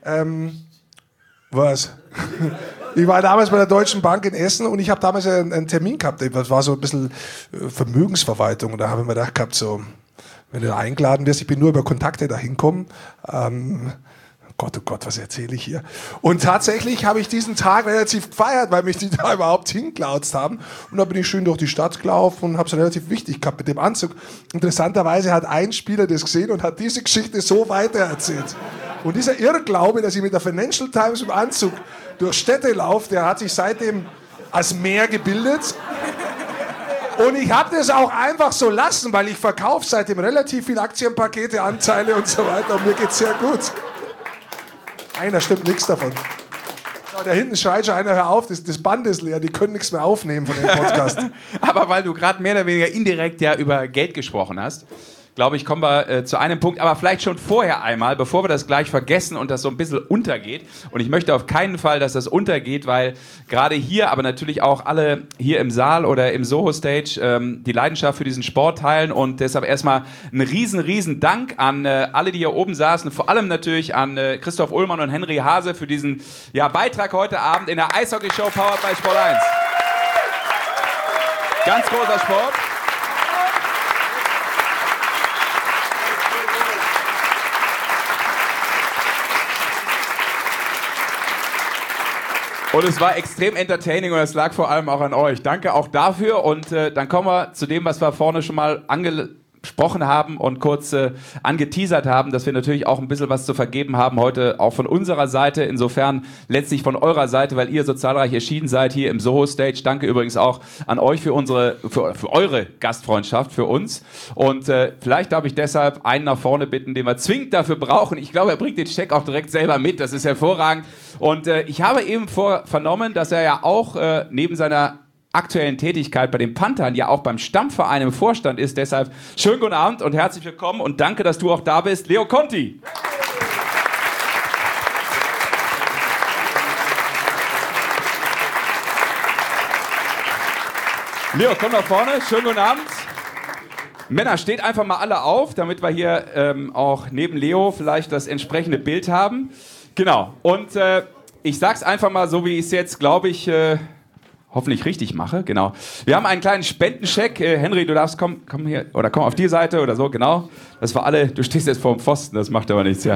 Ich war damals bei der Deutschen Bank in Essen und ich habe damals einen Termin gehabt. Das war so ein bisschen Vermögensverwaltung. Und da habe ich mir gedacht gehabt, so, wenn du da eingeladen wirst, ich bin nur über Kontakte da hinkommen. Gott, oh Gott, was erzähle ich hier? Und tatsächlich habe ich diesen Tag relativ gefeiert, weil mich die da überhaupt hinklautzt haben. Und da bin ich schön durch die Stadt gelaufen und habe es relativ wichtig gehabt mit dem Anzug. Interessanterweise hat ein Spieler das gesehen und hat diese Geschichte so weitererzählt. Und dieser Irrglaube, dass ich mit der Financial Times im Anzug durch Städte laufe, der hat sich seitdem als mehr gebildet. Und ich habe das auch einfach so lassen, weil ich verkaufe seitdem relativ viel Aktienpakete, Anteile und so weiter. Und mir geht's sehr gut. Einer stimmt nichts davon. Da hinten schreit schon einer, hör auf, das Band ist leer, die können nichts mehr aufnehmen von dem Podcast. Aber weil du gerade mehr oder weniger indirekt ja über Geld gesprochen hast, glaube ich, kommen wir zu einem Punkt, aber vielleicht schon vorher einmal, bevor wir das gleich vergessen und das so ein bisschen untergeht. Und ich möchte auf keinen Fall, dass das untergeht, weil gerade hier, aber natürlich auch alle hier im Saal oder im Soho Stage die Leidenschaft für diesen Sport teilen und deshalb erstmal einen riesen Dank an alle, die hier oben saßen, vor allem natürlich an Christoph Ullmann und Henry Hase für diesen Beitrag heute Abend in der Eishockey-Show Powered by Sport 1. Ganz großer Sport. Und es war extrem entertaining und es lag vor allem auch an euch. Danke auch dafür und dann kommen wir zu dem, was wir vorne schon mal angesprochen haben und kurz angeteasert haben, dass wir natürlich auch ein bisschen was zu vergeben haben heute auch von unserer Seite. Insofern letztlich von eurer Seite, weil ihr so zahlreich erschienen seid hier im Soho Stage. Danke übrigens auch an euch für eure Gastfreundschaft, für uns. Und vielleicht darf ich deshalb einen nach vorne bitten, den wir zwingend dafür brauchen. Ich glaube, er bringt den Scheck auch direkt selber mit. Das ist hervorragend. Und ich habe eben vernommen, dass er ja auch neben seiner aktuellen Tätigkeit bei den Panthern ja auch beim Stammverein im Vorstand ist. Deshalb schönen guten Abend und herzlich willkommen und danke, dass du auch da bist, Leo Conti. Leo, komm nach vorne. Schönen guten Abend. Männer, steht einfach mal alle auf, damit wir hier auch neben Leo vielleicht das entsprechende Bild haben. Genau. Und ich sag's einfach mal so, wie ich es jetzt, glaube ich, hoffentlich richtig mache, genau. Wir haben einen kleinen Spendencheck. Henry, du darfst komm hier, oder komm auf die Seite oder so, genau. Das war alle, du stehst jetzt vor dem Pfosten, das macht aber nichts, ja.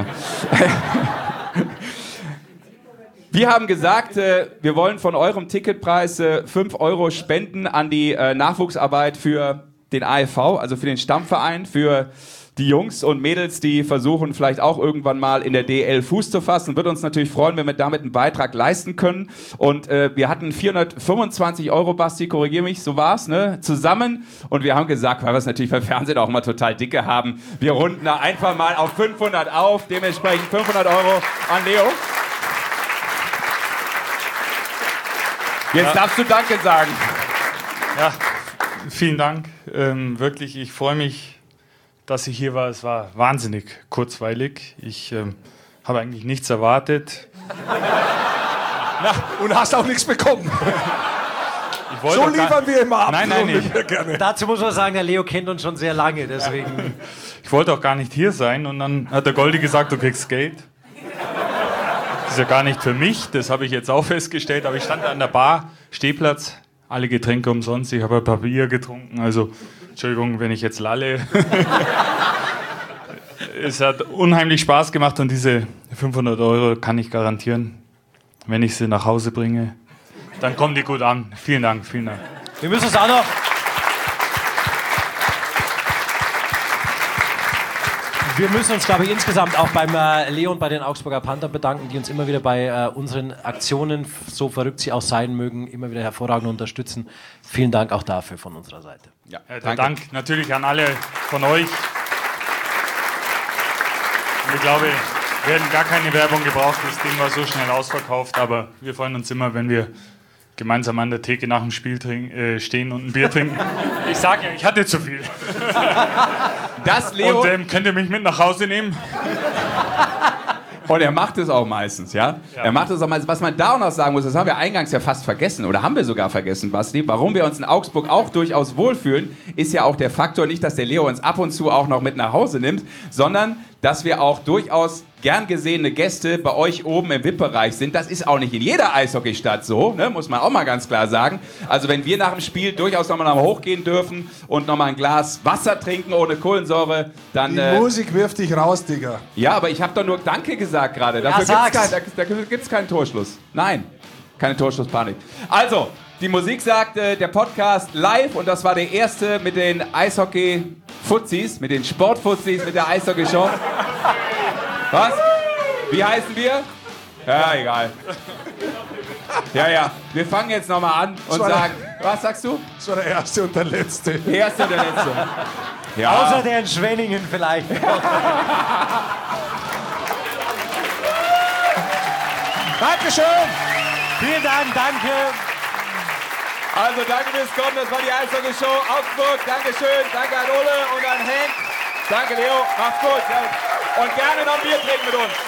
Wir haben gesagt, wir wollen von eurem Ticketpreis 5 € spenden an die Nachwuchsarbeit für den AFV, also für den Stammverein, für die Jungs und Mädels, die versuchen vielleicht auch irgendwann mal in der DL Fuß zu fassen. Wird uns natürlich freuen, wenn wir damit einen Beitrag leisten können. Und wir hatten 425 €, Basti, korrigier mich, so war's, ne, zusammen. Und wir haben gesagt, weil wir es natürlich beim Fernsehen auch immer total dicke haben, wir runden da einfach mal auf 500 auf. Dementsprechend 500 € an Leo. Jetzt darfst du Danke sagen. Ja, vielen Dank. Wirklich, ich freue mich, dass ich hier war. Es war wahnsinnig kurzweilig. Ich habe eigentlich nichts erwartet. Na, und hast auch nichts bekommen. So liefern wir immer ab. Nein, nicht. Dazu muss man sagen, der Leo kennt uns schon sehr lange, deswegen. Ich wollte auch gar nicht hier sein und dann hat der Goldi gesagt, du kriegst Geld. Das ist ja gar nicht für mich, das habe ich jetzt auch festgestellt, aber ich stand an der Bar, Stehplatz, alle Getränke umsonst, ich habe ein paar Bier getrunken, also Entschuldigung, wenn ich jetzt lalle. Es hat unheimlich Spaß gemacht und diese 500 € kann ich garantieren, wenn ich sie nach Hause bringe, dann kommen die gut an. Vielen Dank, vielen Dank. Wir müssen es auch noch. Wir müssen uns, glaube ich, insgesamt auch beim Leo und bei den Augsburger Panther bedanken, die uns immer wieder bei unseren Aktionen, so verrückt sie auch sein mögen, immer wieder hervorragend unterstützen. Vielen Dank auch dafür von unserer Seite. Ja, Der Dank natürlich an alle von euch. Und ich glaube, wir hätten gar keine Werbung gebraucht, das Ding war so schnell ausverkauft, aber wir freuen uns immer, wenn wir gemeinsam an der Theke nach dem Spiel stehen und ein Bier trinken. Ich sage ja, ich hatte zu viel. Das Leo. Und könnt ihr mich mit nach Hause nehmen? Und er macht es auch meistens, ja? Er macht es auch meistens. Was man da auch noch sagen muss, das haben wir eingangs ja fast vergessen, oder haben wir sogar vergessen, Basti, warum wir uns in Augsburg auch durchaus wohlfühlen, ist ja auch der Faktor nicht, dass der Leo uns ab und zu auch noch mit nach Hause nimmt, sondern dass wir auch durchaus gern gesehene Gäste bei euch oben im VIP-Bereich sind. Das ist auch nicht in jeder Eishockeystadt so, ne? Muss man auch mal ganz klar sagen. Also wenn wir nach dem Spiel durchaus nochmal hochgehen dürfen und nochmal ein Glas Wasser trinken ohne Kohlensäure, dann... Die Musik wirft dich raus, Digga. Ja, aber ich habe doch nur Danke gesagt gerade. Dafür gibt es keinen Torschluss. Nein, keine Torschlusspanik. Also, die Musik sagt, der Podcast live und das war der erste mit den Eishockey-Fuzis, mit den Sport-Fuzis, mit der Eishockey-Show. Was? Wie heißen wir? Ja, egal. Ja. Wir fangen jetzt nochmal an und sagen, was sagst du? Das war der erste und der letzte. Der erste und der letzte. Ja. Außer der in Schwenningen vielleicht. Dankeschön. Vielen Dank, danke. Also danke fürs Kommen, das war die Eishockey-Show Augsburg. Dankeschön, danke an Ole und an Henk. Danke Leo, macht's gut. Und gerne noch ein Bier trinken mit uns.